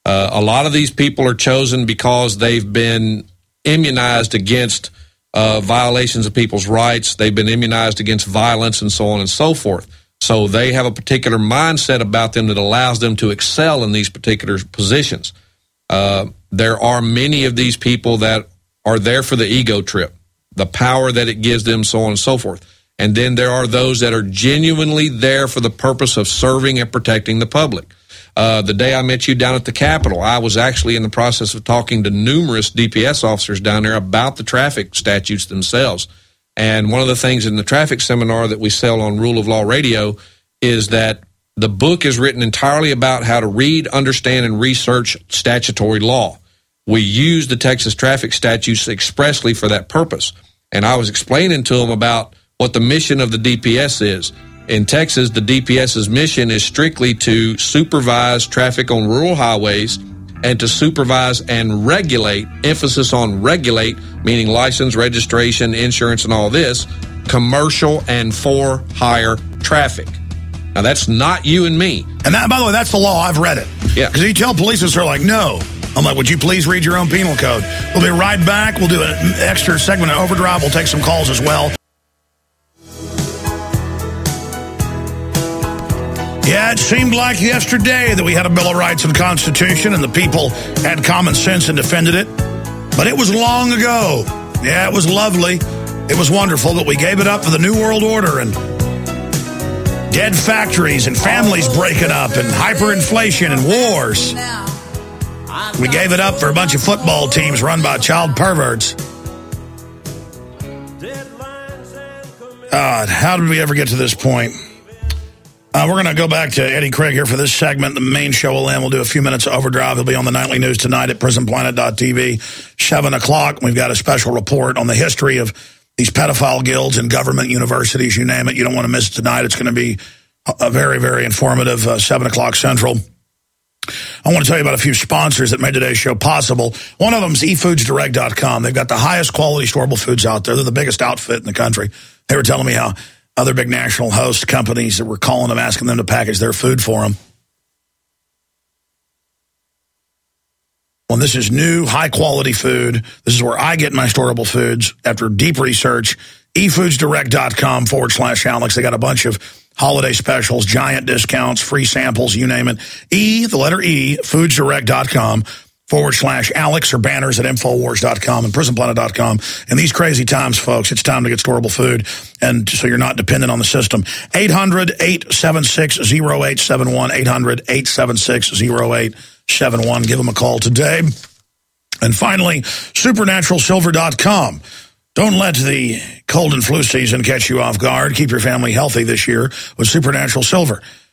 A lot of these people are chosen because they've been immunized against violations of people's rights. They've been immunized against violence and so on and so forth. So they have a particular mindset about them that allows them to excel in these particular positions. There are many of these people that are there for the ego trip, the power that it gives them, so on and so forth. And then there are those that are genuinely there for the purpose of serving and protecting the public. The day I met you down at the Capitol, I was actually in the process of talking to numerous DPS officers down there about the traffic statutes themselves. And one of the things in the traffic seminar that we sell on Rule of Law Radio is that the book is written entirely about how to read, understand, and research statutory law. We use the Texas traffic statutes expressly for that purpose. And I was explaining to them about what the mission of the DPS is. In Texas, the DPS's mission is strictly to supervise traffic on rural highways and to supervise and regulate, emphasis on regulate, meaning license, registration, insurance, and all this, commercial and for-hire traffic. Now, that's not you and me. And that, by the way, that's the law. I've read it. Yeah. Because you tell police they're like, no. I'm like, would you please read your own penal code? We'll be right back. We'll do an extra segment of Overdrive. We'll take some calls as well. Yeah, it seemed like yesterday that we had a Bill of Rights and Constitution and the people had common sense and defended it. But it was long ago. Yeah, it was lovely. It was wonderful, but we gave it up for the New World Order and dead factories and families breaking up and hyperinflation and wars. We gave it up for a bunch of football teams run by child perverts. God, how did we ever get to this point? We're going to go back to Eddie Craig here for this segment. The main show will end. We'll do a few minutes of Overdrive. He'll be on the nightly news tonight at prisonplanet.tv, 7 o'clock. We've got a special report on the history of these pedophile guilds and government universities, you name it. You don't want to miss it tonight. It's going to be a very, very informative, 7 o'clock Central. I want to tell you about a few sponsors that made today's show possible. One of them is eFoodsDirect.com. They've got the highest quality storable foods out there. They're the biggest outfit in the country. They were telling me how other big national host companies that were calling them, asking them to package their food for them. Well, this is new, high-quality food. This is where I get my storable foods after deep research. eFoodsDirect.com/Alex. They got a bunch of holiday specials, giant discounts, free samples, you name it. The letter E, foodsdirect.com/Alex or banners at Infowars.com and prisonplanet.com. In these crazy times, folks, it's time to get storable food, and so you're not dependent on the system. 800-876-0871, 800-876-0871. Give them a call today. And finally, supernaturalsilver.com. Don't let the cold and flu season catch you off guard. Keep your family healthy this year with Supernatural Silver.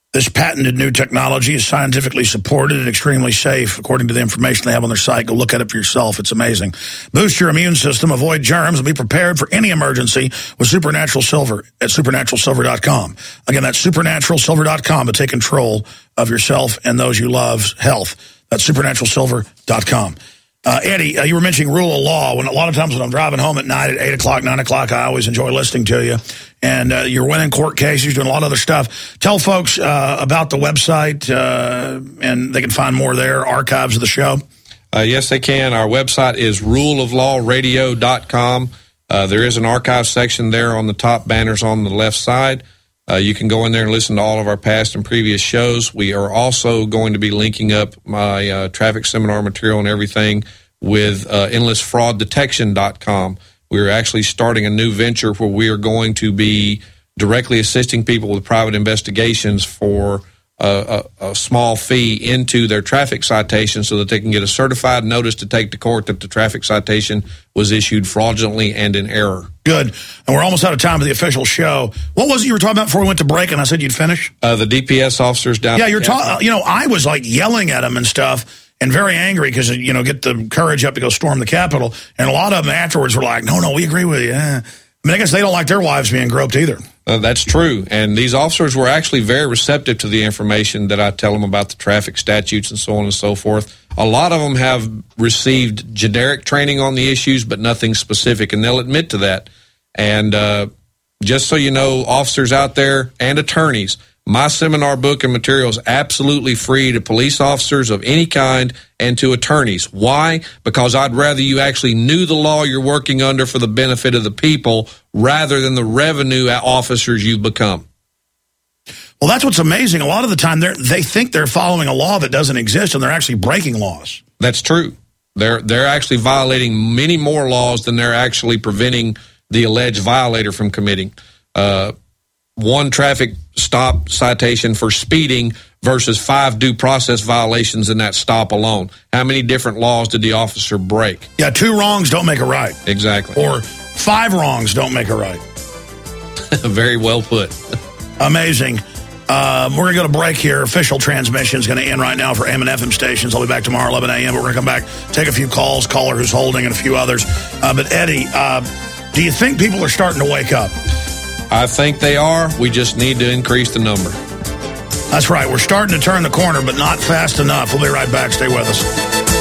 This patented new technology is scientifically supported and extremely safe, according to the information they have on their site. Go look at it for yourself. It's amazing. Boost your immune system, avoid germs, and be prepared for any emergency with Supernatural Silver at supernaturalsilver.com. Again, that's supernaturalsilver.com to take control of yourself and those you love's health. That's supernaturalsilver.com. Eddie, you were mentioning rule of law. When a lot of times when I'm driving home at night at 8 o'clock, 9 o'clock, I always enjoy listening to you. And you're winning court cases, doing a lot of other stuff. Tell folks about the website, and they can find more there, archives of the show. Yes, they can. Our website is ruleoflawradio.com. There is an archive section there on the top banners on the left side. You can go in there and listen to all of our past and previous shows. We are also going to be linking up my traffic seminar material and everything with endlessfrauddetection.com. We're actually starting a new venture where we are going to be directly assisting people with private investigations for a small fee into their traffic citation so that they can get a certified notice to take to court that the traffic citation was issued fraudulently and in error. Good. And we're almost out of time for the official show. What was it you were talking about before we went to break and I said you'd finish? The DPS officers down. Yeah, you're talking, I was like yelling at them and stuff and very angry because, get the courage up to go storm the Capitol. And a lot of them afterwards were like, no, we agree with you. I guess they don't like their wives being groped either. That's true. And these officers were actually very receptive to the information that I tell them about the traffic statutes and so on and so forth. A lot of them have received generic training on the issues, but nothing specific, and they'll admit to that. And just so you know, officers out there and attorneys, my seminar book and material is absolutely free to police officers of any kind and to attorneys. Why? Because I'd rather you actually knew the law you're working under for the benefit of the people rather than the revenue officers you've become. Well, that's what's amazing. A lot of the time they think they're following a law that doesn't exist, and they're actually breaking laws. That's true. They're actually violating many more laws than they're actually preventing the alleged violator from committing. One traffic stop citation for speeding versus 5 due process violations in that stop alone. How many different laws did the officer break? Yeah, 2 wrongs don't make a right. Exactly. Or 5 wrongs don't make a right. Very well put. Amazing. We're going to go to break here. Official transmission is going to end right now for AM and FM stations. I'll be back tomorrow, 11 a.m., but we're going to come back, take a few calls, caller who's holding, and a few others. But, Eddie, do you think people are starting to wake up? I think they are. We just need to increase the number. That's right. We're starting to turn the corner, but not fast enough. We'll be right back. Stay with us.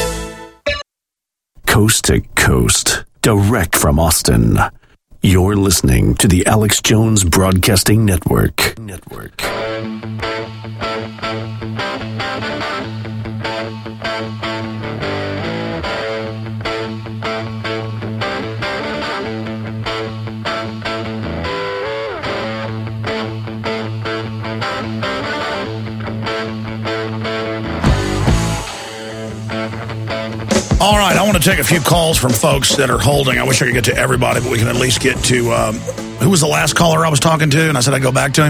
Coast to coast, direct from Austin. You're listening to the Alex Jones Broadcasting Network. All right, I want to take a few calls from folks that are holding. I wish I could get to everybody, but we can at least get to, who was the last caller I was talking to? And I said I'd go back to him.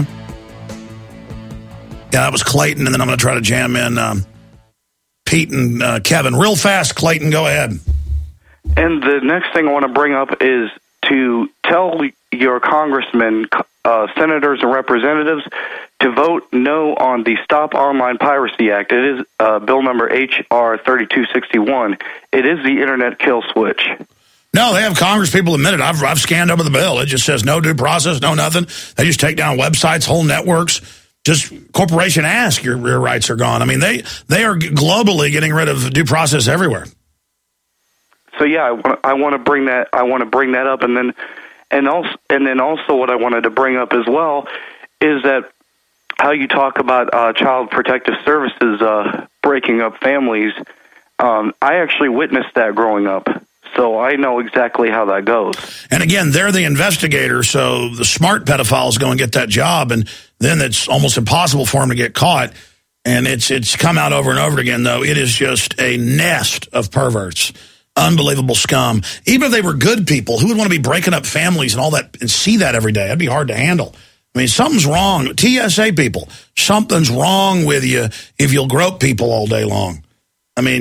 Yeah, that was Clayton, and then I'm going to try to jam in Pete and Kevin. Real fast, Clayton, go ahead. And the next thing I want to bring up is to tell your congressmen, senators, and representatives to vote no on the Stop Online Piracy Act. It is bill number H.R. 3261. It is the internet kill switch. No, they have Congress people admit it. I've scanned over the bill. It just says no due process, no nothing. They just take down websites, whole networks. Just corporation ask, your rights are gone. I mean, they are globally getting rid of due process everywhere. So yeah, I want to bring that. I want to bring that up, and then also what I wanted to bring up as well is that how you talk about Child Protective Services breaking up families. I actually witnessed that growing up, so I know exactly how that goes. And again, they're the investigator, so the smart pedophiles go and get that job, and then it's almost impossible for them to get caught. And it's come out over and over again, though. It is just a nest of perverts. Unbelievable scum. Even if they were good people, who would want to be breaking up families and all that and see that every day? That'd be hard to handle. I mean, something's wrong. TSA people, something's wrong with you if you'll grope people all day long. Man,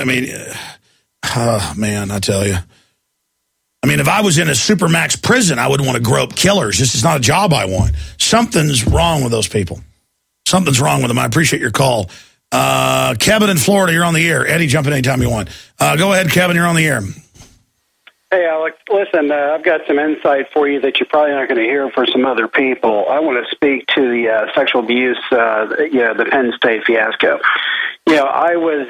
I tell you. I mean, if I was in a supermax prison, I would want to grope killers. This is not a job I want. Something's wrong with those people. Something's wrong with him. I appreciate your call. Kevin in Florida, you're on the air. Eddie, jump in anytime you want. Go ahead, Kevin, you're on the air. Hey, Alex, listen, I've got some insight for you that you're probably not going to hear for some other people. I want to speak to the sexual abuse, the Penn State fiasco. I was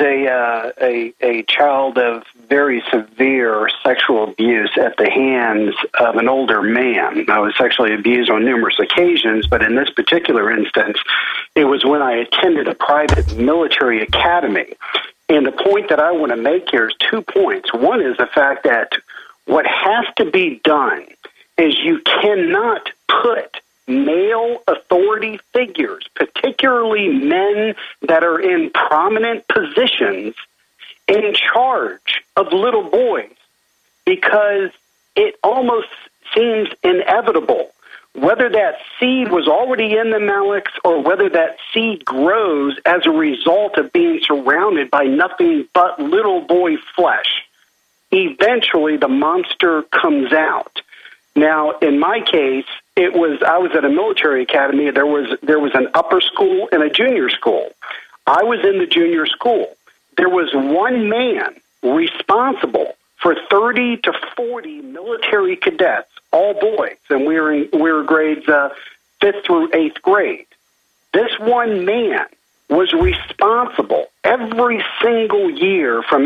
a child of very severe sexual abuse at the hands of an older man. I was sexually abused on numerous occasions, but in this particular instance, it was when I attended a private military academy. And the point that I want to make here is 2 points. One is the fact that what has to be done is you cannot put male authority figures, particularly men that are in prominent positions, in charge of little boys, because it almost seems inevitable. Whether that seed was already in them, Alex, or whether that seed grows as a result of being surrounded by nothing but little boy flesh, eventually the monster comes out. Now, in my case, I was at a military academy. There was an upper school and a junior school. I was in the junior school. There was one man responsible for 30 to 40 military cadets, all boys, and we were grades 5th through 8th grade. This one man was responsible every single year for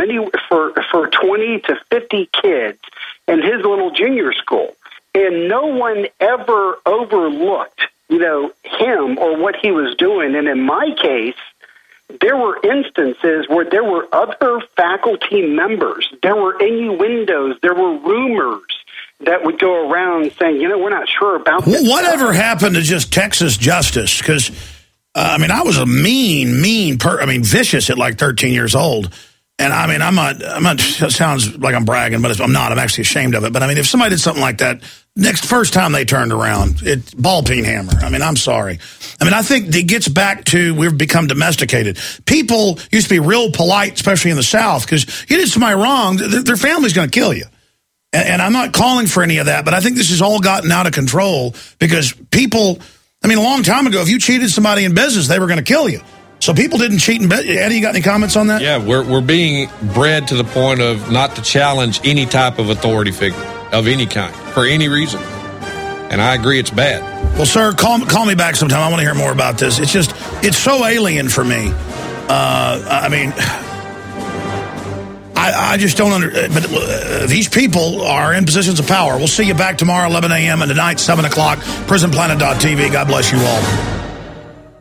20 to 50 kids in his little junior school. And no one ever overlooked, him or what he was doing. And in my case, there were instances where there were other faculty members. There were innuendos. There were rumors that would go around saying, we're not sure about this. Whatever happened to just Texas justice? Because, I was a vicious at like 13 years old. And I'm not, it sounds like I'm bragging, but I'm not. I'm actually ashamed of it. But if somebody did something like that, first time they turned around, it's ball peen hammer. I'm sorry. I think it gets back to we've become domesticated. People used to be real polite, especially in the South, because you did somebody wrong, their family's going to kill you. And I'm not calling for any of that, but I think this has all gotten out of control because people, a long time ago, if you cheated somebody in business, they were going to kill you. So people didn't cheat in business. Eddie, you got any comments on that? Yeah, we're being bred to the point of not to challenge any type of authority figure of any kind for any reason. And I agree it's bad. Well, sir, call me back sometime. I want to hear more about this. It's so alien for me. I just don't but these people are in positions of power. We'll see you back tomorrow, 11 a.m. and tonight, 7 o'clock, prisonplanet.tv. God bless you all.